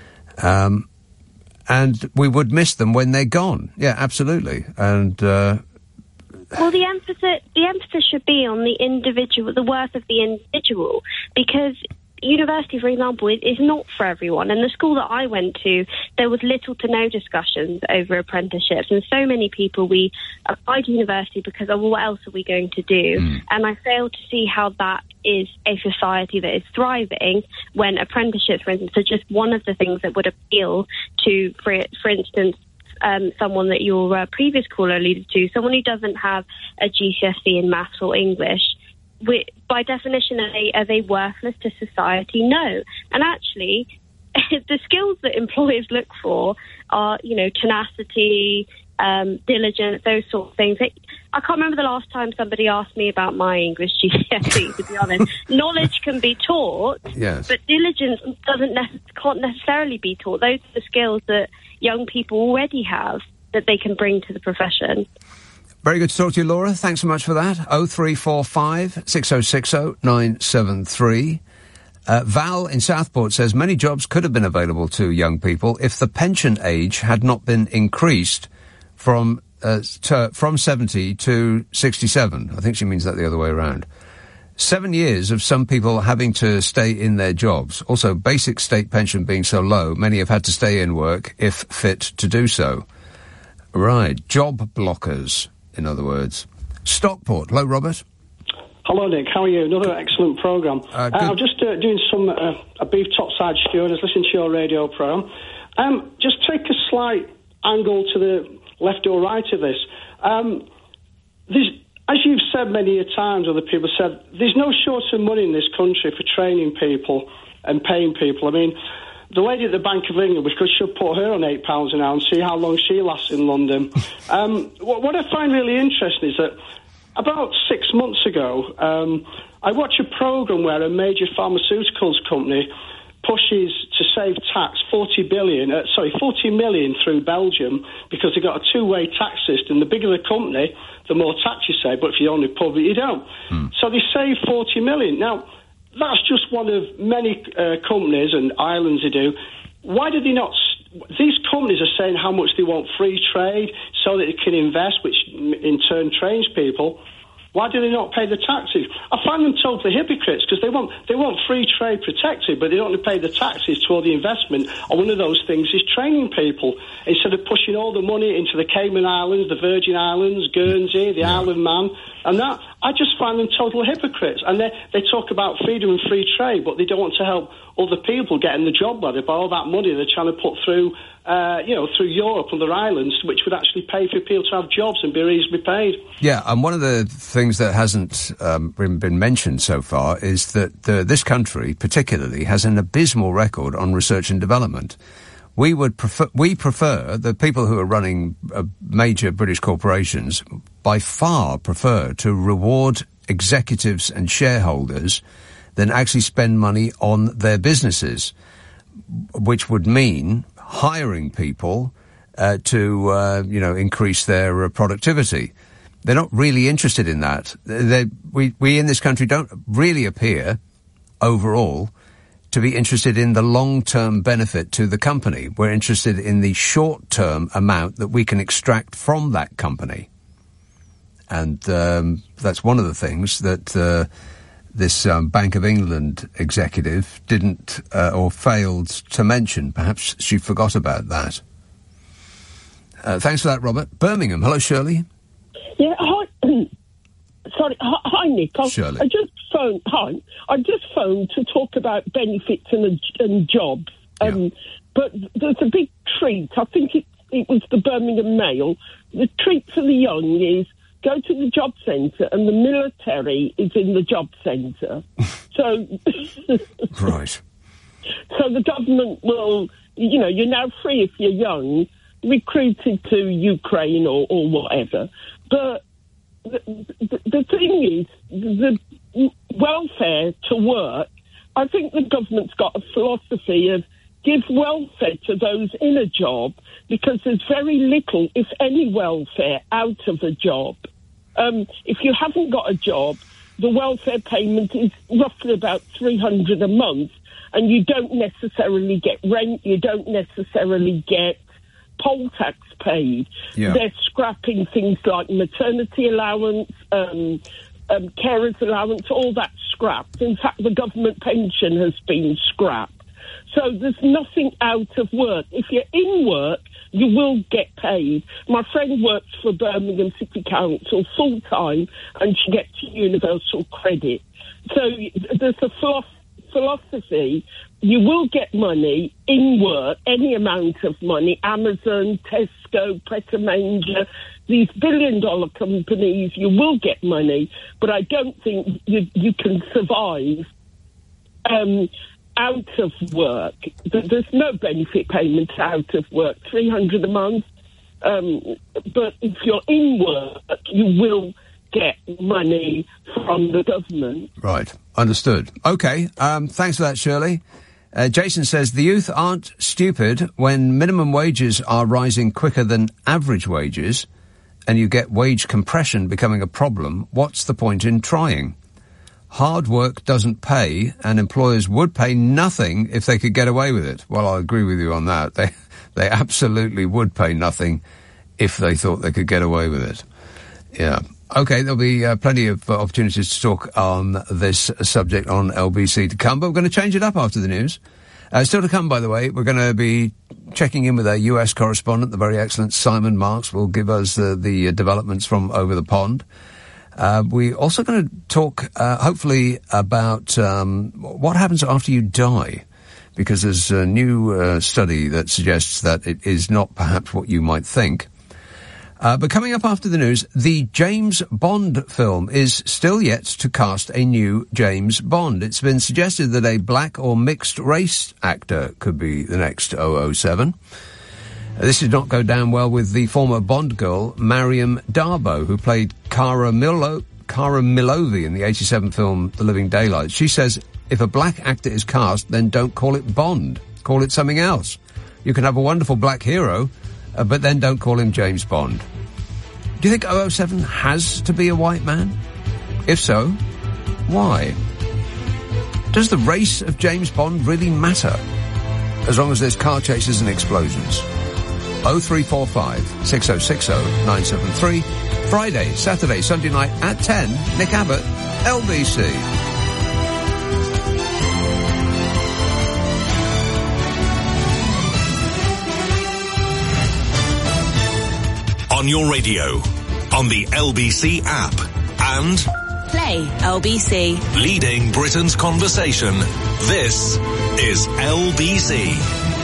And we would miss them when they're gone. Yeah, absolutely. And
well, the emphasis should be on the individual, the worth of the individual, because university, for example, is not for everyone. And the school that I went to, there was little to no discussions over apprenticeships, and so many people, we applied to university because, oh, well, what else are we going to do? And I fail to see how that is a society that is thriving when apprenticeships, for instance, are just one of the things that would appeal to, for instance, someone that your previous caller alluded to, someone who doesn't have a GCSE in maths or English. By definition, are they worthless to society? No. And actually, the skills that employers look for are, you know, tenacity, diligence, those sort of things. I can't remember the last time somebody asked me about my English GCSE, to be honest. Knowledge can be taught,
yes,
but diligence can't necessarily be taught. Those are the skills that young people already have that they can bring to the profession.
Very good to talk to you, Laura. Thanks so much for that. 0345 6060 973. Val in Southport says many jobs could have been available to young people if the pension age had not been increased from 70 to 67. I think she means that the other way around. 7 years of some people having to stay in their jobs. Also, basic state pension being so low, many have had to stay in work if fit to do so. Right. Job blockers, in other words. Stockport. Hello, Robert.
Hello, Nick. How are you? Another excellent programme. I'm just doing some a brief topside stewardess, listening to your radio programme. Just take a slight angle to the left or right of this. As you've said many a times, other people said, there's no shortage of money in this country for training people and paying people. I mean, the lady at the Bank of England, we should put her on £8 an hour and see how long she lasts in London. What I find really interesting is that about 6 months ago, I watched a programme where a major pharmaceuticals company pushes to save tax 40 million through Belgium because they've got a two-way tax system. The bigger the company, the more tax you save, but if you own a pub, you don't. So they save 40 million. Now, that's just one of many companies and islands they do. Why do they not... These companies are saying how much they want free trade so that they can invest, which in turn trains people. Why do they not pay the taxes? I find them totally hypocrites because they want free trade protected, but they don't want to pay the taxes to all the investment. And one of those things is training people instead of pushing all the money into the Cayman Islands, the Virgin Islands, Guernsey, the Isle of Man, and that. I just find them total hypocrites. And they talk about freedom and free trade, but they don't want to help other people get in the job ladder by all that money they're trying to put through, through Europe and other islands, which would actually pay for people to have jobs and be reasonably paid.
Yeah, and one of the things that hasn't been mentioned so far is that this country, particularly, has an abysmal record on research and development. We prefer the people who are running major British corporations by far prefer to reward executives and shareholders than actually spend money on their businesses, which would mean hiring people to increase their productivity. They're not really interested in that. We in this country don't really appear, overall, to be interested in the long-term benefit to the company. We're interested in the short-term amount that we can extract from that company. And that's one of the things that this Bank of England executive didn't or failed to mention. Perhaps she forgot about that. Thanks for that, Robert. Birmingham. Hello, Shirley.
Yeah, hi. Sorry, hi, Nick.
Shirley.
I just phoned to talk about benefits and jobs. But there's a big treat. I think it was the Birmingham Mail. The treat for the young is go to the job centre and the military is in the job centre. So...
Right.
So the government will, you're now free if you're young, recruited to Ukraine or whatever. But the thing is, the welfare to work, I think the government's got a philosophy of give welfare to those in a job because there's very little, if any, welfare out of a job. If you haven't got a job, the welfare payment is roughly about $300 a month, and you don't necessarily get rent, you don't necessarily get poll tax paid.
Yeah.
They're scrapping things like maternity allowance, carers allowance, all that scrapped. In fact, the government pension has been scrapped. So there's nothing out of work. If you're in work, you will get paid. My friend works for Birmingham City Council full-time, and she gets universal credit. So there's a philosophy, you will get money in work, any amount of money, Amazon, Tesco, Pret A Manger, these billion-dollar companies, you will get money, but I don't think you can survive out of work. There's no benefit payments out of work, $300 a month. But if you're in work, you will get money from the government.
Right. Understood. OK. Thanks for that, Shirley. Jason says the youth aren't stupid when minimum wages are rising quicker than average wages and you get wage compression becoming a problem. What's the point in trying? Hard work doesn't pay, and employers would pay nothing if they could get away with it. Well, I agree with you on that. They absolutely would pay nothing if they thought they could get away with it. Yeah. OK, there'll be plenty of opportunities to talk on this subject on LBC to come, but we're going to change it up after the news. Still to come, by the way, we're going to be checking in with our US correspondent, the very excellent Simon Marks, will give us the developments from over the pond. We're also going to talk, hopefully, about what happens after you die, because there's a new study that suggests that it is not perhaps what you might think. But coming up after the news, the James Bond film is still yet to cast a new James Bond. It's been suggested that a black or mixed race actor could be the next 007. This did not go down well with the former Bond girl, Mariam Darbo, who played Cara Milovi in the 87 film The Living Daylights. She says, if a black actor is cast, then don't call it Bond. Call it something else. You can have a wonderful black hero, but then don't call him James Bond. Do you think 007 has to be a white man? If so, why? Does the race of James Bond really matter? As long as there's car chases and explosions. 0345 6060 973. Friday, Saturday, Sunday night at 10. Nick Abbott, LBC.
On your radio, on the LBC app, and
Play LBC.
Leading Britain's conversation. This is LBC.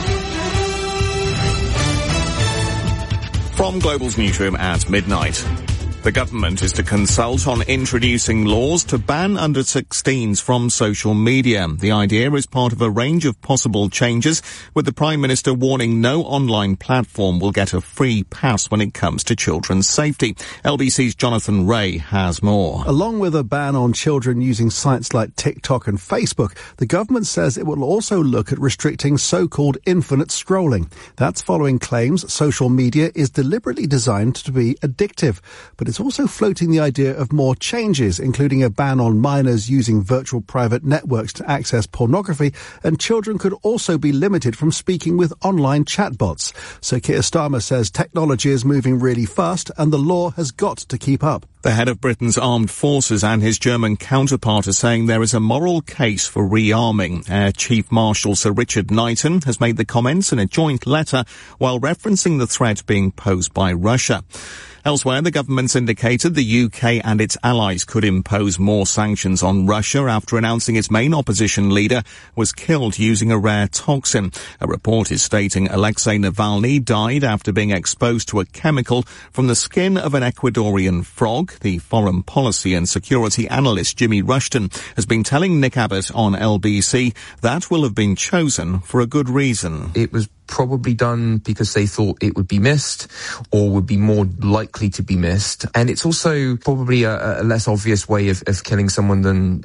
From Global's newsroom at midnight. The government is to consult on introducing laws to ban under-16s from social media. The idea is part of a range of possible changes, with the Prime Minister warning no online platform will get a free pass when it comes to children's safety. LBC's Jonathan Ray has more.
Along with a ban on children using sites like TikTok and Facebook, the government says it will also look at restricting so-called infinite scrolling. That's following claims social media is deliberately designed to be addictive. But it's also floating the idea of more changes, including a ban on minors using virtual private networks to access pornography, and children could also be limited from speaking with online chatbots. So Keir Starmer says technology is moving really fast and the law has got to keep up.
The head of Britain's armed forces and his German counterpart are saying there is a moral case for rearming. Air Chief Marshal Sir Richard Knighton has made the comments in a joint letter while referencing the threat being posed by Russia. Elsewhere, the government's indicated the UK and its allies could impose more sanctions on Russia after announcing its main opposition leader was killed using a rare toxin. A report is stating Alexei Navalny died after being exposed to a chemical from the skin of an Ecuadorian frog. The foreign policy and security analyst Jimmy Rushton has been telling Nick Abbott on LBC that will have been chosen for a good reason.
It was probably done because they thought it would be missed or would be more likely to be missed. And it's also probably a less obvious way of killing someone than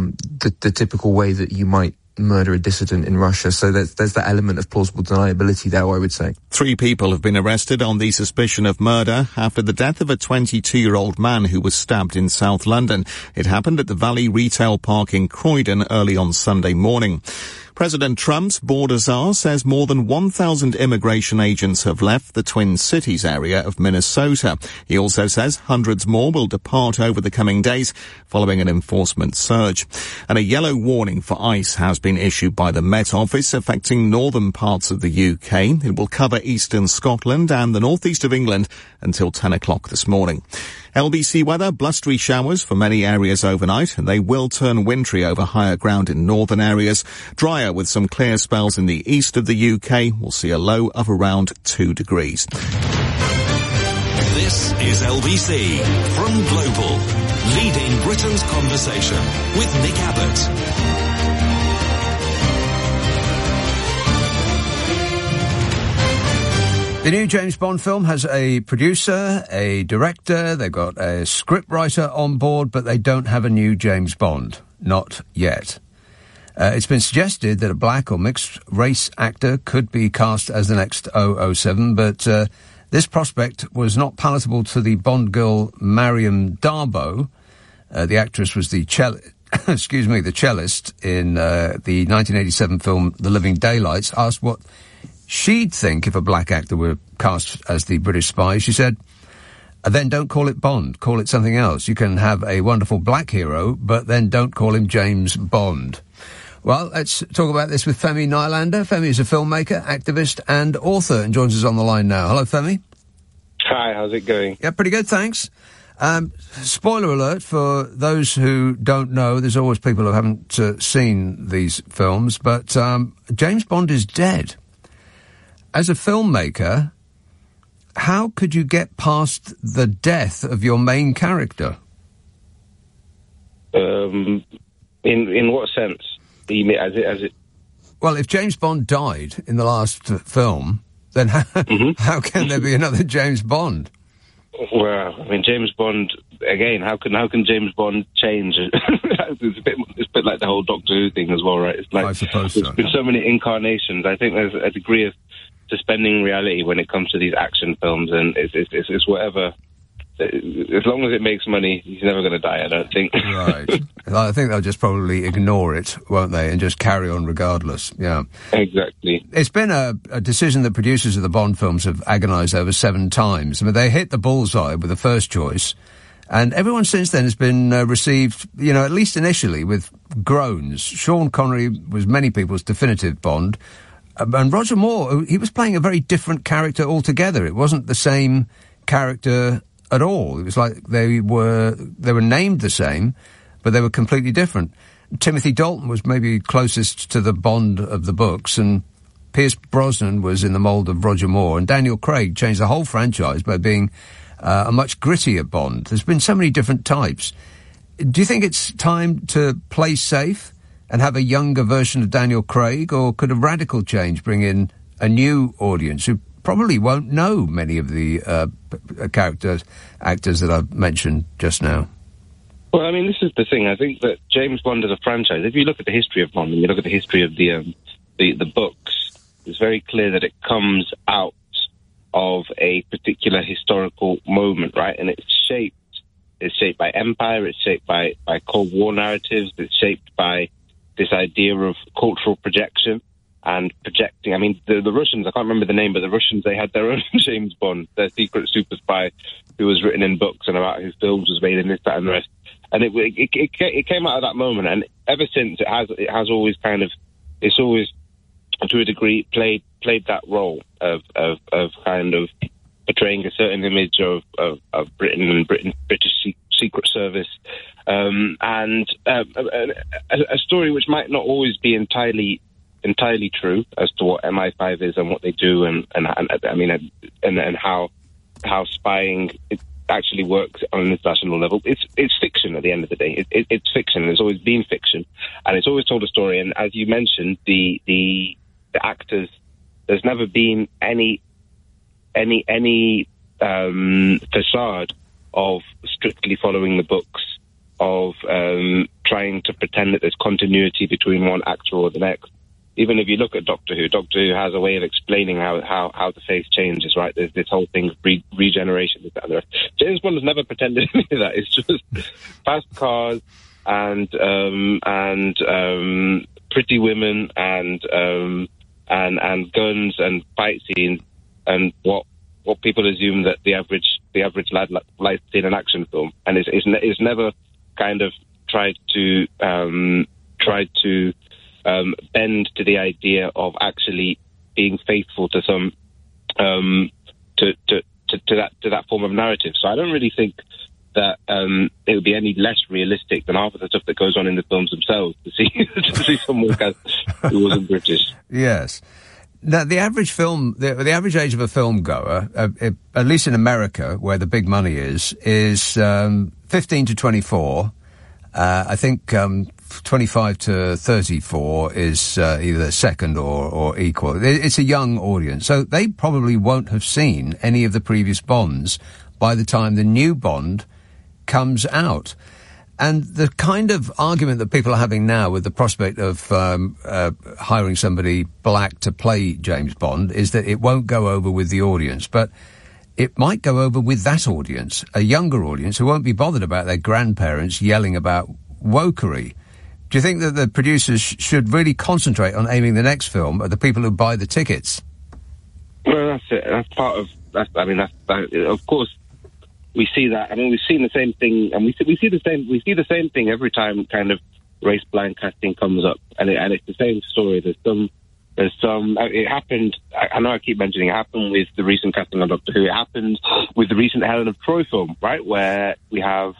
the typical way that you might murder a dissident in Russia. So there's that element of plausible deniability there, I would say.
3 people have been arrested on the suspicion of murder after the death of a 22-year-old man who was stabbed in South London. It happened at the Valley Retail Park in Croydon early on Sunday morning. President Trump's border czar says more than 1,000 immigration agents have left the Twin Cities area of Minnesota. He also says hundreds more will depart over the coming days following an enforcement surge. And a yellow warning for ice has been issued by the Met Office affecting northern parts of the UK. It will cover eastern Scotland and the northeast of England until 10 o'clock this morning. LBC weather, blustery showers for many areas overnight, and they will turn wintry over higher ground in northern areas. Drier with some clear spells in the east of the UK. We'll see a low of around 2 degrees.
This is LBC from Global, leading Britain's conversation with Nick Abbott.
The new James Bond film has a producer, a director, they've got a scriptwriter on board, but they don't have a new James Bond. Not yet. It's been suggested that a black or mixed-race actor could be cast as the next 007, but this prospect was not palatable to the Bond girl Mariam Darbo. The actress was the the cellist in the 1987 film The Living Daylights. Asked what she'd think if a black actor were cast as the British spy. She said, then don't call it Bond, call it something else. You can have a wonderful black hero, but then don't call him James Bond. Well, let's talk about this with Femi Nylander. Femi is a filmmaker, activist and author and joins us on the line now. Hello, Femi.
Hi, how's it going?
Yeah, pretty good, thanks. Spoiler alert for those who don't know, there's always people who haven't seen these films, but James Bond is dead. As a filmmaker, how could you get past the death of your main character?
In what sense? You mean as it?
Well, if James Bond died in the last film, then how can there be another James Bond?
Well, I mean, James Bond again. How can James Bond change? It's a bit like the whole Doctor Who thing as well, right? It's like
I suppose
there's been so many incarnations. I think there's a degree of suspending reality when it comes to these action films, and it's whatever. As long as it makes money, he's never going to die, I don't think.
Right. I think they'll just probably ignore it, won't they, and just carry on regardless. Yeah.
Exactly.
It's been a decision that producers of the Bond films have agonised over 7 times. I mean, they hit the bullseye with the first choice, and everyone since then has been received, at least initially, with groans. Sean Connery was many people's definitive Bond, and Roger Moore, he was playing a very different character altogether. It wasn't the same character at all. It was like they were named the same, but they were completely different. Timothy Dalton was maybe closest to the Bond of the books, and Pierce Brosnan was in the mould of Roger Moore, and Daniel Craig changed the whole franchise by being a much grittier Bond. There's been so many different types. Do you think it's time to play safe and have a younger version of Daniel Craig, or could a radical change bring in a new audience who probably won't know many of the actors that I've mentioned just now?
Well, I mean, this is the thing. I think that James Bond as a franchise, if you look at the history of Bond and you look at the history of the books, it's very clear that it comes out of a particular historical moment, right? And it's shaped by empire, it's shaped by Cold War narratives, it's shaped by this idea of cultural projection. And projecting, I mean, the Russians, I can't remember the name, but the Russians, they had their own James Bond, their secret super spy, who was written in books and about his films was made in this, that, and the rest. And it came out of that moment, and ever since it has always it's always to a degree played that role of kind of portraying a certain image of Britain and British Secret Service, and a story which might not always be entirely true as to what MI5 is and what they do, and how spying actually works on an international level. It's fiction at the end of the day. It's fiction, and it's always been fiction, and it's always told a story. And as you mentioned, the actors, there's never been any facade of strictly following the books, of trying to pretend that there's continuity between one actor or the next. Even if you look at Doctor Who has a way of explaining how the face changes, right? There's this whole thing of regeneration, this, that, and the rest. James Bond has never pretended any of that. It's just fast cars and pretty women and guns and fight scenes, and what people assume that the average lad likes in an action film, and it's never kind of tried to bend to the idea of actually being faithful to some to that form of narrative. So I don't really think that it would be any less realistic than half of the stuff that goes on in the films themselves to see someone who wasn't British.
Yes. Now, the average age of a film goer, at least in America, where the big money is 15 to 24. I think 25 to 34 is either second or equal. It's a young audience, so they probably won't have seen any of the previous Bonds by the time the new Bond comes out. And the kind of argument that people are having now with the prospect of hiring somebody black to play James Bond is that it won't go over with the audience. But it might go over with that audience, a younger audience who won't be bothered about their grandparents yelling about wokery. Do you think that the producers should really concentrate on aiming the next film at the people who buy the tickets?
Well, that's it. That's part of... of course... We see that. I mean, we've seen the same thing, and we see the same thing every time kind of race-blind casting comes up, and it's the same story. There's some. It happened. I know I keep mentioning it happened with the recent casting on Doctor Who. It happened with the recent Helen of Troy film, right, where we have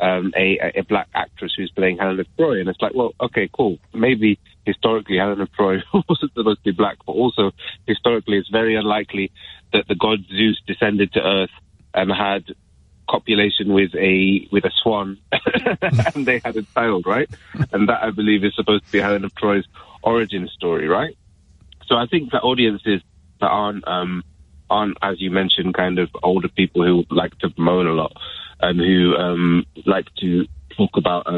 a black actress who's playing Helen of Troy, and it's like, well, okay, cool. Maybe historically Helen of Troy wasn't supposed to be black, but also historically it's very unlikely that the god Zeus descended to Earth and had copulation with a swan and they had a child, right? And that, I believe, is supposed to be Helen of Troy's origin story, right? So I think that audiences that aren't, as you mentioned, kind of older people who like to moan a lot and who like to talk about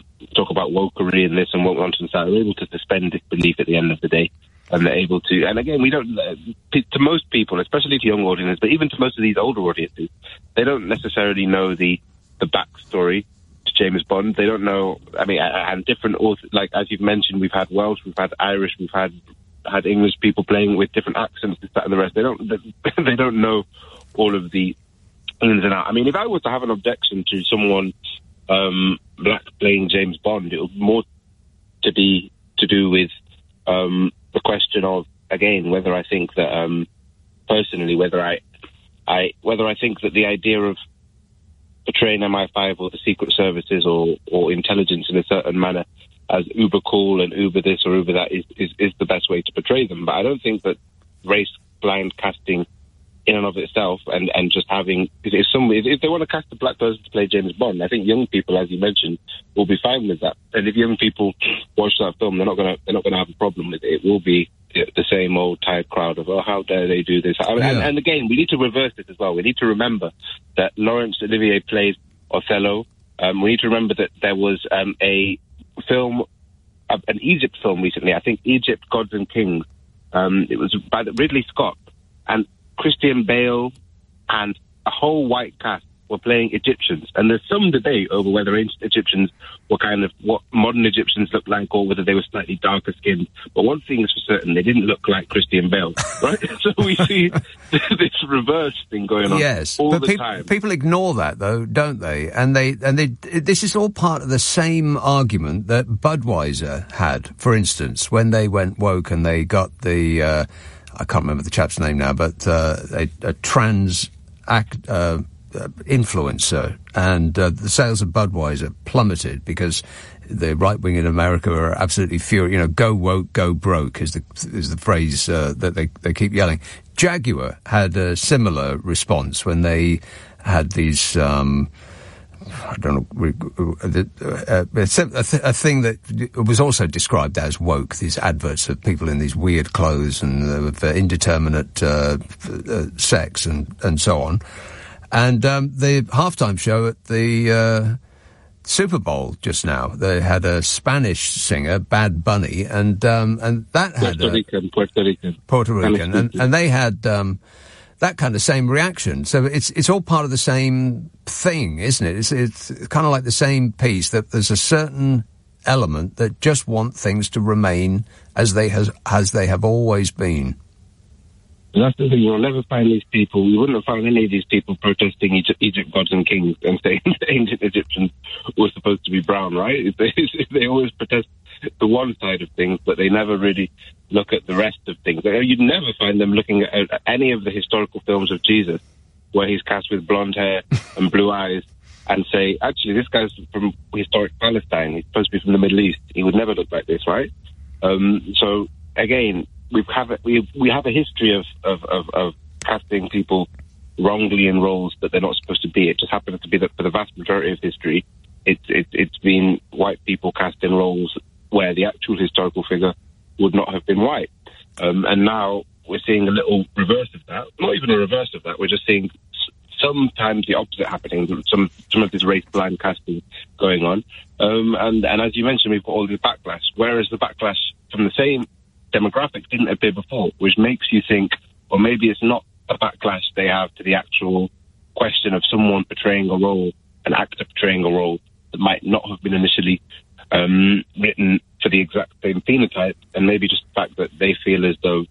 wokery and this and what nonsense, are able to suspend disbelief at the end of the day. And they're able to, and again, we don't, to most people, especially to young audiences, but even to most of these older audiences, they don't necessarily know the backstory to James Bond. They don't know, I mean, and different authors, like as you've mentioned, we've had Welsh, we've had Irish, we've had English people playing with different accents, this, that, and the rest. They don't know all of the ins and outs. I mean, if I was to have an objection to someone black playing James Bond, it would more to do with the question of, again, whether I think that personally, whether I think that the idea of portraying MI5 or the secret services or intelligence in a certain manner as uber cool and uber this or uber that is the best way to portray them. But I don't think that race blind casting in and of itself and just having, if they want to cast a black person to play James Bond, I think young people, as you mentioned, will be fine with that. And if young people watch that film, they're not going to have a problem with it. It will be the same old tired crowd of, oh, how dare they do this? And again, we need to reverse this as well. We need to remember that Laurence Olivier played Othello. We need to remember that there was a film, an Egypt film recently, I think Egypt, Gods and Kings. It was by Ridley Scott. And Christian Bale and a whole white cast were playing Egyptians. And there's some debate over whether ancient Egyptians were kind of what modern Egyptians looked like or whether they were slightly darker skinned. But one thing is for certain, they didn't look like Christian Bale, right? So we see this reverse thing going on all the time.
People ignore that, though, don't they? And this is all part of the same argument that Budweiser had, for instance, when they went woke and they got the... I can't remember the chap's name now, but a trans influencer, and the sales of Budweiser plummeted because the right wing in America are absolutely furious. You know, go woke, go broke is the phrase that they keep yelling. Jaguar had a similar response when they had these. I don't know, a thing that was also described as woke, these adverts of people in these weird clothes and of indeterminate sex and so on. And the halftime show at the Super Bowl just now, they had a Spanish singer, Bad Bunny, and that had... Puerto Rican. And they had... that kind of same reaction. So it's all part of the same thing, isn't it? It's kind of like the same piece, that there's a certain element that just want things to remain as they have always been.
That's the thing. You'll never find these people. You wouldn't have found any of these people protesting Egypt gods and kings and saying the ancient Egyptians were supposed to be brown, right? They always protest the one side of things, but they never really look at the rest of things. You'd never find them looking at any of the historical films of Jesus where he's cast with blonde hair and blue eyes and say, actually, this guy's from historic Palestine. He's supposed to be from the Middle East. He would never look like this, right? So, again, we have a history of casting people wrongly in roles that they're not supposed to be. It just happens to be that for the vast majority of history, it's been white people cast in roles where the actual historical figure would not have been white. And now we're seeing a little reverse of that. Not even a reverse of that. We're just seeing sometimes the opposite happening. Some of this race-blind casting going on. And as you mentioned, we've got all this backlash. Whereas the backlash from the same demographic didn't appear before, which makes you think, well, maybe it's not a backlash they have to the actual question of someone portraying a role, an actor portraying a role that might not have been initially written for the exact same phenotype, and maybe just the fact that they feel as though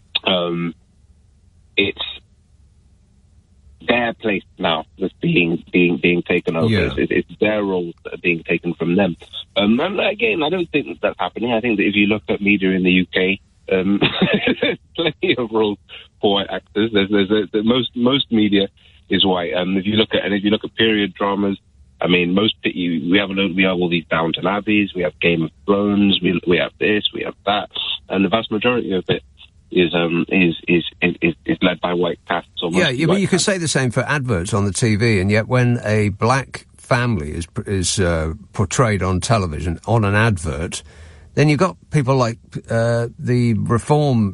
it's their place now that's being taken over.
Yeah.
It's their roles that are being taken from them. And again, I don't think that's happening. I think that if you look at media in the UK, there's plenty of roles for white actors. Most media is white. If you look at period dramas, I mean, we have all these Downton Abbeys, we have Game of Thrones, we have this, we have that, and the vast majority of it is led by white casts.
Yeah, but you could say the same for adverts on the TV, and yet when a black family is portrayed on television on an advert, then you've got people like the Reform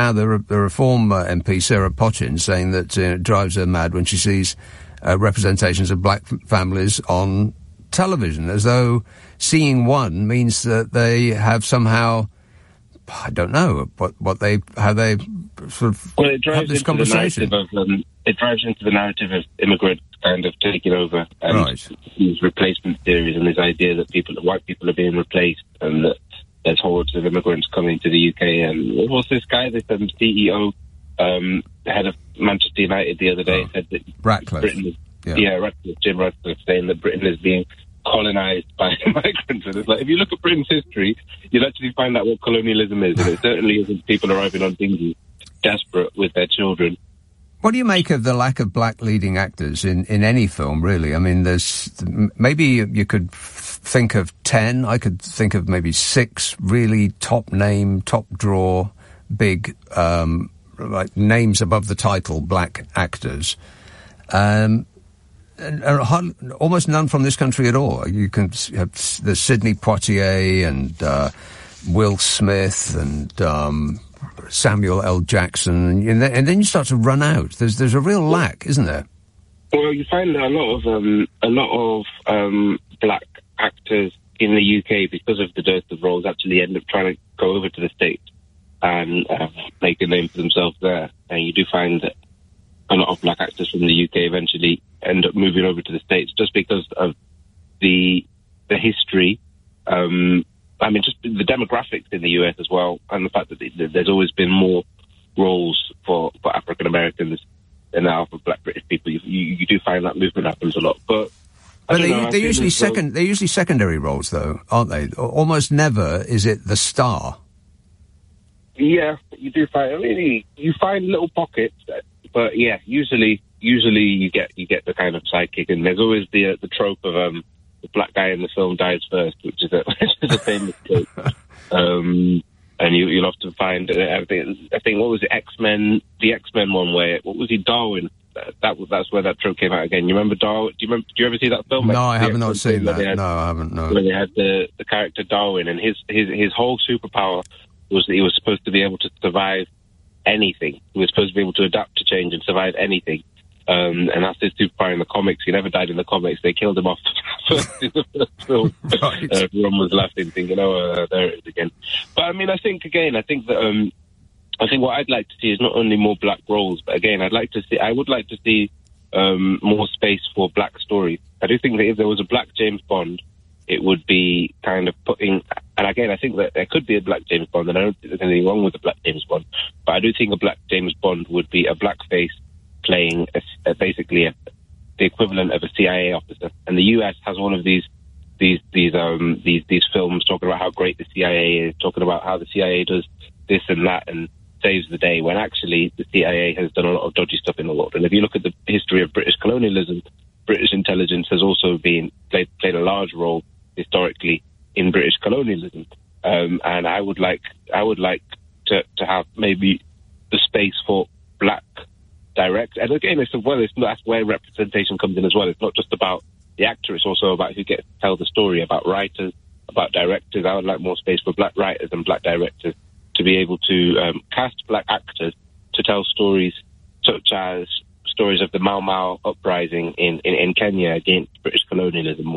MP Sarah Potchin saying that it drives her mad when she sees representations of black families on television, as though seeing one means that they have somehow, I don't know, how they sort of have this conversation.
It drives into the narrative of immigrants kind of taking over, and
right.
These replacement theories and this idea that white people are being replaced, and that there's hordes of immigrants coming to the UK. And what's this guy, this CEO, the head of Manchester United the other day, said that
Ratcliffe.
Britain is, Jim Ratcliffe, saying that Britain is being colonised by migrants. And it's like, if you look at Britain's history, you'll actually find out what colonialism is, and it certainly isn't people arriving on dinghies, desperate with their children.
What do you make of the lack of black leading actors in any film, really? I mean, maybe you could think of 10. I could think of maybe 6 really top name, top draw, big, like names above the title, black actors. And almost none from this country at all. You can have the Sidney Poitier and Will Smith and Samuel L. Jackson, and then you start to run out. There's a real lack, isn't there?
Well, you find that a lot of black actors in the UK, because of the dearth of roles, actually end up trying to go over to the States and make a name for themselves there. And you do find that a lot of black actors from the UK eventually end up moving over to the States just because of the history. I mean, just the demographics in the US as well, and the fact that there's always been more roles for African Americans than there are for black British people. You do find that movement happens a lot, but
they're usually secondary roles, though, aren't they? Almost never is it the star.
Yeah, you do find. I mean, you find little pockets, but yeah, usually you get the kind of sidekick, and there's always the trope of the black guy in the film dies first, which is a famous trope. And you'll often find, I think what was it, X-Men, the X-Men one where, what was he, Darwin? That's where that trope came out again. You remember Darwin? Do you ever see that film?
No, I have not seen that. No, I haven't. No.
Where they had the character Darwin, and his whole superpower was that he was supposed to be able to survive anything. He was supposed to be able to adapt to change and survive anything. And that's his superpower in the comics. He never died in the comics. They killed him off in the first film. Right. Everyone was laughing, thinking, "Oh, there it is again." But I mean, I think that what I'd like to see is not only more black roles, but again, I would like to see more space for black stories. I do think that if there was a black James Bond, it would be kind of putting. And again, I think that there could be a black James Bond, and I don't think there's anything wrong with a black James Bond. But I do think a black James Bond would be a black face playing basically the equivalent of a CIA officer, and the US has all of these films talking about how great the CIA is, talking about how the CIA does this and that and saves the day, when actually the CIA has done a lot of dodgy stuff in the world. And if you look at the history of British colonialism, British intelligence has also played a large role historically in British colonialism. And I would like to have maybe the space for black direct, and again, that's where representation comes in as well. It's not just about the actor. It's also about who gets to tell the story, about writers, about directors. I would like more space for black writers and black directors to be able to cast black actors to tell stories such as stories of the Mau Mau uprising in Kenya against British colonialism,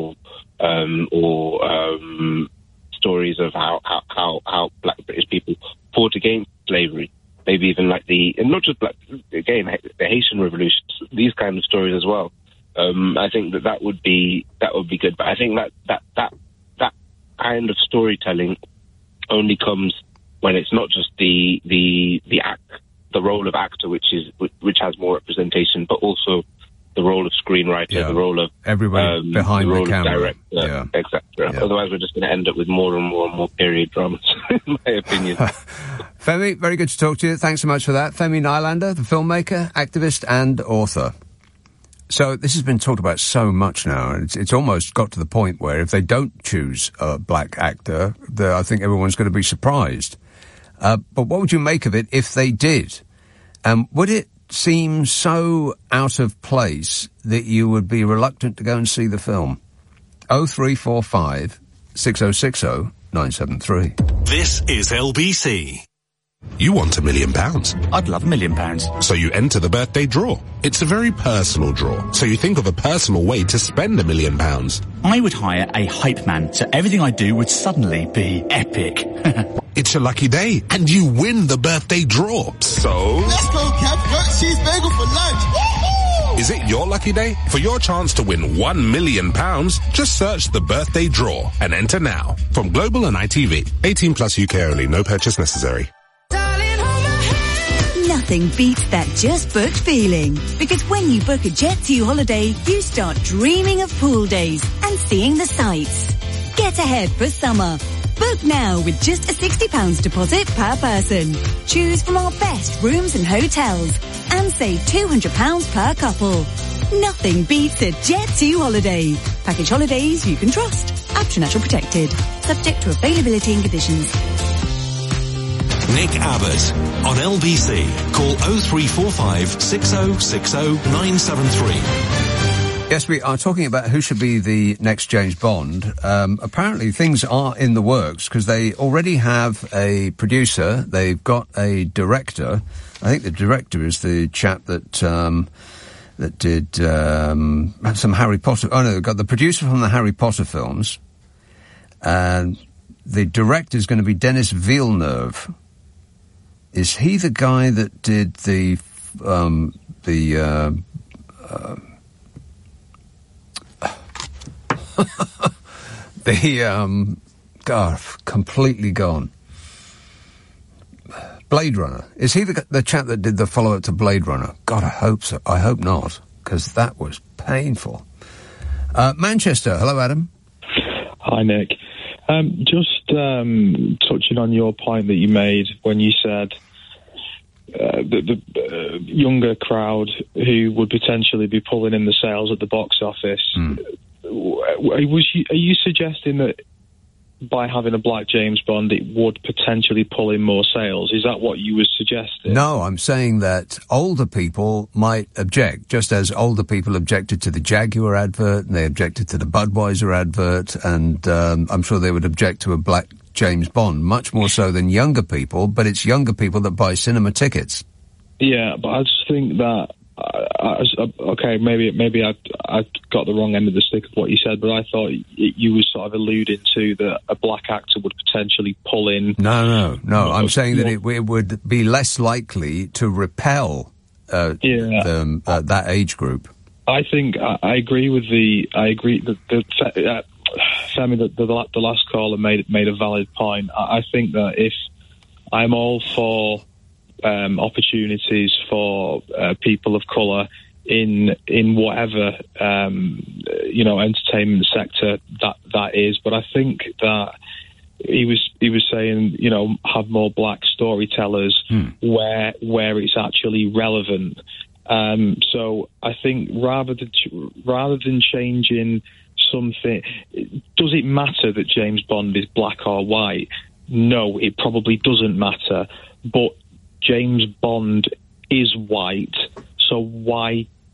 or stories of how black British people fought against slavery. Maybe even like and not just black, again, the Haitian Revolution, these kind of stories as well. I think that would be good. But I think that kind of storytelling only comes when it's not just the role of actor, which has more representation, but also the role of screenwriter, the role of
everybody behind the camera,
director, etc. Yeah. Otherwise, we're just going to end up with more and more period dramas, in my opinion.
Femi, very good to talk to you. Thanks so much for that. Femi Nylander, the filmmaker, activist, and author. So this has been talked about so much now, and it's almost got to the point where if they don't choose a black actor, I think everyone's going to be surprised. But what would you make of it if they did? Would it seem so out of place that you would be reluctant to go and see the film? 0345 6060 973.
This is LBC.
You want £1 million?
I'd love £1 million.
So you enter the birthday draw. It's a very personal draw. So you think of a personal way to spend £1 million.
I would hire a hype man, so everything I do would suddenly be epic.
It's your lucky day, and you win the birthday draw. So...
let's go, Kev. Goat cheese bagel for lunch. Woo-hoo!
Is it your lucky day? For your chance to win £1 million, just search the birthday draw and enter now. From Global and ITV. 18 plus UK only. No purchase necessary.
Nothing beats that just booked feeling. Because when you book a Jet2 holiday, you start dreaming of pool days and seeing the sights. Get ahead for summer. Book now with just a £60 deposit per person. Choose from our best rooms and hotels and save £200 per couple. Nothing beats a Jet2 holiday. Package holidays you can trust. Aboriginal protected. Subject to availability and conditions.
Nick Abbott on LBC. Call 0345 6060 973.
Yes, we are talking about who should be the next James Bond. Apparently things are in the works because they already have a producer. They've got a director. I think the director is the chap that did some Harry Potter. Oh no, they've got the producer from the Harry Potter films. And the director is going to be Denis Villeneuve. Is he the guy that did the God, completely gone. Blade Runner. Is he the chap that did the follow-up to Blade Runner? God, I hope so. I hope not, because that was painful. Manchester. Hello, Adam.
Hi, Nick. Just touching on your point that you made when you said the younger crowd who would potentially be pulling in the sales at the box office. Are you suggesting that by having a black James Bond, it would potentially pull in more sales? Is that what you were suggesting?
No, I'm saying that older people might object, just as older people objected to the Jaguar advert, and they objected to the Budweiser advert, and I'm sure they would object to a black James Bond, much more so than younger people, but it's younger people that buy cinema tickets.
Yeah, but I just think that okay, maybe I got the wrong end of the stick of what you said, but I thought you were sort of alluding to that a black actor would potentially pull in.
No. I'm saying that it would be less likely to repel that age group.
I think I agree with that Sammy, the last caller made a valid point. I think that if I'm all for opportunities for people of colour in whatever entertainment sector that is, but I think that he was saying have more black storytellers where it's actually relevant. So I think rather than changing something, does it matter that James Bond is black or white? No, it probably doesn't matter, but James Bond is white, so why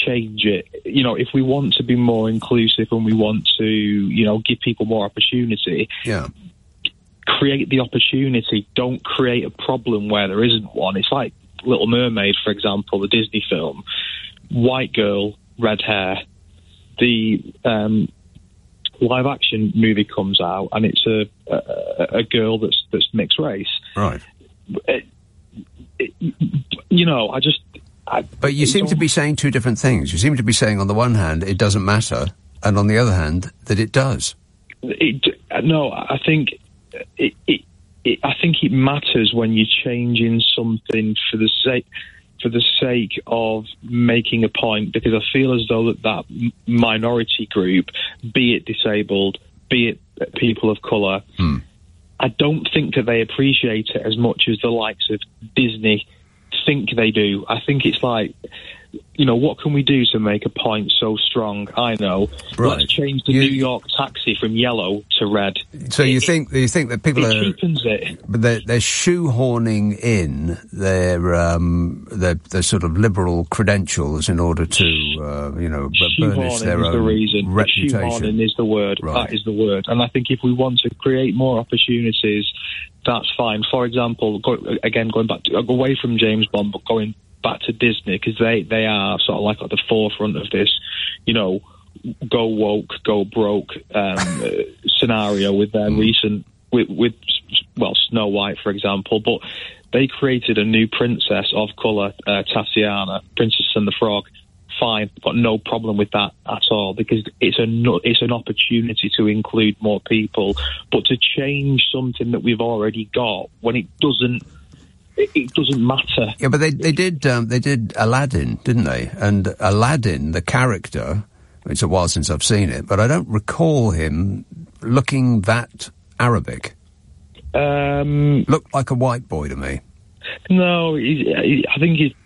change it. You know, if we want to be more inclusive and we want to, you know, give people more opportunity, create the opportunity. Don't create a problem where there isn't one. It's like Little Mermaid, for example, the Disney film. White girl, red hair. The live action movie comes out and it's a girl that's mixed race.
Right.
You know,
but you seem to be saying two different things. You seem to be saying, on the one hand, it doesn't matter, and on the other hand, that it does.
No, I think it matters when you're changing something for the sake of making a point, because I feel as though that minority group, be it disabled, be it people of colour, I don't think that they appreciate it as much as the likes of Disney think they do. I think it's like, you know, what can we do to make a point so strong? I know.
Right.
Let's change the New York taxi from yellow to red.
So you think that people
it cheapens it.
But they're shoehorning in their sort of liberal credentials in order to burnish their own reputation.
Shoehorning is the word.
Right.
That is the word. And I think if we want to create more opportunities, that's fine. For example, going back away from James Bond, but going back to Disney, because they are sort of like at the forefront of this, you know, go woke, go broke scenario with their recent, with Snow White, for example. But they created a new princess of colour, Tatiana, Princess and the Frog. Fine, got no problem with that at all, because it's an opportunity to include more people. But to change something that we've already got when it doesn't matter.
Yeah, but they did Aladdin, didn't they? And Aladdin, the character, it's a while since I've seen it, but I don't recall him looking that Arabic. Looked like a white boy to me.
No, I think he's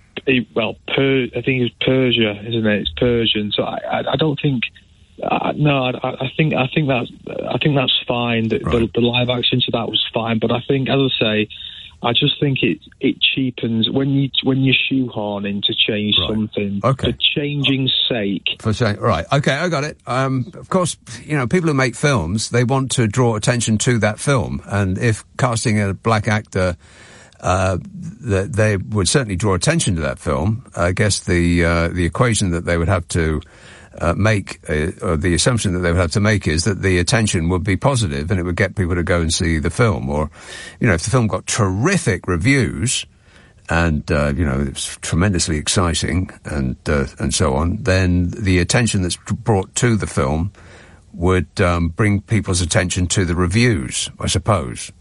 Persia, isn't it? It's Persian. So I don't think. No, I think that's fine. The live action to that was fine, but I think, as I say, I just think it cheapens when you shoehorn in to change something for changing's sake.
Right. Okay, I got it. Of course, you know, people who make films, they want to draw attention to that film, and if casting a black actor, they would certainly draw attention to that film. I guess the equation that they would have to make, or the assumption that they would have to make, is that the attention would be positive and it would get people to go and see the film. Or, you know, if the film got terrific reviews and, you know, it's tremendously exciting and so on, then the attention that's brought to the film would bring people's attention to the reviews, I suppose.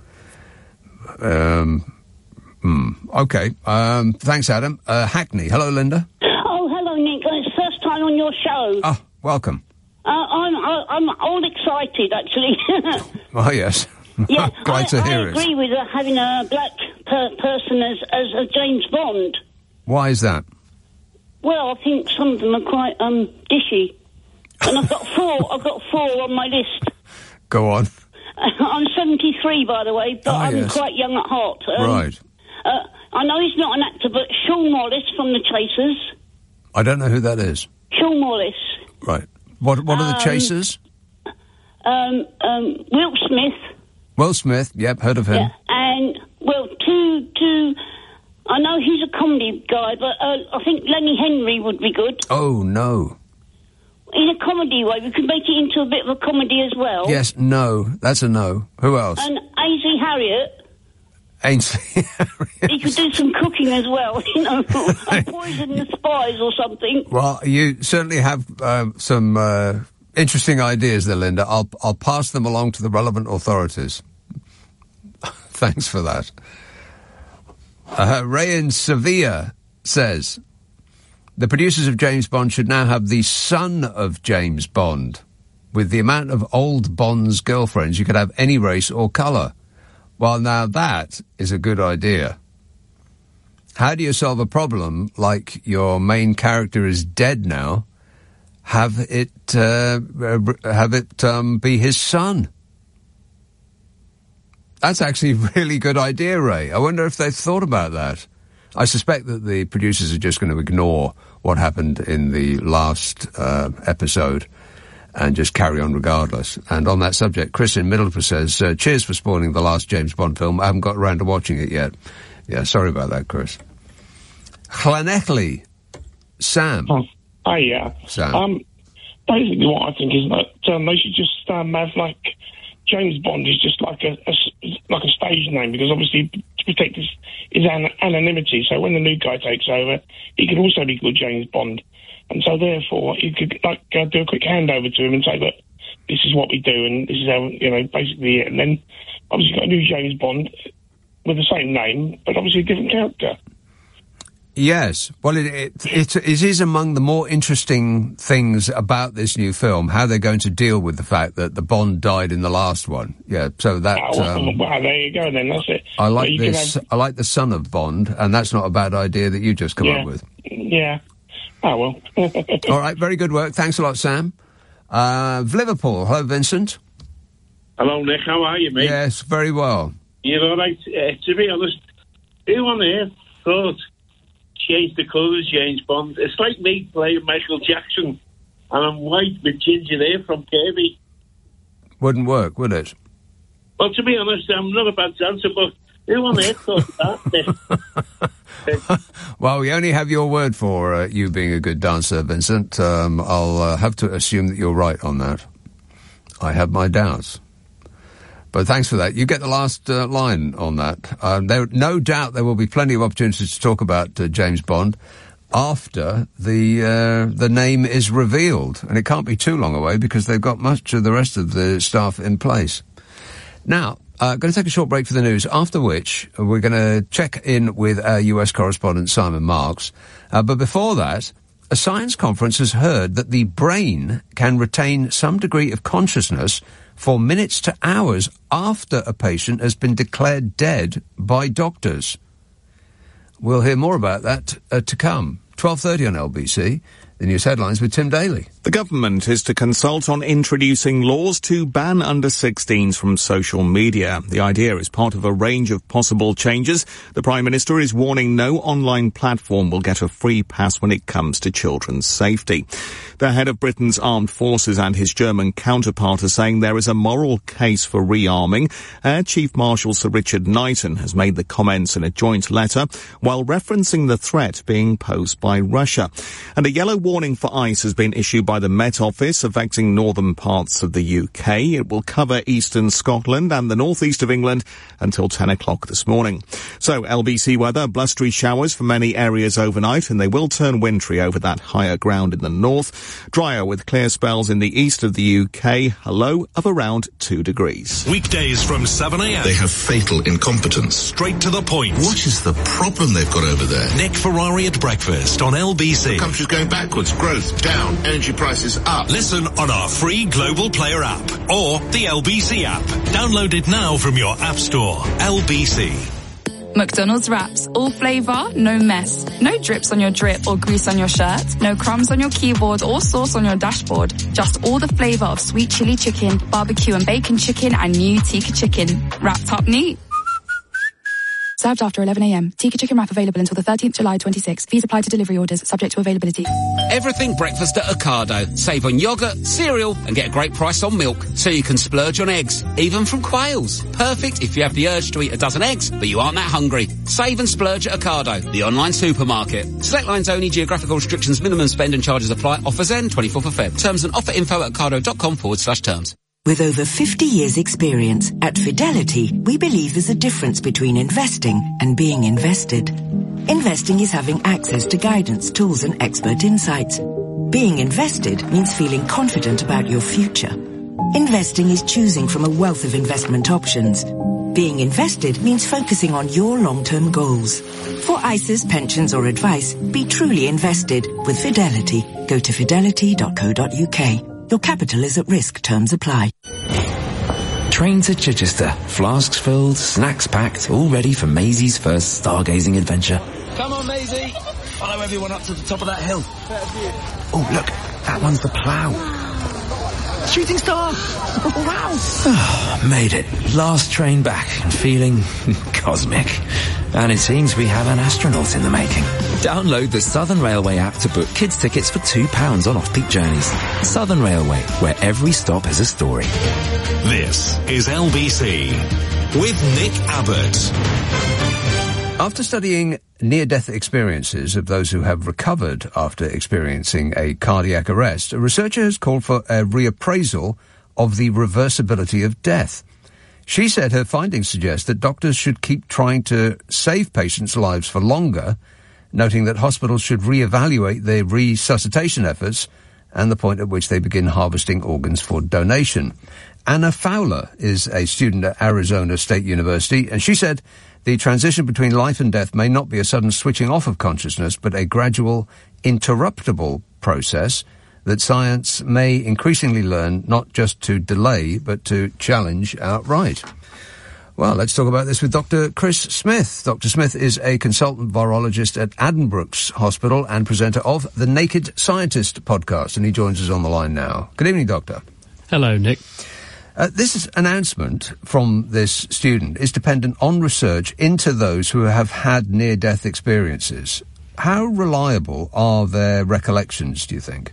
Okay. Thanks, Adam. Hackney. Hello, Linda.
Oh, hello, Nick. It's first time on your show.
Oh, welcome.
I'm all excited, actually.
Oh, yes.
Yeah,
Glad to hear
I agree with having a black person as a James Bond.
Why is that?
Well, I think some of them are quite dishy, and I've got four on my list.
Go on.
I'm 73, by the way, but I'm
yes.
quite young at heart.
Right.
I know he's not an actor, but Sean Wallace from The Chasers.
I don't know who that is.
Sean Wallace.
Right. What are The Chasers?
Will Smith.
Will Smith, yep, heard of him.
Yeah, and, well, two... I know he's a comedy guy, but I think Lenny Henry would be good.
Oh, no.
In a comedy way, we could make it into a bit of a comedy as well.
Yes, no. That's a no. Who else?
And Ainsley Harriott.
Ainsley Harriott.
He could do some cooking as well, you know, and poison the spies or something.
Well, you certainly have some interesting ideas there, Linda. I'll pass them along to the relevant authorities. Thanks for that. Ray in Sevilla says, the producers of James Bond should now have the son of James Bond. With the amount of old Bond's girlfriends, you could have any race or colour. Well, now that is a good idea. How do you solve a problem like your main character is dead now? Have it be his son. That's actually a really good idea, Ray. I wonder if they've thought about that. I suspect that the producers are just going to ignore what happened in the last episode and just carry on regardless. And on that subject, Chris in Middlesbrough says, cheers for spoiling the last James Bond film. I haven't got around to watching it yet. Yeah, sorry about that, Chris. Llanelli, Sam.
Yeah.
Sam.
Basically what I think is that they should just have like James Bond is just like a stage name, because obviously to protect his anonymity. So when the new guy takes over, he could also be called James Bond, and so therefore you could do a quick handover to him and say, look, this is what we do, and this is how basically it. And then obviously you've got a new James Bond with the same name, but obviously a different character.
Yes. Well, it is among the more interesting things about this new film, how they're going to deal with the fact that the Bond died in the last one. Yeah, so that...
well, there you go then, that's it.
I like this. I like the son of Bond, and that's not a bad idea that you just come up with.
Yeah. Oh, well.
All right, very good work. Thanks a lot, Sam. Liverpool. Hello, Vincent.
Hello, Nick. How are you, mate?
Yes, very well.
You're all right. To be honest, who on earth thought... change the colours, James Bond? It's like me playing Michael Jackson, and I'm white with ginger hair from Kirby.
Wouldn't work, would it?
Well, to be honest, I'm not a bad dancer, but who on earth thought that?
Well, we only have your word for you being a good dancer, Vincent. I'll have to assume that you're right on that. I have my doubts. But thanks for that. You get the last line on that. No doubt there will be plenty of opportunities to talk about James Bond after the name is revealed. And it can't be too long away because they've got much of the rest of the staff in place. Now, going to take a short break for the news, after which we're going to check in with our US correspondent Simon Marks. But before that, a science conference has heard that the brain can retain some degree of consciousness for minutes to hours after a patient has been declared dead by doctors. We'll hear more about that to come. 12:30 on LBC. The news headlines with Tim Daly.
The government is to consult on introducing laws to ban under-16s from social media. The idea is part of a range of possible changes. The Prime Minister is warning no online platform will get a free pass when it comes to children's safety. The head of Britain's armed forces and his German counterpart are saying there is a moral case for rearming. Air Chief Marshal Sir Richard Knighton has made the comments in a joint letter while referencing the threat being posed by Russia. And a yellow warning for ice has been issued by the Met Office affecting northern parts of the UK. It will cover eastern Scotland and the northeast of England until 10 o'clock this morning. So LBC weather, blustery showers for many areas overnight, and they will turn wintry over that higher ground in the north. Drier with clear spells in the east of the UK, a low of around 2 degrees.
Weekdays from 7 a.m.
They have fatal incompetence.
Straight to the point.
What is the problem they've got over there?
Nick Ferrari at breakfast on LBC.
The country's going backwards, growth down, energy prices up.
Listen on our free Global Player app or the LBC app. Download it now from your app store. LBC.
McDonald's wraps, all flavour, no mess. No drips on your drip or grease on your shirt. No crumbs on your keyboard or sauce on your dashboard. Just all the flavour of sweet chili chicken, barbecue and bacon chicken and new tikka chicken. Wrapped up neat. Served after 11 a.m. Tikka chicken wrap available until the 13th July 26. Fees apply to delivery orders, subject to availability.
Everything breakfast at Ocado. Save on yoghurt, cereal, and get a great price on milk. So you can splurge on eggs, even from quails. Perfect if you have the urge to eat a dozen eggs, but you aren't that hungry. Save and splurge at Ocado, the online supermarket. Select lines only, geographical restrictions, minimum spend and charges apply. Offers end 24th of Feb. Terms and offer info at ocado.com/terms.
With over 50 years' experience, at Fidelity, we believe there's a difference between investing and being invested. Investing is having access to guidance, tools and expert insights. Being invested means feeling confident about your future. Investing is choosing from a wealth of investment options. Being invested means focusing on your long-term goals. For ISAs, pensions or advice, be truly invested with Fidelity. Go to fidelity.co.uk. Your capital is at risk. Terms apply.
Train to Chichester. Flasks filled, snacks packed, all ready for Maisie's first stargazing adventure.
Come on, Maisie. Follow everyone up to the top of that hill.
Oh, look. That one's the plough.
Shooting star.
Wow. Made it. Last train back and feeling cosmic. And it seems we have an astronaut in the making. Download the Southern Railway app to book kids' tickets for £2 on off-peak journeys. Southern Railway, where every stop has a story.
This is LBC with Nick Abbott.
After studying near-death experiences of those who have recovered after experiencing a cardiac arrest, a researcher has called for a reappraisal of the reversibility of death. She said her findings suggest that doctors should keep trying to save patients' lives for longer, noting that hospitals should re-evaluate their resuscitation efforts and the point at which they begin harvesting organs for donation. Anna Fowler is a student at Arizona State University, and she said the transition between life and death may not be a sudden switching off of consciousness, but a gradual, interruptible process that science may increasingly learn not just to delay, but to challenge outright. Well, let's talk about this with Dr. Chris Smith. Dr. Smith is a consultant virologist at Addenbrooke's Hospital and presenter of the Naked Scientist podcast, and he joins us on the line now. Good evening, Doctor.
Hello, Nick.
This announcement from this student is dependent on research into those who have had near-death experiences. How reliable are their recollections, do you think?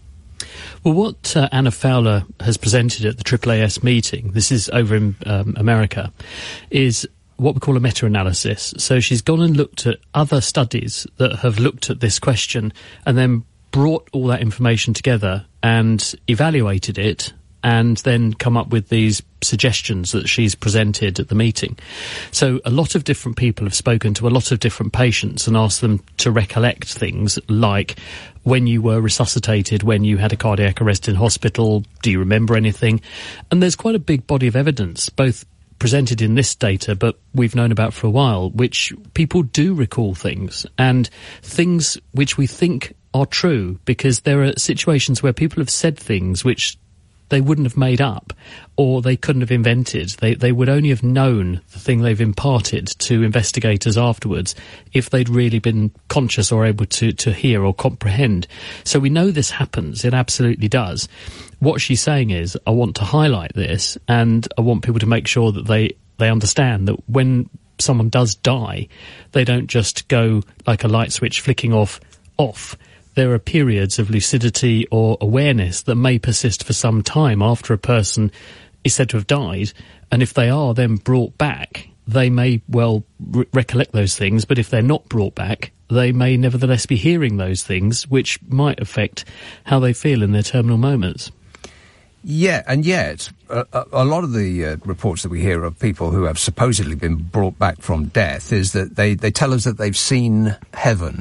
Well, what Anna Fowler has presented at the AAAS meeting, this is over in America, is what we call a meta-analysis. So she's gone and looked at other studies that have looked at this question and then brought all that information together and evaluated it and then come up with these suggestions that she's presented at the meeting. So a lot of different people have spoken to a lot of different patients and asked them to recollect things like when you were resuscitated, when you had a cardiac arrest in hospital, do you remember anything? And there's quite a big body of evidence, both presented in this data, but we've known about for a while, which people do recall things, and things which we think are true, because there are situations where people have said things which they wouldn't have made up, or they couldn't have invented. They would only have known the thing they've imparted to investigators afterwards if they'd really been conscious or able to hear or comprehend. So we know this happens. It absolutely does. What she's saying is, I want to highlight this, and I want people to make sure that they understand that when someone does die, they don't just go like a light switch flicking off. There are periods of lucidity or awareness that may persist for some time after a person is said to have died, and if they are then brought back, they may well recollect those things, but if they're not brought back, they may nevertheless be hearing those things, which might affect how they feel in their terminal moments.
Yeah, and yet, a lot of the reports that we hear of people who have supposedly been brought back from death is that they tell us that they've seen heaven.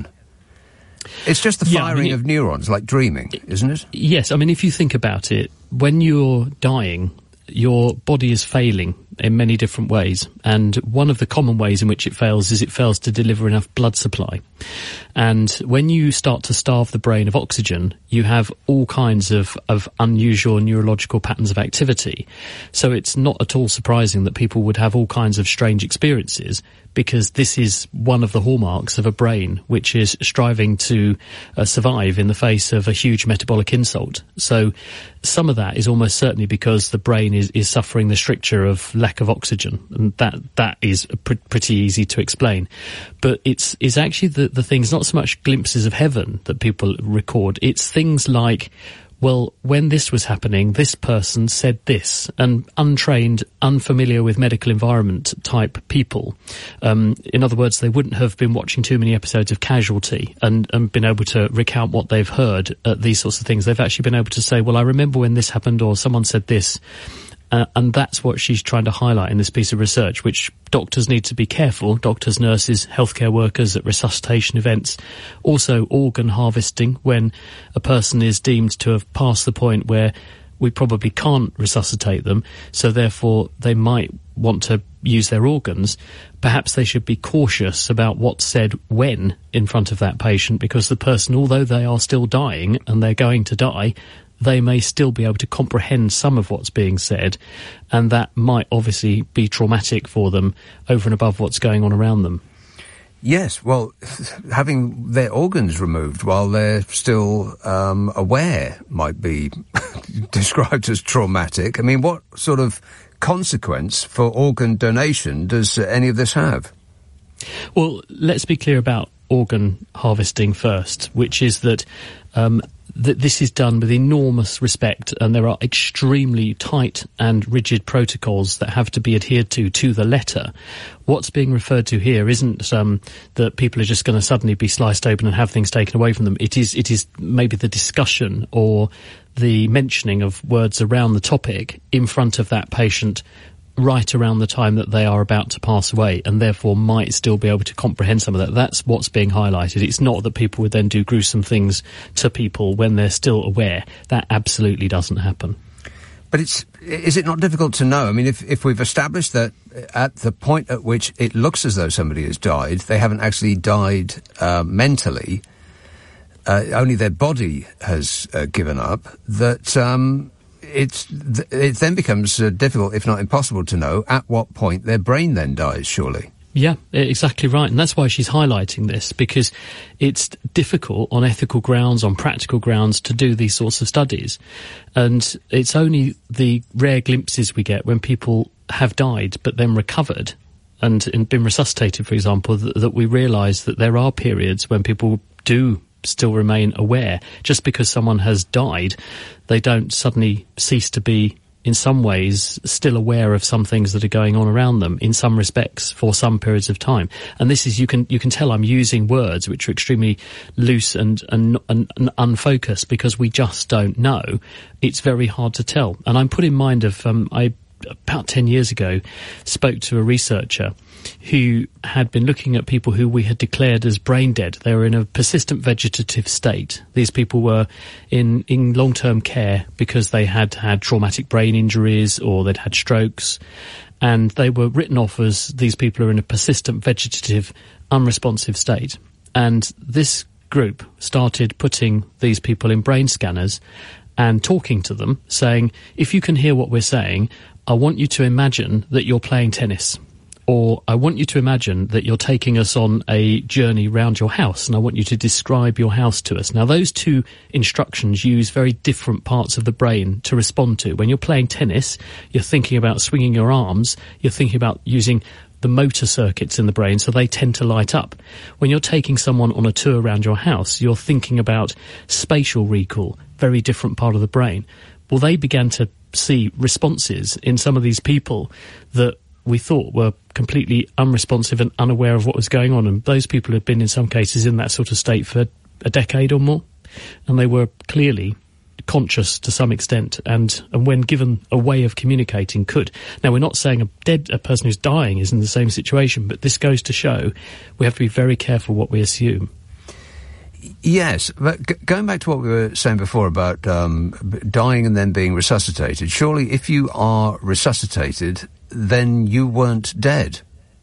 It's just the firing of neurons, like dreaming, isn't it?
Yes, I mean, if you think about it, when you're dying, your body is failing in many different ways, and one of the common ways in which it fails is it fails to deliver enough blood supply. And when you start to starve the brain of oxygen, you have all kinds of unusual neurological patterns of activity. So it's not at all surprising that people would have all kinds of strange experiences, because this is one of the hallmarks of a brain which is striving to survive in the face of a huge metabolic insult. So some of that is almost certainly because the brain is suffering the stricture of lack of oxygen, and that is pretty easy to explain. But it's actually the things, not so much glimpses of heaven that people record, it's things like, well, when this was happening, this person said this, and untrained, unfamiliar with medical environment type people. In other words, they wouldn't have been watching too many episodes of Casualty and been able to recount what they've heard, these sorts of things. They've actually been able to say, well, I remember when this happened, or someone said this. And that's what she's trying to highlight in this piece of research, which doctors need to be careful. Doctors, nurses, healthcare workers at resuscitation events. Also organ harvesting, when a person is deemed to have passed the point where we probably can't resuscitate them, so therefore they might want to use their organs. Perhaps they should be cautious about what's said when in front of that patient, because the person, although they are still dying and they're going to die, they may still be able to comprehend some of what's being said, and that might obviously be traumatic for them over and above what's going on around them.
Yes, well, having their organs removed while they're still aware might be described as traumatic. I mean, what sort of consequence for organ donation does any of this have?
Well, let's be clear about organ harvesting first, which is that this is done with enormous respect, and there are extremely tight and rigid protocols that have to be adhered to the letter. What's being referred to here isn't that people are just going to suddenly be sliced open and have things taken away from them. It is maybe the discussion or the mentioning of words around the topic in front of that patient right around the time that they are about to pass away, and therefore might still be able to comprehend some of that. That's what's being highlighted. It's not that people would then do gruesome things to people when they're still aware. That absolutely doesn't happen.
But is it not difficult to know? I mean, if we've established that at the point at which it looks as though somebody has died, they haven't actually died mentally, only their body has given up, that it then becomes difficult, if not impossible, to know at what point their brain then dies, surely.
Yeah, exactly right. And that's why she's highlighting this, because it's difficult on ethical grounds, on practical grounds, to do these sorts of studies. And it's only the rare glimpses we get when people have died but then recovered and been resuscitated, for example, that we realise that there are periods when people do still remain aware. Just because someone has died, they don't suddenly cease to be, in some ways, still aware of some things that are going on around them in some respects for some periods of time. And this is, you can tell I'm using words which are extremely loose and unfocused, because we just don't know. It's very hard to tell. And I'm put in mind of, about 10 years ago, spoke to a researcher who had been looking at people who we had declared as brain dead. They were in a persistent vegetative state. These people were in long-term care because they had had traumatic brain injuries or they'd had strokes, and they were written off as these people are in a persistent vegetative, unresponsive state. And this group started putting these people in brain scanners and talking to them, saying, if you can hear what we're saying, I want you to imagine that you're playing tennis. Or I want you to imagine that you're taking us on a journey round your house, and I want you to describe your house to us. Now, those two instructions use very different parts of the brain to respond to. When you're playing tennis, you're thinking about swinging your arms, you're thinking about using the motor circuits in the brain, so they tend to light up. When you're taking someone on a tour around your house, you're thinking about spatial recall, very different part of the brain. Well, they began to see responses in some of these people that we thought were completely unresponsive and unaware of what was going on. And those people had been, in some cases, in that sort of state for a decade or more. And they were clearly conscious to some extent, and when given a way of communicating, could. Now, we're not saying a person who's dying is in the same situation, but this goes to show we have to be very careful what we assume.
Yes, but going back to what we were saying before about dying and then being resuscitated, surely if you are resuscitated, then you weren't dead.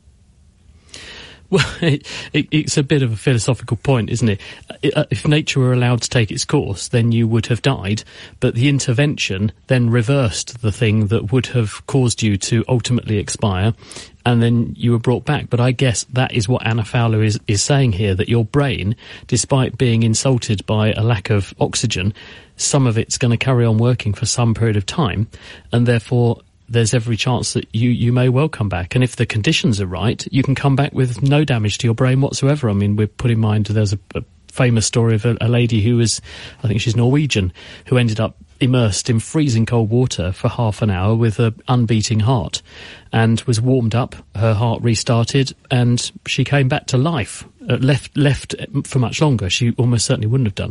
Well, it's a bit of a philosophical point, isn't it? If nature were allowed to take its course, then you would have died, but the intervention then reversed the thing that would have caused you to ultimately expire, and then you were brought back. But I guess that is what Anna Fowler is saying here, that your brain, despite being insulted by a lack of oxygen, some of it's going to carry on working for some period of time, and therefore there's every chance that you may well come back. And if the conditions are right, you can come back with no damage to your brain whatsoever. I mean, we're put in mind there's a famous story of a lady who was, I think she's Norwegian, who ended up immersed in freezing cold water for half an hour with an unbeating heart, and was warmed up, her heart restarted, and she came back to life. Left for much longer, she almost certainly wouldn't have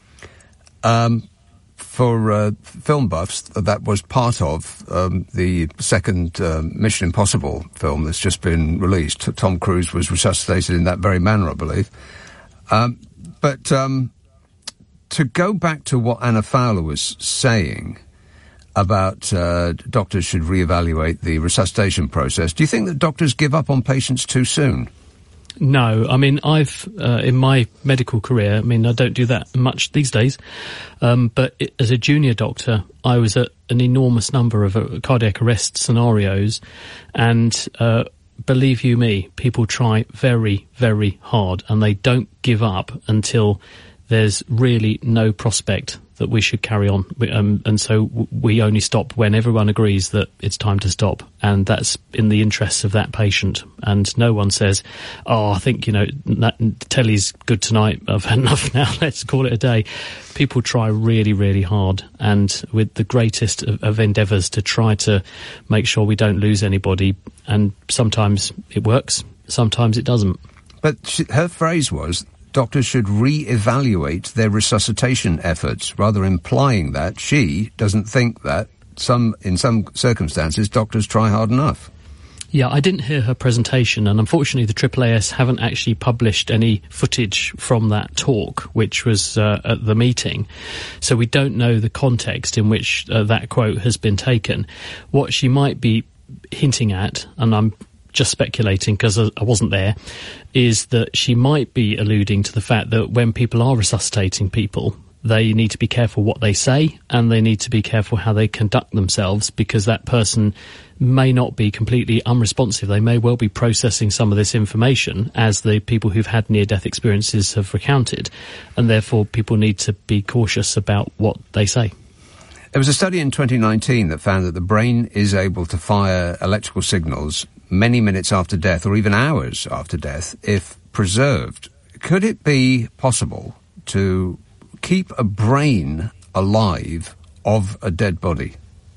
done.
For film buffs, that was part of the second Mission Impossible film that's just been released. Tom Cruise was resuscitated in that very manner, I believe. But to go back to what Anna Fowler was saying about doctors should reevaluate the resuscitation process, do you think that doctors give up on patients too soon?
No, I mean, I've, in my medical career, I mean, I don't do that much these days, but as a junior doctor, I was at an enormous number of cardiac arrest scenarios, and believe you me, people try very, very hard, and they don't give up until there's really no prospect that we should carry on. And so we only stop when everyone agrees that it's time to stop. And that's in the interests of that patient. And no one says, I think, telly's good tonight. I've had enough now. Let's call it a day. People try really, really hard and with the greatest of endeavours to try to make sure we don't lose anybody. And sometimes it works. Sometimes it doesn't.
But her phrase was, doctors should re-evaluate their resuscitation efforts, rather implying that she doesn't think that in some circumstances doctors try hard enough.
Yeah, I didn't hear her presentation, and unfortunately the AAAS haven't actually published any footage from that talk, which was at the meeting. So we don't know the context in which that quote has been taken. What she might be hinting at, and I'm just speculating because I wasn't there, is that she might be alluding to the fact that when people are resuscitating people, they need to be careful what they say and they need to be careful how they conduct themselves, because that person may not be completely unresponsive. They may well be processing some of this information, as the people who've had near-death experiences have recounted, and therefore people need to be cautious about what they say.
There was a study in 2019 that found that the brain is able to fire electrical signals many minutes after death, or even hours after death, if preserved. Could it be possible to keep a brain alive of a dead body?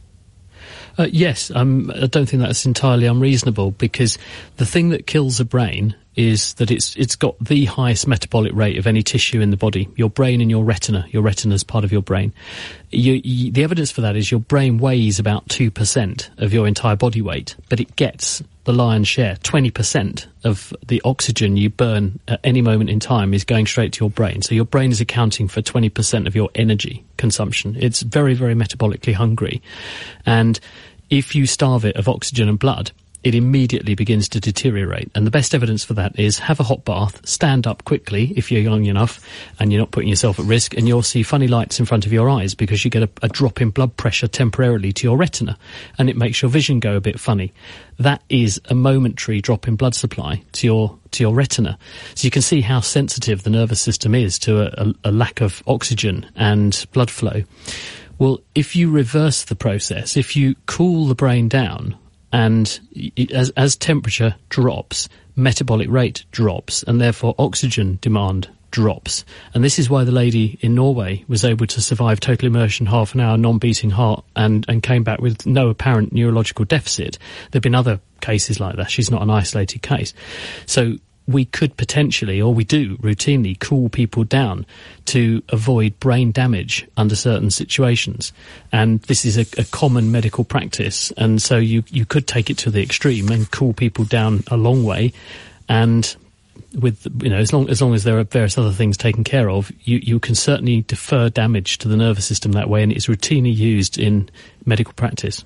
Yes, I don't think that's entirely unreasonable, because the thing that kills a brain is that it's got the highest metabolic rate of any tissue in the body. Your brain and your retina. Your retina is part of your brain. The evidence for that is your brain weighs about 2% of your entire body weight, but it gets the lion's share. 20% of the oxygen you burn at any moment in time is going straight to your brain. So your brain is accounting for 20% of your energy consumption. It's very, very metabolically hungry. And if you starve it of oxygen and blood, it immediately begins to deteriorate. And the best evidence for that is have a hot bath, stand up quickly if you're young enough and you're not putting yourself at risk, and you'll see funny lights in front of your eyes because you get a drop in blood pressure temporarily to your retina, and it makes your vision go a bit funny. That is a momentary drop in blood supply to your retina. So you can see how sensitive the nervous system is to a lack of oxygen and blood flow. Well, if you reverse the process, if you cool the brain down, and as temperature drops, metabolic rate drops, and therefore oxygen demand drops. And this is why the lady in Norway was able to survive total immersion, half an hour, non-beating heart, and came back with no apparent neurological deficit. There have been other cases like that. She's not an isolated case. So we could potentially, or we do routinely, cool people down to avoid brain damage under certain situations. And this is a common medical practice. And so you could take it to the extreme and cool people down a long way. And with, as long as there are various other things taken care of, you can certainly defer damage to the nervous system that way. And it's routinely used in medical practice.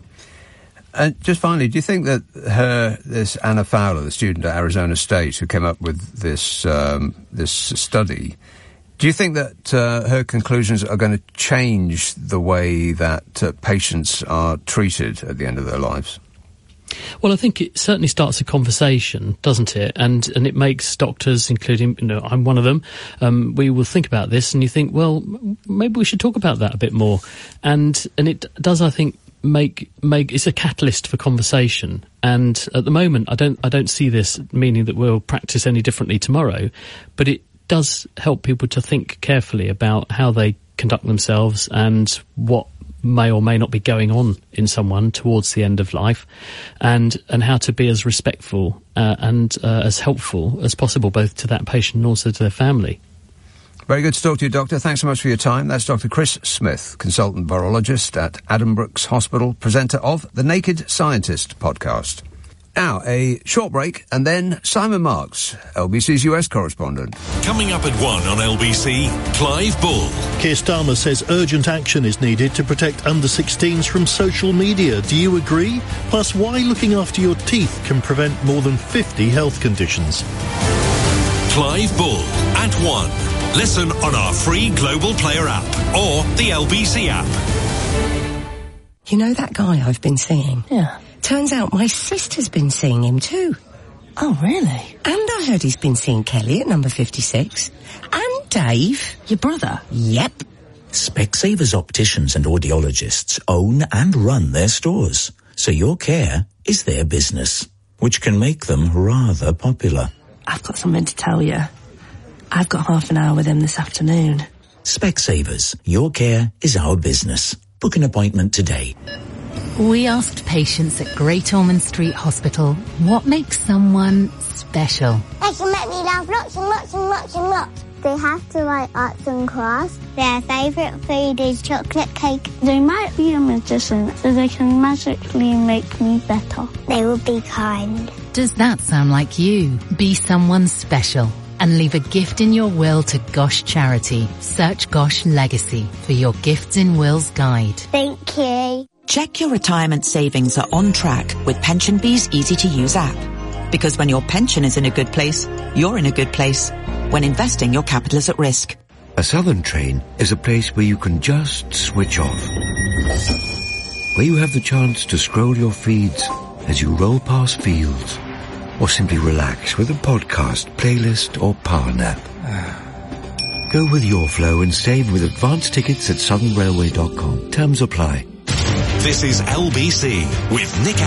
Just finally, do you think that this Anna Fowler, the student at Arizona State who came up with this this study, do you think that her conclusions are going to change the way that patients are treated at the end of their lives?
Well, I think it certainly starts a conversation, doesn't it? And it makes doctors, including, I'm one of them, we will think about this, and you think, well, maybe we should talk about that a bit more. And it does, I think, make it's a catalyst for conversation. And at the moment I don't see this meaning that we'll practice any differently tomorrow, but it does help people to think carefully about how they conduct themselves and what may or may not be going on in someone towards the end of life, and how to be as respectful and as helpful as possible, both to that patient and also to their family.
Very good to talk to you, Doctor. Thanks so much for your time. That's Dr. Chris Smith, consultant virologist at Addenbrooke's Hospital, presenter of the Naked Scientist podcast. Now, a short break, and then Simon Marks, LBC's US correspondent.
Coming up at 1 on LBC, Clive Bull.
Keir Starmer says urgent action is needed to protect under-16s from social media. Do you agree? Plus, why looking after your teeth can prevent more than 50 health conditions.
Clive Bull at 1. Listen on our free Global Player app or the LBC app.
You know that guy I've been seeing?
Yeah.
Turns out my sister's been seeing him too.
Oh, really?
And I heard he's been seeing Kelly at number 56. And
Dave?
Your brother?
Yep.
Specsavers opticians and audiologists own and run their stores, so your care is their business, which can make them rather popular.
I've got something to tell you. I've got half an hour with him this afternoon.
Specsavers, your care is our business. Book an appointment today.
We asked patients at Great Ormond Street Hospital what makes someone special.
They can make me laugh lots and lots and lots and lots. They have to write arts and crafts. Their favourite food is chocolate cake. They might be a magician, so they can magically make me better. They will be kind.
Does that sound like you? Be someone special and leave a gift in your will to Gosh Charity. Search Gosh Legacy for your Gifts in Wills guide.
Thank you.
Check your retirement savings are on track with PensionBee's easy-to-use app. Because when your pension is in a good place, you're in a good place. When investing, your capital is at risk.
A Southern train is a place where you can just switch off. Where you have the chance to scroll your feeds as you roll past fields. Or simply relax with a podcast, playlist or power nap. Go with your flow and save with advance tickets at southernrailway.com. Terms apply.
This is LBC with Nick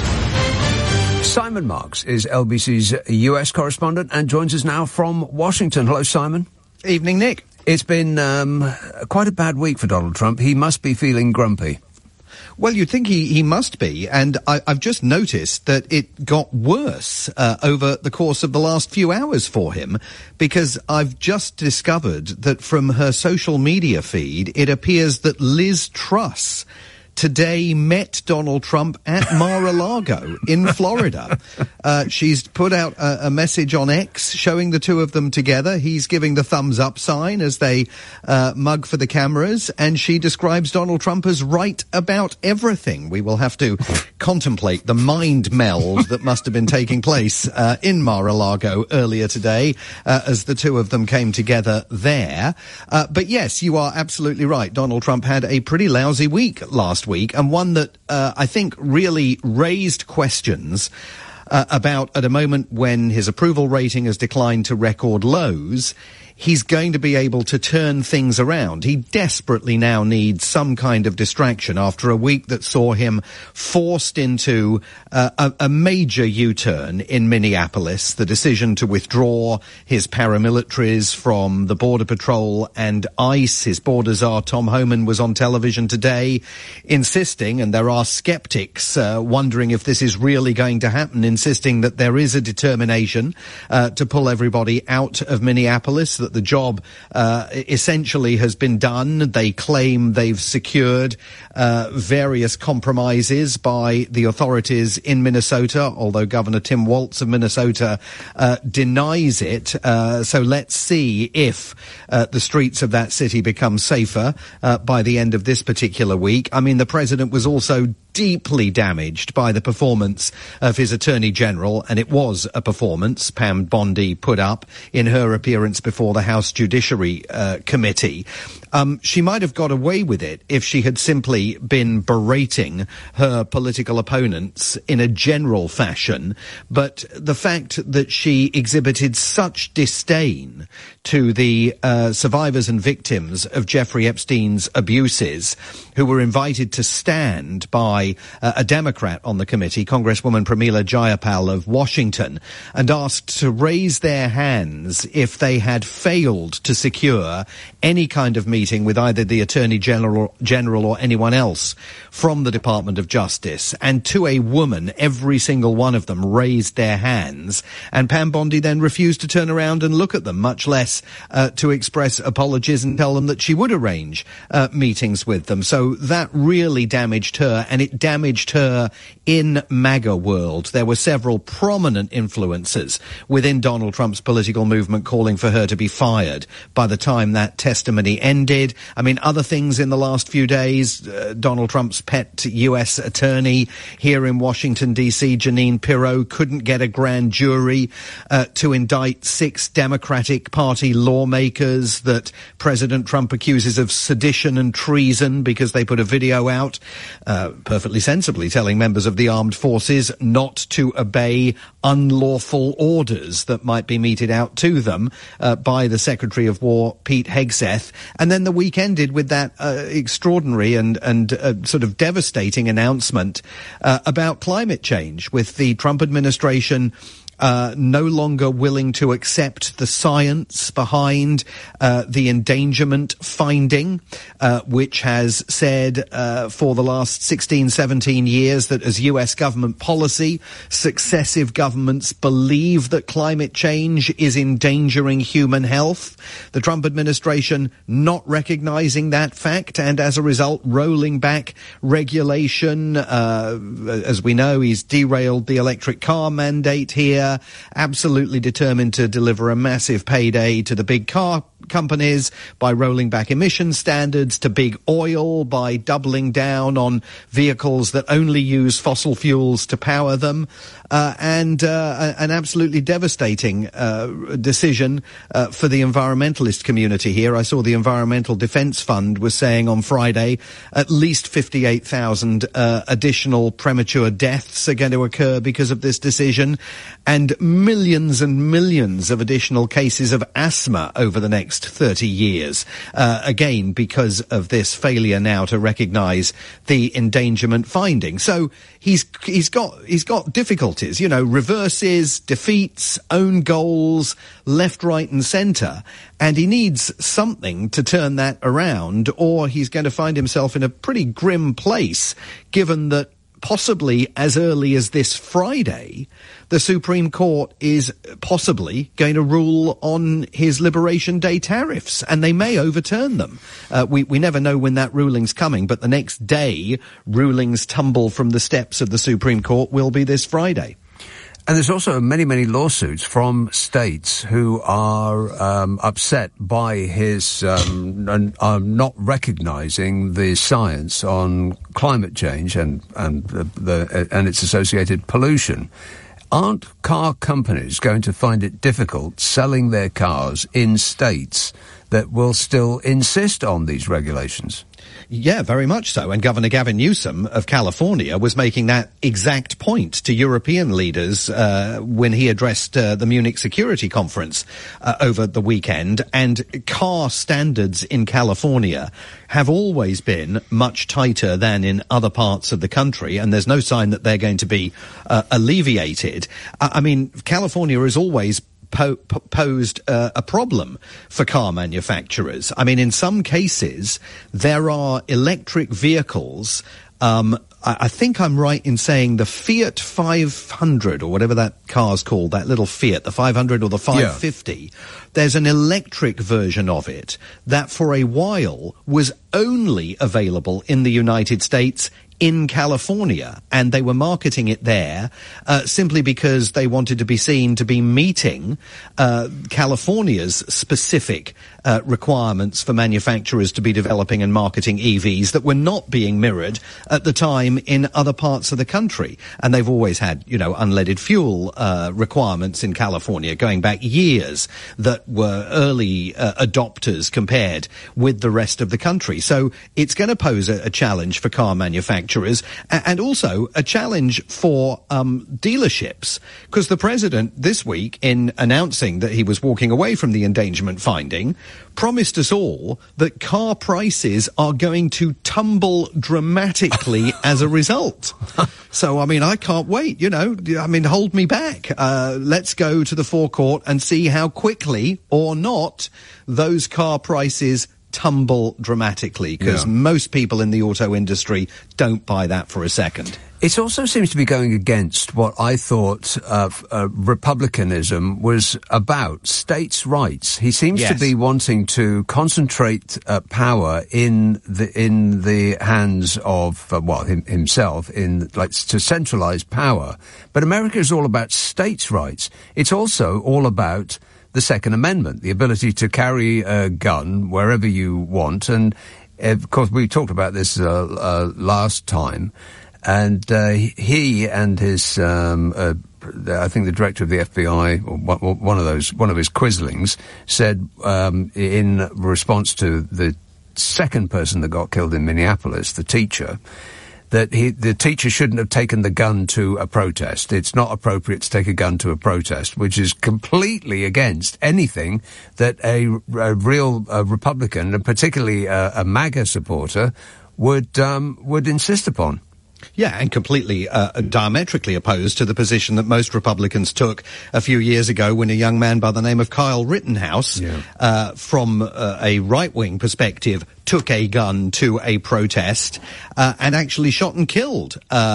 Abbott.
Simon Marks is LBC's US correspondent and joins us now from Washington. Hello, Simon.
Evening, Nick.
It's been quite a bad week for Donald Trump. He must be feeling grumpy.
Well, you'd think he must be, and I've just noticed that it got worse over the course of the last few hours for him, because I've just discovered that from her social media feed, it appears that Liz Truss today met Donald Trump at Mar-a-Lago in Florida. She's put out a message on X showing the two of them together. He's giving the thumbs up sign as they mug for the cameras, and she describes Donald Trump as right about everything. We will have to contemplate the mind meld that must have been taking place in Mar-a-Lago earlier today as the two of them came together there. But yes, you are absolutely right. Donald Trump had a pretty lousy week last week, and one that I think really raised questions about, at a moment when his approval rating has declined to record lows, he's going to be able to turn things around. He desperately now needs some kind of distraction after a week that saw him forced into a major U-turn in Minneapolis, the decision to withdraw his paramilitaries from the Border Patrol and ICE. His border czar, Tom Homan, was on television today insisting, and there are skeptics wondering if this is really going to happen, insisting that there is a determination to pull everybody out of Minneapolis, that the job essentially has been done. They claim they've secured various compromises by the authorities in Minnesota, although Governor Tim Walz of Minnesota denies it. So let's see if the streets of that city become safer by the end of this particular week. I mean, the president was also deeply damaged by the performance of his Attorney General, and it was a performance Pam Bondi put up in her appearance before the House Judiciary Committee. She might have got away with it if she had simply been berating her political opponents in a general fashion, but the fact that she exhibited such disdain to the survivors and victims of Jeffrey Epstein's abuses, who were invited to stand by a Democrat on the committee, Congresswoman Pramila Jayapal of Washington, and asked to raise their hands if they had failed to secure any kind of meeting with either the Attorney General or anyone else from the Department of Justice. And to a woman, every single one of them raised their hands, and Pam Bondi then refused to turn around and look at them, much less to express apologies and tell them that she would arrange meetings with them. So that really damaged her, and it damaged her in MAGA world. There were several prominent influencers within Donald Trump's political movement calling for her to be fired by the time that testimony ended. I mean, other things in the last few days, Donald Trump's pet U.S. attorney here in Washington, D.C., Jeanine Pirro, couldn't get a grand jury to indict 6 Democratic Party lawmakers that President Trump accuses of sedition and treason because they put a video out, perfectly sensibly telling members of the armed forces not to obey unlawful orders that might be meted out to them by the Secretary of War, Pete Hegseth. And then the week ended with that extraordinary and sort of devastating announcement about climate change, with the Trump administration no longer willing to accept the science behind the endangerment finding, which has said for the last 16, 17 years that as US government policy, successive governments believe that climate change is endangering human health. The Trump administration not recognizing that fact, and as a result rolling back regulation. As we know, he's derailed the electric car mandate here. Absolutely determined to deliver a massive payday to the big car companies by rolling back emission standards, to big oil by doubling down on vehicles that only use fossil fuels to power them, and an absolutely devastating decision for the environmentalist community here. I saw the Environmental Defence Fund was saying on Friday at least 58,000 additional premature deaths are going to occur because of this decision, and millions of additional cases of asthma over the next 30 years, again because of this failure now to recognise the endangerment finding. So he's got difficulties, reverses, defeats, own goals, left, right and centre, and he needs something to turn that around, or he's going to find himself in a pretty grim place, given that possibly as early as this Friday, the Supreme Court is possibly going to rule on his Liberation Day tariffs, and they may overturn them. We never know when that ruling's coming, but the next day rulings tumble from the steps of the Supreme Court will be this Friday.
And there's also many lawsuits from states who are upset by his not recognising the science on climate change and its associated pollution. Aren't car companies going to find it difficult selling their cars in states that will still insist on these regulations?
Yeah, very much so. And Governor Gavin Newsom of California was making that exact point to European leaders when he addressed the Munich Security Conference over the weekend. And car standards in California have always been much tighter than in other parts of the country, and there's no sign that they're going to be alleviated. I mean, California is always posed a problem for car manufacturers. I mean, in some cases, there are electric vehicles. I think I'm right in saying the Fiat 500 or whatever that car's called, that little Fiat, the 500 or the 550. Yeah. There's an electric version of it that for a while was only available in the United States in California, and they were marketing it there simply because they wanted to be seen to be meeting California's specific requirements for manufacturers to be developing and marketing EVs that were not being mirrored at the time in other parts of the country. And they've always had, unleaded fuel requirements in California going back years that were early adopters compared with the rest of the country. So it's going to pose a challenge for car manufacturers, and also a challenge for dealerships, because the president this week, in announcing that he was walking away from the endangerment finding, promised us all that car prices are going to tumble dramatically as a result. So, I mean, I can't wait, hold me back. Let's go to the forecourt and see how quickly or not those car prices tumble dramatically, because most people in the auto industry don't buy that for a second.
It also seems to be going against what I thought republicanism was about, states' rights. He seems to be wanting to concentrate power in the hands of himself, to centralize power. But America is all about states' rights. It's also all about the Second Amendment, the ability to carry a gun wherever you want. And, of course, we talked about this last time. And he and his, I think the director of the FBI, or one of his quislings, said in response to the second person that got killed in Minneapolis, the teacher, that the teacher shouldn't have taken the gun to a protest. It's not appropriate to take a gun to a protest, which is completely against anything that a real Republican, and particularly a MAGA supporter, would insist upon.
Yeah, and completely diametrically opposed to the position that most Republicans took a few years ago when a young man by the name of Kyle Rittenhouse, from a right-wing perspective, took a gun to a protest and actually shot and killed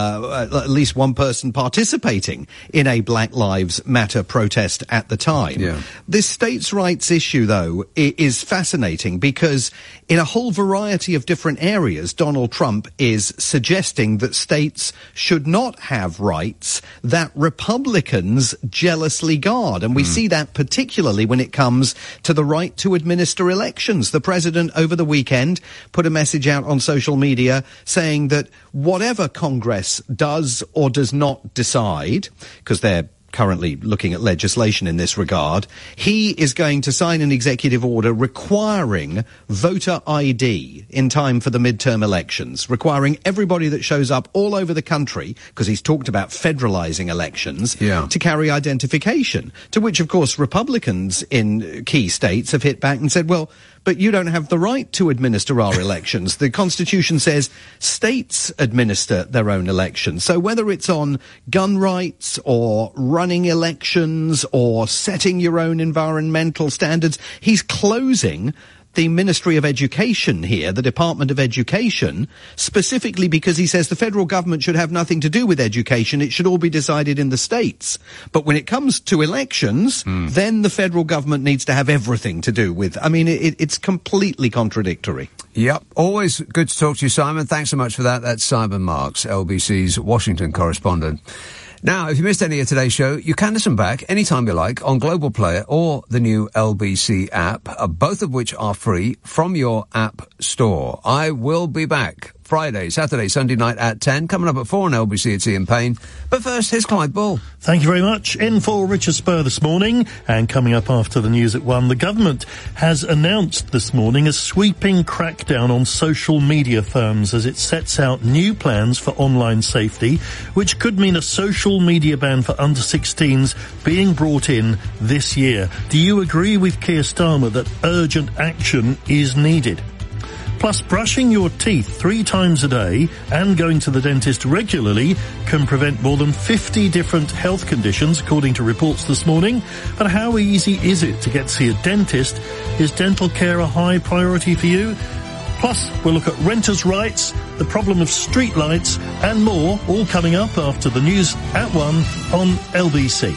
at least one person participating in a Black Lives Matter protest at the time. Yeah. This states' rights issue, though, is fascinating because in a whole variety of different areas, Donald Trump is suggesting that states should not have rights that Republicans jealously guard. And we see that particularly when it comes to the right to administer elections. The president over the weekend put a message out on social media saying that whatever Congress does or does not decide, because they're currently looking at legislation in this regard, he is going to sign an executive order requiring voter ID in time for the midterm elections, requiring everybody that shows up all over the country, because he's talked about federalizing elections, to carry identification, to which, of course, Republicans in key states have hit back and said, well, but you don't have the right to administer our elections. The Constitution says states administer their own elections. So whether it's on gun rights or running elections or setting your own environmental standards, he's closing the Ministry of Education here, the Department of Education, specifically because he says the federal government should have nothing to do with education. It should all be decided in the states. But when it comes to elections, then the federal government needs to have everything to do with. I mean, it's completely contradictory.
Yep. Always good to talk to you, Simon. Thanks so much for that. That's Simon Marks, LBC's Washington correspondent. Now, if you missed any of today's show, you can listen back anytime you like on Global Player or the new LBC app, both of which are free from your app store. I will be back Friday, Saturday, Sunday night at 10. Coming up at 4 on LBC, it's Ian Payne. But first, here's Clyde Bull.
Thank you very much. In for Richard Spur this morning. And coming up after the news at 1, the government has announced this morning a sweeping crackdown on social media firms as it sets out new plans for online safety, which could mean a social media ban for under 16s being brought in this year. Do you agree with Keir Starmer that urgent action is needed? Plus, brushing your teeth 3 times a day and going to the dentist regularly can prevent more than 50 different health conditions, according to reports this morning. But how easy is it to get to see a dentist? Is dental care a high priority for you? Plus, we'll look at renters' rights, the problem of street lights, and more, all coming up after the news at 1 on LBC.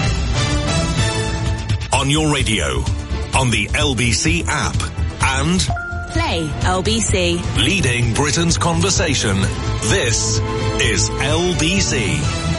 On your radio, on the LBC app, and
Play LBC.
Leading Britain's conversation. This is LBC.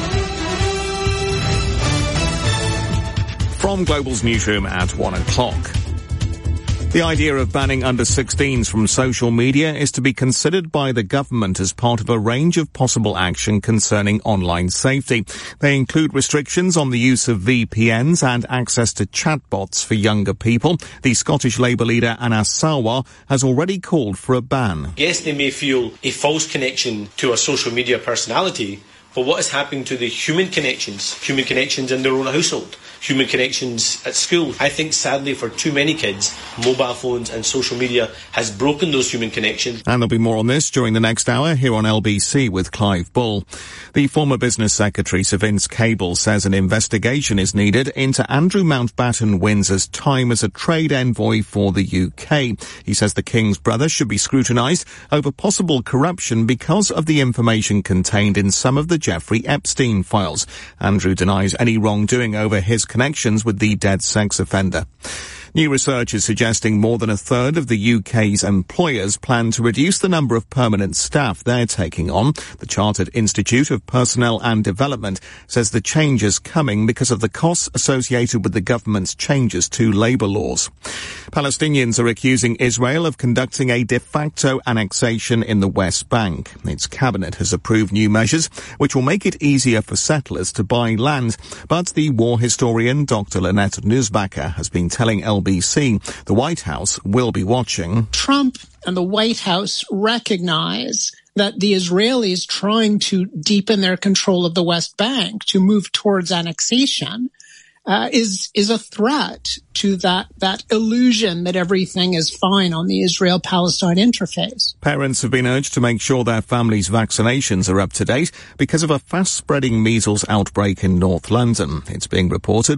From Global's newsroom at 1 o'clock. The idea of banning under 16s from social media is to be considered by the government as part of a range of possible action concerning online safety. They include restrictions on the use of VPNs and access to chatbots for younger people. The Scottish Labour leader Anas Sarwar has already called for a ban.
Yes, they may feel a false connection to a social media personality, but what is happening to the human connections in their own household, human connections at school? I think sadly for too many kids, mobile phones and social media has broken those human connections.
And there'll be more on this during the next hour here on LBC with Clive Bull. The former Business Secretary, Sir Vince Cable, says an investigation is needed into Andrew Mountbatten Windsor's time as a trade envoy for the UK. He says the King's brother should be scrutinised over possible corruption because of the information contained in some of the Jeffrey Epstein files. Andrew denies any wrongdoing over his connections with the dead sex offender. New research is suggesting more than a third of the UK's employers plan to reduce the number of permanent staff they're taking on. The Chartered Institute of Personnel and Development says the change is coming because of the costs associated with the government's changes to labour laws. Palestinians are accusing Israel of conducting a de facto annexation in the West Bank. Its cabinet has approved new measures which will make it easier for settlers to buy land. But the war historian Dr. Lynette Nusbacher has been telling LBC the White House will be watching.
Trump and the White House recognize that the Israelis trying to deepen their control of the West Bank to move towards annexation is a threat to that illusion that everything is fine on the Israel-Palestine interface.
Parents have been urged to make sure their families' vaccinations are up to date because of a fast-spreading measles outbreak in North London. It's being reported